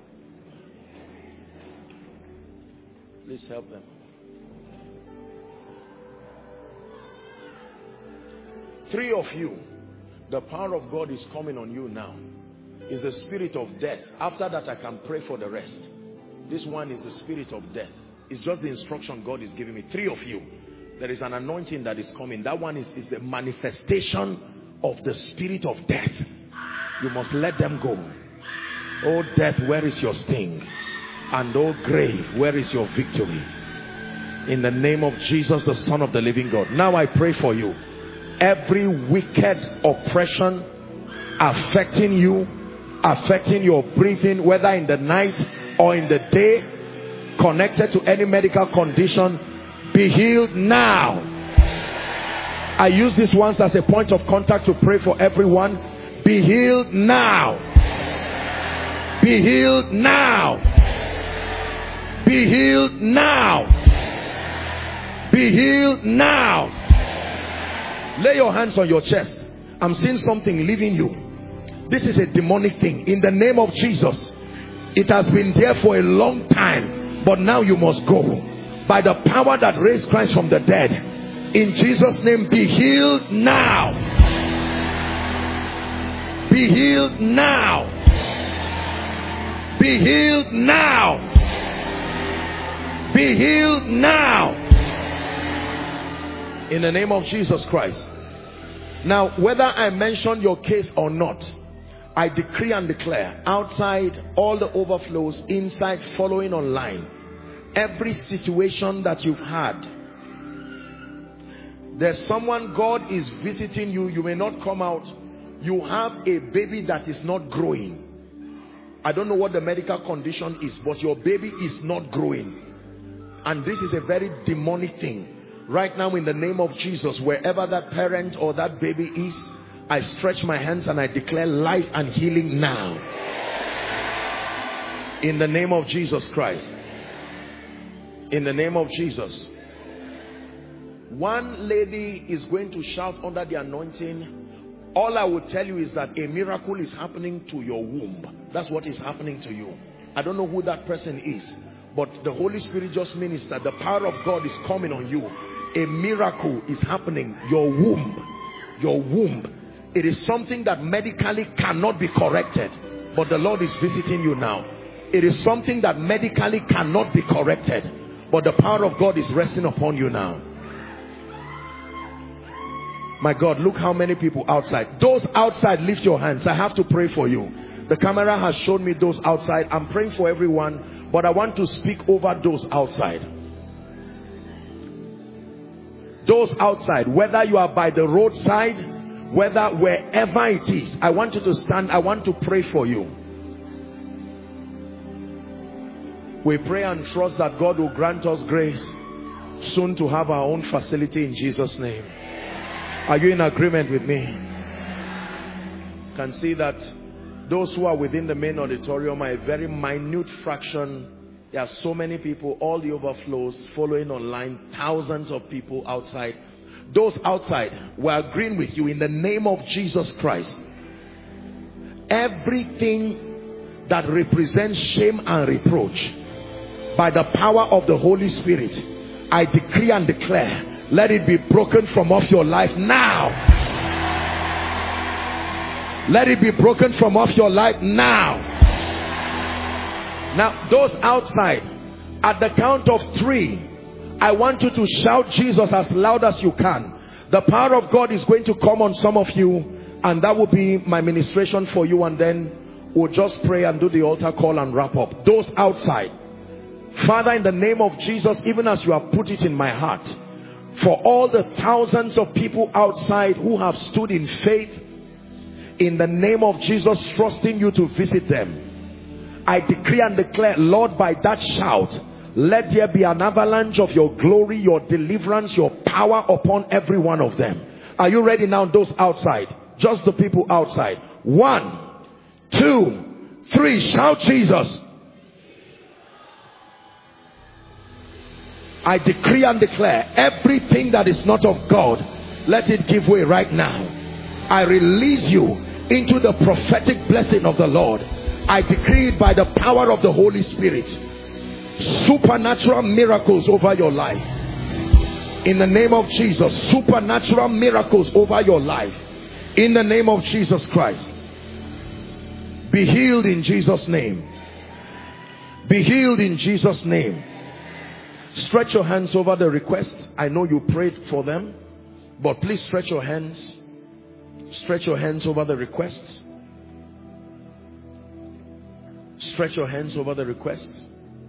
Please help them. Three of you, the power of God is coming on you now. Is the spirit of death. After that, I can pray for the rest. This one is the spirit of death. It's just the instruction God is giving me. Three of you, there is an anointing that is coming. That one is the manifestation of the spirit of death. You must let them go. Oh death, where is your sting? And oh grave, where is your victory? In the name of Jesus, the Son of the living God. Now I pray for you. Every wicked oppression affecting you, affecting your breathing, whether in the night or in the day, connected to any medical condition, be healed now. I use this once as a point of contact to pray for everyone. Be healed now. Be healed now. Be healed now. Be healed now. Lay your hands on your chest. I'm seeing something leaving you. This is a demonic thing. In the name of Jesus. It has been there for a long time, but now you must go. By the power that raised Christ from the dead. In Jesus' name, be healed now. Be healed now. Be healed now. Be healed now. In the name of Jesus Christ. Now, whether I mention your case or not, I decree and declare, outside all the overflows, inside following online, every situation that you've had, there's someone, God is visiting you, you may not come out, you have a baby that is not growing. I don't know what the medical condition is, but your baby is not growing. And this is a very demonic thing. Right now, in the name of Jesus, wherever that parent or that baby is, I stretch my hands and I declare life and healing now. In the name of Jesus Christ. In the name of Jesus. One lady is going to shout under the anointing. All I will tell you is that a miracle is happening to your womb. That's what is happening to you. I don't know who that person is, but the Holy Spirit just ministered. The power of God is coming on you. A miracle is happening. Your womb. Your womb. It is something that medically cannot be corrected, but the Lord is visiting you now. It is something that medically cannot be corrected, but the power of God is resting upon you now. My God, look how many people outside. Those outside, lift your hands. I have to pray for you. The camera has shown me those outside. I'm praying for everyone, but I want to speak over those outside. Those outside, whether you are by the roadside, whether wherever it is, I want you to stand. I want to pray for you. We pray and trust that God will grant us grace soon to have our own facility in Jesus' name. Are you in agreement with me? Can see that those who are within the main auditorium are a very minute fraction. There are so many people, all the overflows following online, thousands of people outside. Those outside, we're agreeing with you in the name of Jesus Christ. Everything that represents shame and reproach, by the power of the Holy Spirit, I decree and declare, let it be broken from off your life now. Let it be broken from off your life now. Now, those outside, at the count of 3, I want you to shout Jesus as loud as you can. The power of God is going to come on some of you, and that will be my ministration for you, and then we'll just pray and do the altar call and wrap up. Those outside, Father, in the name of Jesus, even as you have put it in my heart, for all the thousands of people outside who have stood in faith, in the name of Jesus, trusting you to visit them, I decree and declare, Lord, by that shout, let there be an avalanche of your glory, your deliverance, your power upon every one of them. Are you ready now, those outside? Just the people outside. 1, 2, 3. Shout Jesus. I decree and declare, everything that is not of God, let it give way right now. I release you into the prophetic blessing of the Lord. I decree it by the power of the Holy Spirit. Supernatural miracles over your life. In the name of Jesus, supernatural miracles over your life. In the name of Jesus Christ. Be healed in Jesus' name. Be healed in Jesus' name. Stretch your hands over the requests. I know you prayed for them, but please stretch your hands. Stretch your hands over the requests. Stretch your hands over the requests.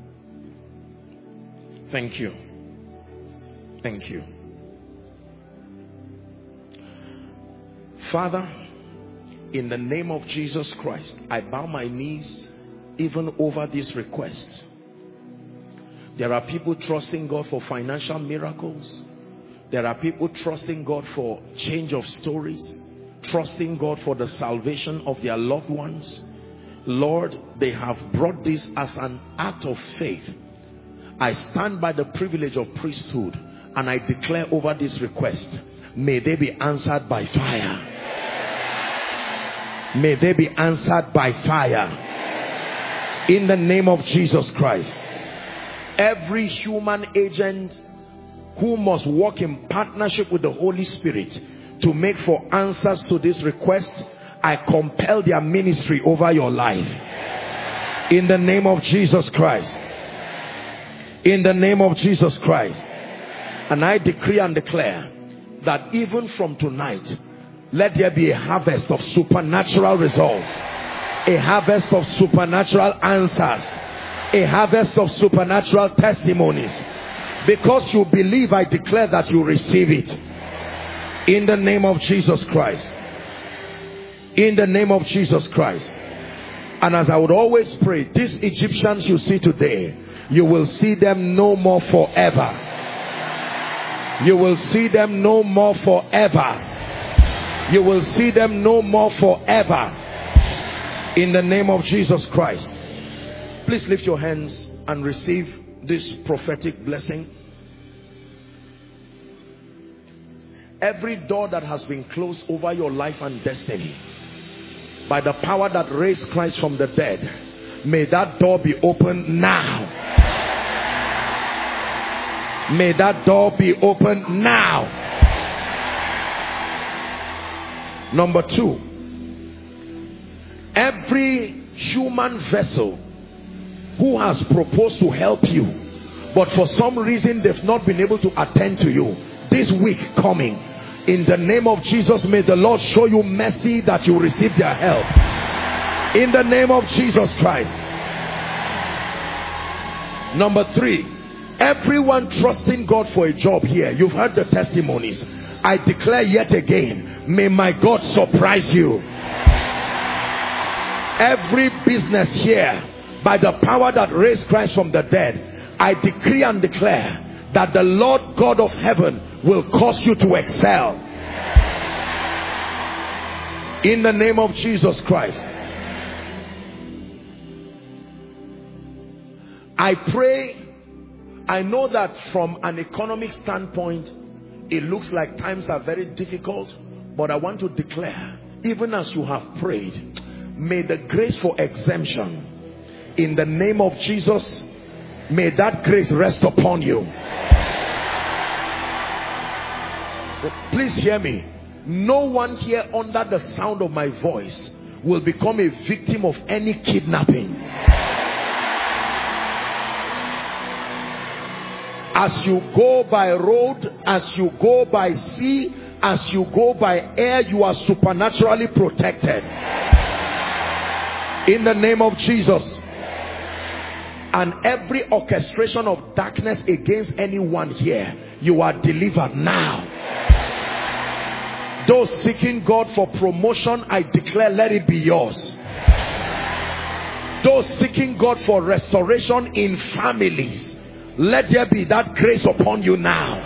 Thank you. Thank you. Father, in the name of Jesus Christ, I bow my knees even over these requests. There are people trusting God for financial miracles. There are people trusting God for change of stories, trusting God for the salvation of their loved ones. Lord, they have brought this as an act of faith. I stand by the privilege of priesthood and I declare over this request, may they be answered by fire. May they be answered by fire. In the name of Jesus Christ. Every human agent who must work in partnership with the Holy Spirit to make for answers to this request, I compel their ministry over your life. In the name of Jesus Christ. In the name of Jesus Christ. And I decree and declare that even from tonight, let there be a harvest of supernatural results, a harvest of supernatural answers, a harvest of supernatural testimonies. Because you believe, I declare that you receive it. In the name of Jesus Christ. In the name of Jesus Christ. And as I would always pray, these Egyptians you see today, you will see them no more forever. You will see them no more forever. You will see them no more forever. In the name of Jesus Christ. Please lift your hands and receive this prophetic blessing. Every door that has been closed over your life and destiny, by the power that raised Christ from the dead, may that door be opened now. May that door be opened now. Number 2, every human vessel who has proposed to help you, but for some reason they've not been able to attend to you, this week coming, in the name of Jesus, may the Lord show you mercy that you receive their help. In the name of Jesus Christ. Number 3, everyone trusting God for a job here, you've heard the testimonies. I declare yet again, may my God surprise you. Every business here, by the power that raised Christ from the dead, I decree and declare that the Lord God of heaven will cause you to excel. In the name of Jesus Christ. I pray, I know that from an economic standpoint, it looks like times are very difficult, but I want to declare, even as you have prayed, may the grace for exemption in the name of Jesus May that grace rest upon you. Please hear me. No one here under the sound of my voice will become a victim of any kidnapping. As you go by road, as you go by sea, as you go by air, you are supernaturally protected. In the name of Jesus. And every orchestration of darkness against anyone here, you are delivered now. Those seeking God for promotion, I declare, let it be yours. Those seeking God for restoration in families, let there be that grace upon you now.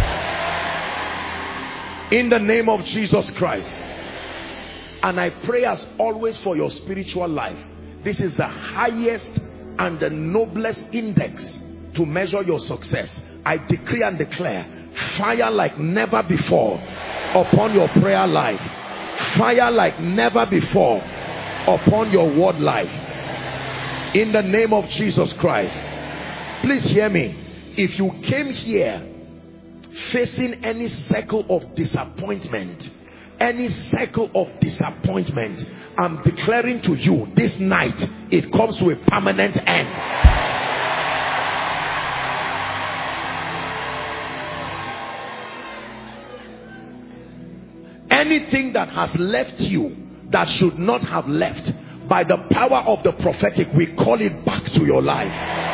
In the name of Jesus Christ. And I pray as always for your spiritual life. This is the highest and the noblest index to measure your success. I decree and declare fire like never before upon your prayer life. Fire like never before upon your word life. In the name of Jesus Christ. Please hear me. If you came here facing any circle of disappointment, I'm declaring to you this night, it comes to a permanent end. Anything that has left you that should not have left, by the power of the prophetic, we call it back to your life.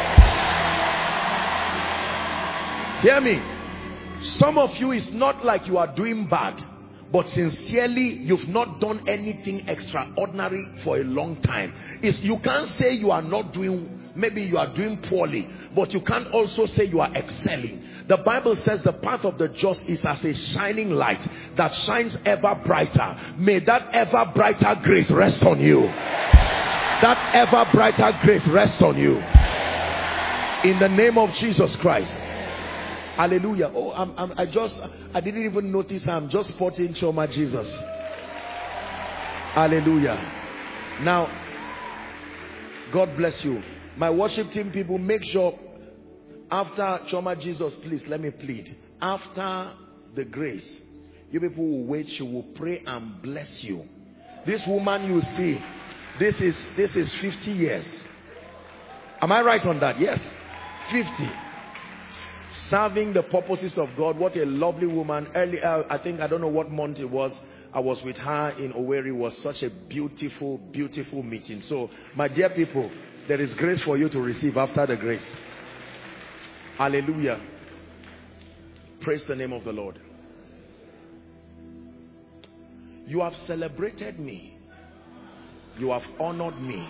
Hear me. Some of you, it's not like you are doing bad, but sincerely you've not done anything extraordinary for a long time. You can't say you are not doing, maybe you are doing poorly, but you can't also say you are excelling. The Bible says the path of the just is as a shining light that shines ever brighter. May that ever brighter grace rest on you. That ever brighter grace rest on you. In the name of Jesus Christ. Hallelujah. Oh, I didn't even notice. I'm just sporting Choma Jesus. Hallelujah. Now, God bless you. My worship team people, make sure after Choma Jesus, please let me plead. After the grace, you people will wait. She will pray and bless you. This woman you see, this is 50 years. Am I right on that? Yes. 50. Serving the purposes of God. What a lovely woman. Earlier, I don't know what month it was, I was with her in Owerri. It was such a beautiful, beautiful meeting. So, my dear people, there is grace for you to receive after the grace. Hallelujah. Praise the name of the Lord. You have celebrated me. You have honored me.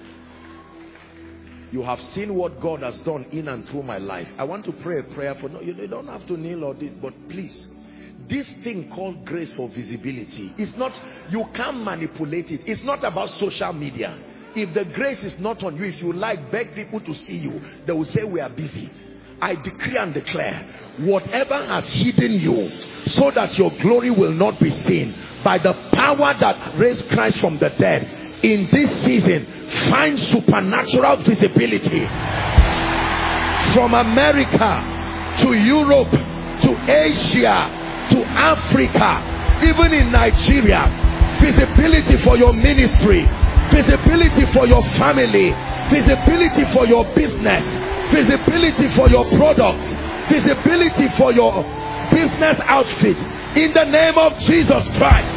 You have seen what God has done in and through my life. I want to pray a prayer for, no, you don't have to kneel or this, but please, this thing called grace for visibility, it's not, you can't manipulate it. It's not about social media. If the grace is not on you, if you like, beg people to see you, they will say we are busy. I decree and declare, whatever has hidden you so that your glory will not be seen, by the power that raised Christ from the dead, in this season, find supernatural visibility. From America to Europe to Asia to Africa, even in Nigeria, visibility for your ministry, visibility for your family, visibility for your business, visibility for your products, visibility for your business outfit, in the name of Jesus Christ.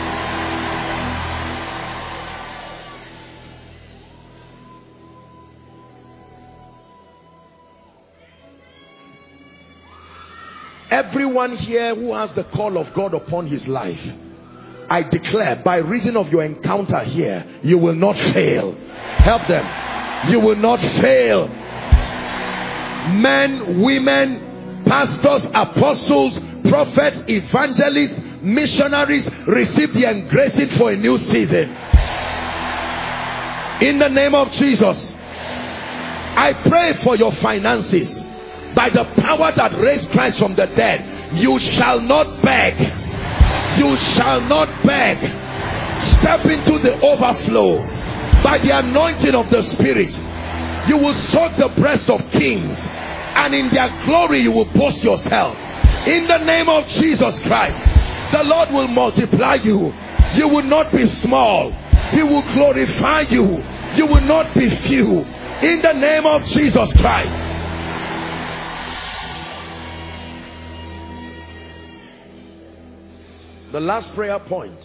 Everyone here who has the call of God upon his life, I declare, by reason of your encounter here, you will not fail. Help them. You will not fail. Men, women, pastors, apostles, prophets, evangelists, missionaries, receive the engracing for a new season. In the name of Jesus, I pray for your finances. By the power that raised Christ from the dead, you shall not beg. You shall not beg. Step into the overflow by the anointing of the Spirit. You will suck the breast of kings, and in their glory you will boast yourself. In the name of Jesus Christ, the Lord will multiply you. You will not be small. He will glorify you. You will not be few. In the name of Jesus Christ. The last prayer point.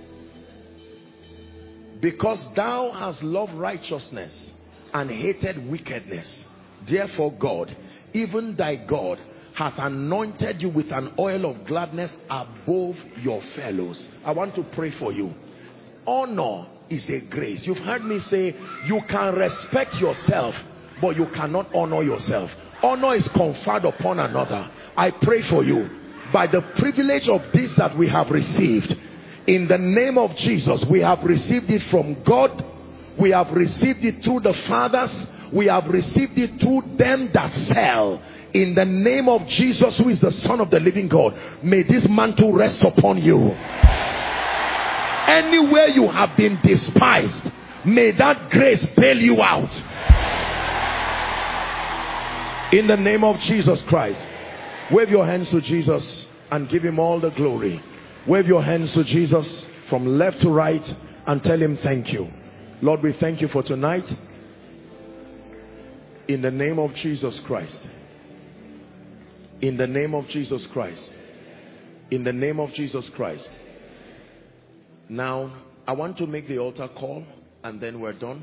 Because thou hast loved righteousness and hated wickedness, therefore God, even thy God, hath anointed you with an oil of gladness above your fellows. I want to pray for you. Honor is a grace. You've heard me say you can respect yourself, but you cannot honor yourself. Honor is conferred upon another. I pray for you, by the privilege of this that we have received, in the name of Jesus. We have received it from God. We have received it through the fathers. We have received it through them that sell. In the name of Jesus, who is the Son of the living God, may this mantle rest upon you. Anywhere you have been despised, may that grace bail you out. In the name of Jesus Christ. Wave your hands to Jesus and give him all the glory. Wave your hands to Jesus from left to right and tell him thank you. Lord, we thank you for tonight. In the name of Jesus Christ. In the name of Jesus Christ. In the name of Jesus Christ. Now, I want to make the altar call and then we're done.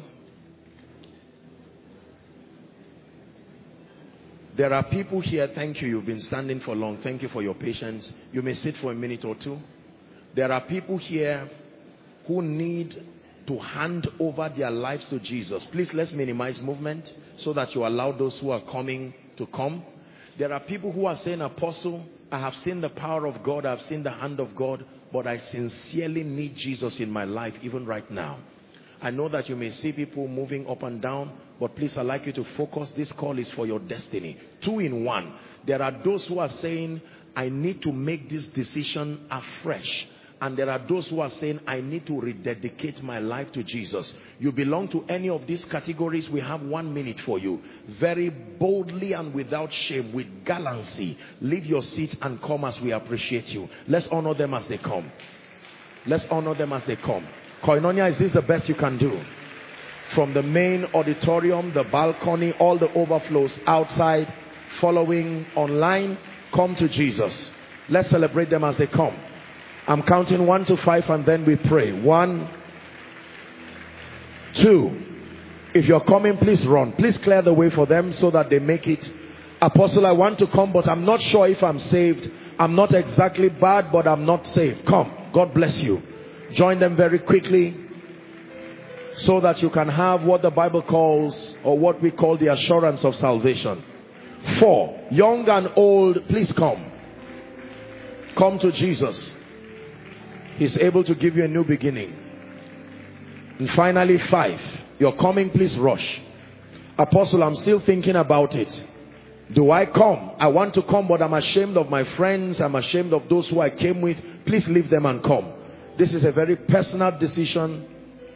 There are people here, thank you, you've been standing for long. Thank you for your patience. You may sit for a minute or two. There are people here who need to hand over their lives to Jesus. Please, let's minimize movement so that you allow those who are coming to come. There are people who are saying, Apostle, I have seen the power of God, I have seen the hand of God, but I sincerely need Jesus in my life even right now. I know that you may see people moving up and down, but please, I'd like you to focus. This call is for your destiny. 2 in 1. There are those who are saying, I need to make this decision afresh. And there are those who are saying, I need to rededicate my life to Jesus. You belong to any of these categories. We have 1 minute for you. Very boldly and without shame, with gallantry, leave your seat and come as we appreciate you. Let's honor them as they come. Let's honor them as they come. Koinonia, is this the best you can do? From the main auditorium, the balcony, all the overflows outside, following online, come to Jesus. Let's celebrate them as they come. I'm counting 1 to 5 and then we pray. 1, 2. If you're coming, please run. Please clear the way for them so that they make it. Apostle, I want to come, but I'm not sure if I'm saved. I'm not exactly bad, but I'm not saved. Come. God bless you. Join them very quickly so that you can have what the Bible calls, or what we call, the assurance of salvation. 4. Young and old, please come. Come to Jesus. He's able to give you a new beginning. And finally, 5. You're coming, please rush. Apostle, I'm still thinking about it. Do I come? I want to come, but I'm ashamed of my friends. I'm ashamed of those who I came with. Please leave them and come. This is a very personal decision.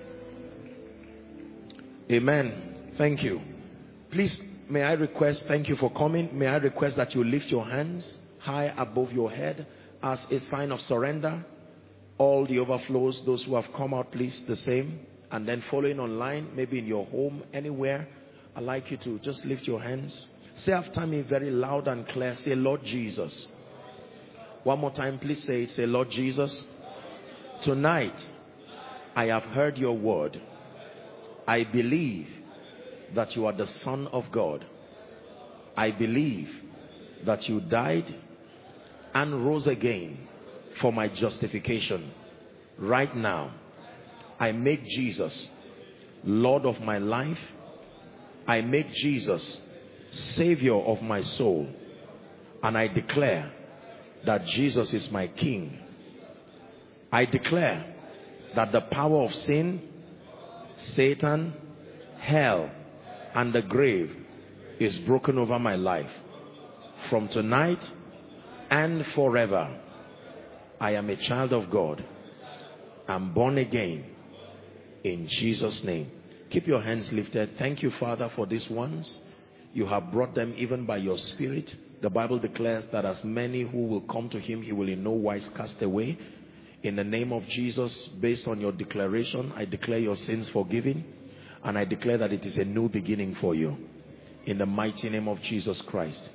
Amen. Thank you. Please, may I request, thank you for coming. May I request that you lift your hands high above your head as a sign of surrender. All the overflows, those who have come out, please, the same. And then following online, maybe in your home, anywhere, I'd like you to just lift your hands. Say after me very loud and clear. Say, Lord Jesus. One more time, please say it. Say, Lord Jesus, tonight I have heard your word. I believe that you are the Son of God. I believe that you died and rose again for my justification. Right now, I make Jesus Lord of my life. I make Jesus Savior of my soul. And I declare that Jesus is my King. I declare that the power of sin, Satan, hell, and the grave is broken over my life. From tonight and forever, I am a child of God. I'm born again in Jesus' name. Keep your hands lifted. Thank you, Father, for these ones. You have brought them even by your Spirit. The Bible declares that as many who will come to him, he will in no wise cast away. In the name of Jesus, based on your declaration, I declare your sins forgiven, and I declare that it is a new beginning for you. In the mighty name of Jesus Christ.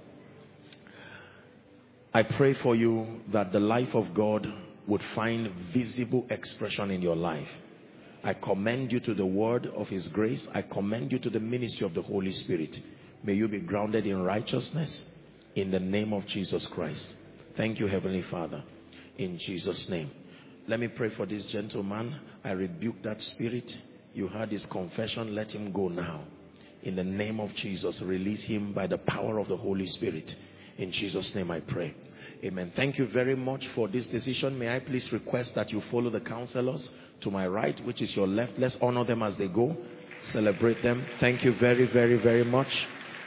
I pray for you that the life of God would find visible expression in your life. I commend you to the word of his grace. I commend you to the ministry of the Holy Spirit. May you be grounded in righteousness in the name of Jesus Christ. Thank you, Heavenly Father, in Jesus' name. Let me pray for this gentleman. I rebuke that spirit. You heard his confession. Let him go now. In the name of Jesus, release him by the power of the Holy Spirit. In Jesus' name I pray. Amen. Thank you very much for this decision. May I please request that you follow the counselors to my right, which is your left. Let's honor them as they go. Celebrate them. Thank you very, very, very much.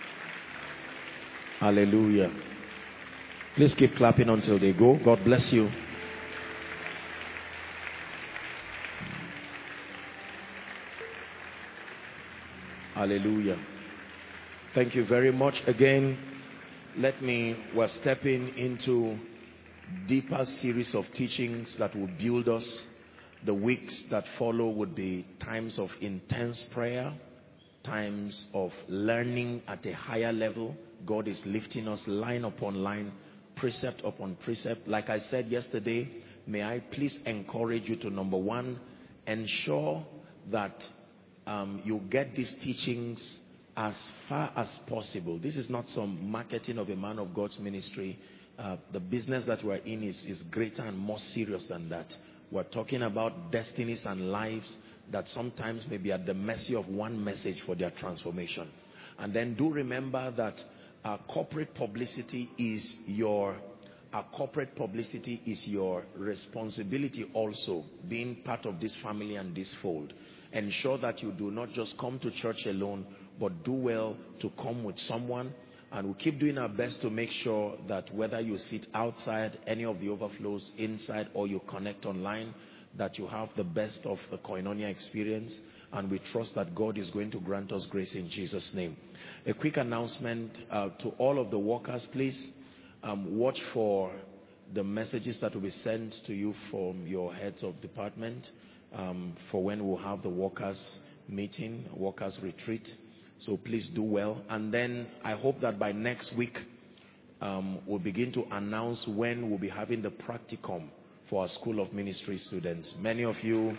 Hallelujah. Please keep clapping until they go. God bless you. Hallelujah. Thank you very much. Again, we're stepping into deeper series of teachings that will build us. The weeks that follow would be times of intense prayer, times of learning at a higher level. God is lifting us line upon line, precept upon precept. Like I said yesterday, may I please encourage you to, number one, ensure that you get these teachings as far as possible. This is not some marketing of a man of God's ministry. The business that we're in is greater and more serious than that. We're talking about destinies and lives that sometimes may be at the mercy of one message for their transformation. And then do remember that our corporate publicity is your responsibility also, being part of this family and this fold. Ensure that you do not just come to church alone, but do well to come with someone. And we'll keep doing our best to make sure that whether you sit outside any of the overflows, inside, or you connect online, that you have the best of the Koinonia experience. And we trust that God is going to grant us grace in Jesus' name. A quick announcement to all of the workers, please watch for the messages that will be sent to you from your heads of department for when we'll have the workers meeting, workers retreat. So please do well. And then I hope that by next week we'll begin to announce when we'll be having the practicum for our School of Ministry students. Many of you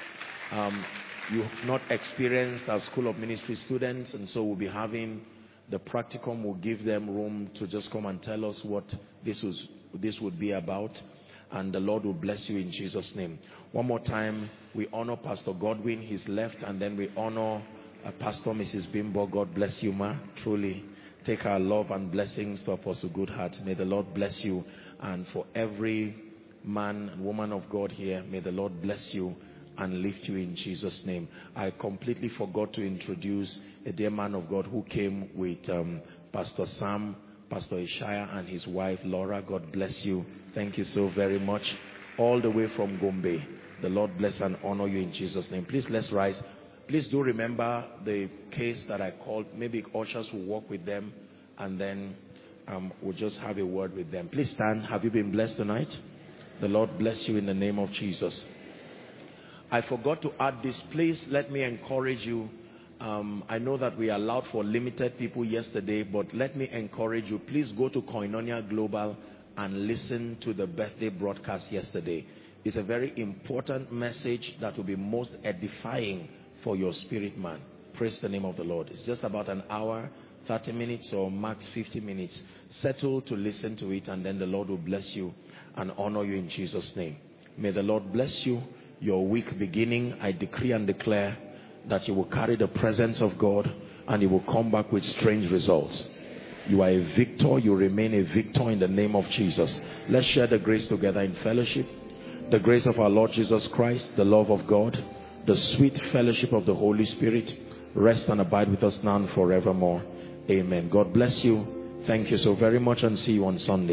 you have not experienced our School of Ministry students, and so we'll be having the practicum. Will give them room to just come and tell us what this would be about, and the Lord will bless you in Jesus' name. One more time, we honor Pastor Godwin, his left, and then we honor Pastor Mrs. Bimbo. God bless you, ma. Truly, take our love and blessings to Apostle Goodheart. May the Lord bless you, and for every man and woman of God here, may the Lord bless you and lift you in Jesus' name. I completely forgot to introduce a dear man of God who came with Pastor Sam, Pastor Ishaya, and his wife Laura. God bless you. Thank you so very much. All the way from Gombe. The Lord bless and honor you in Jesus' name. Please, let's rise. Please do remember the case that I called. Maybe ushers will walk with them, and then we'll just have a word with them. Please stand. Have you been blessed tonight? The Lord bless you in the name of Jesus. I forgot to add this. Please let me encourage you. I know that we allowed for limited people yesterday, but let me encourage you. Please go to Koinonia Global and listen to the birthday broadcast yesterday. It's a very important message that will be most edifying for your spirit man. Praise the name of the Lord. It's just about an hour, 30 minutes or max 50 minutes. Settle to listen to it, and then the Lord will bless you and honor you in Jesus' name. May the Lord bless you. Your week beginning, I decree and declare that you will carry the presence of God and you will come back with strange results. You are a victor. You remain a victor in the name of Jesus. Let's share the grace together in fellowship. The grace of our Lord Jesus Christ, the love of God, the sweet fellowship of the Holy Spirit rest and abide with us now and forevermore. Amen. God bless you. Thank you so very much, and see you on Sunday.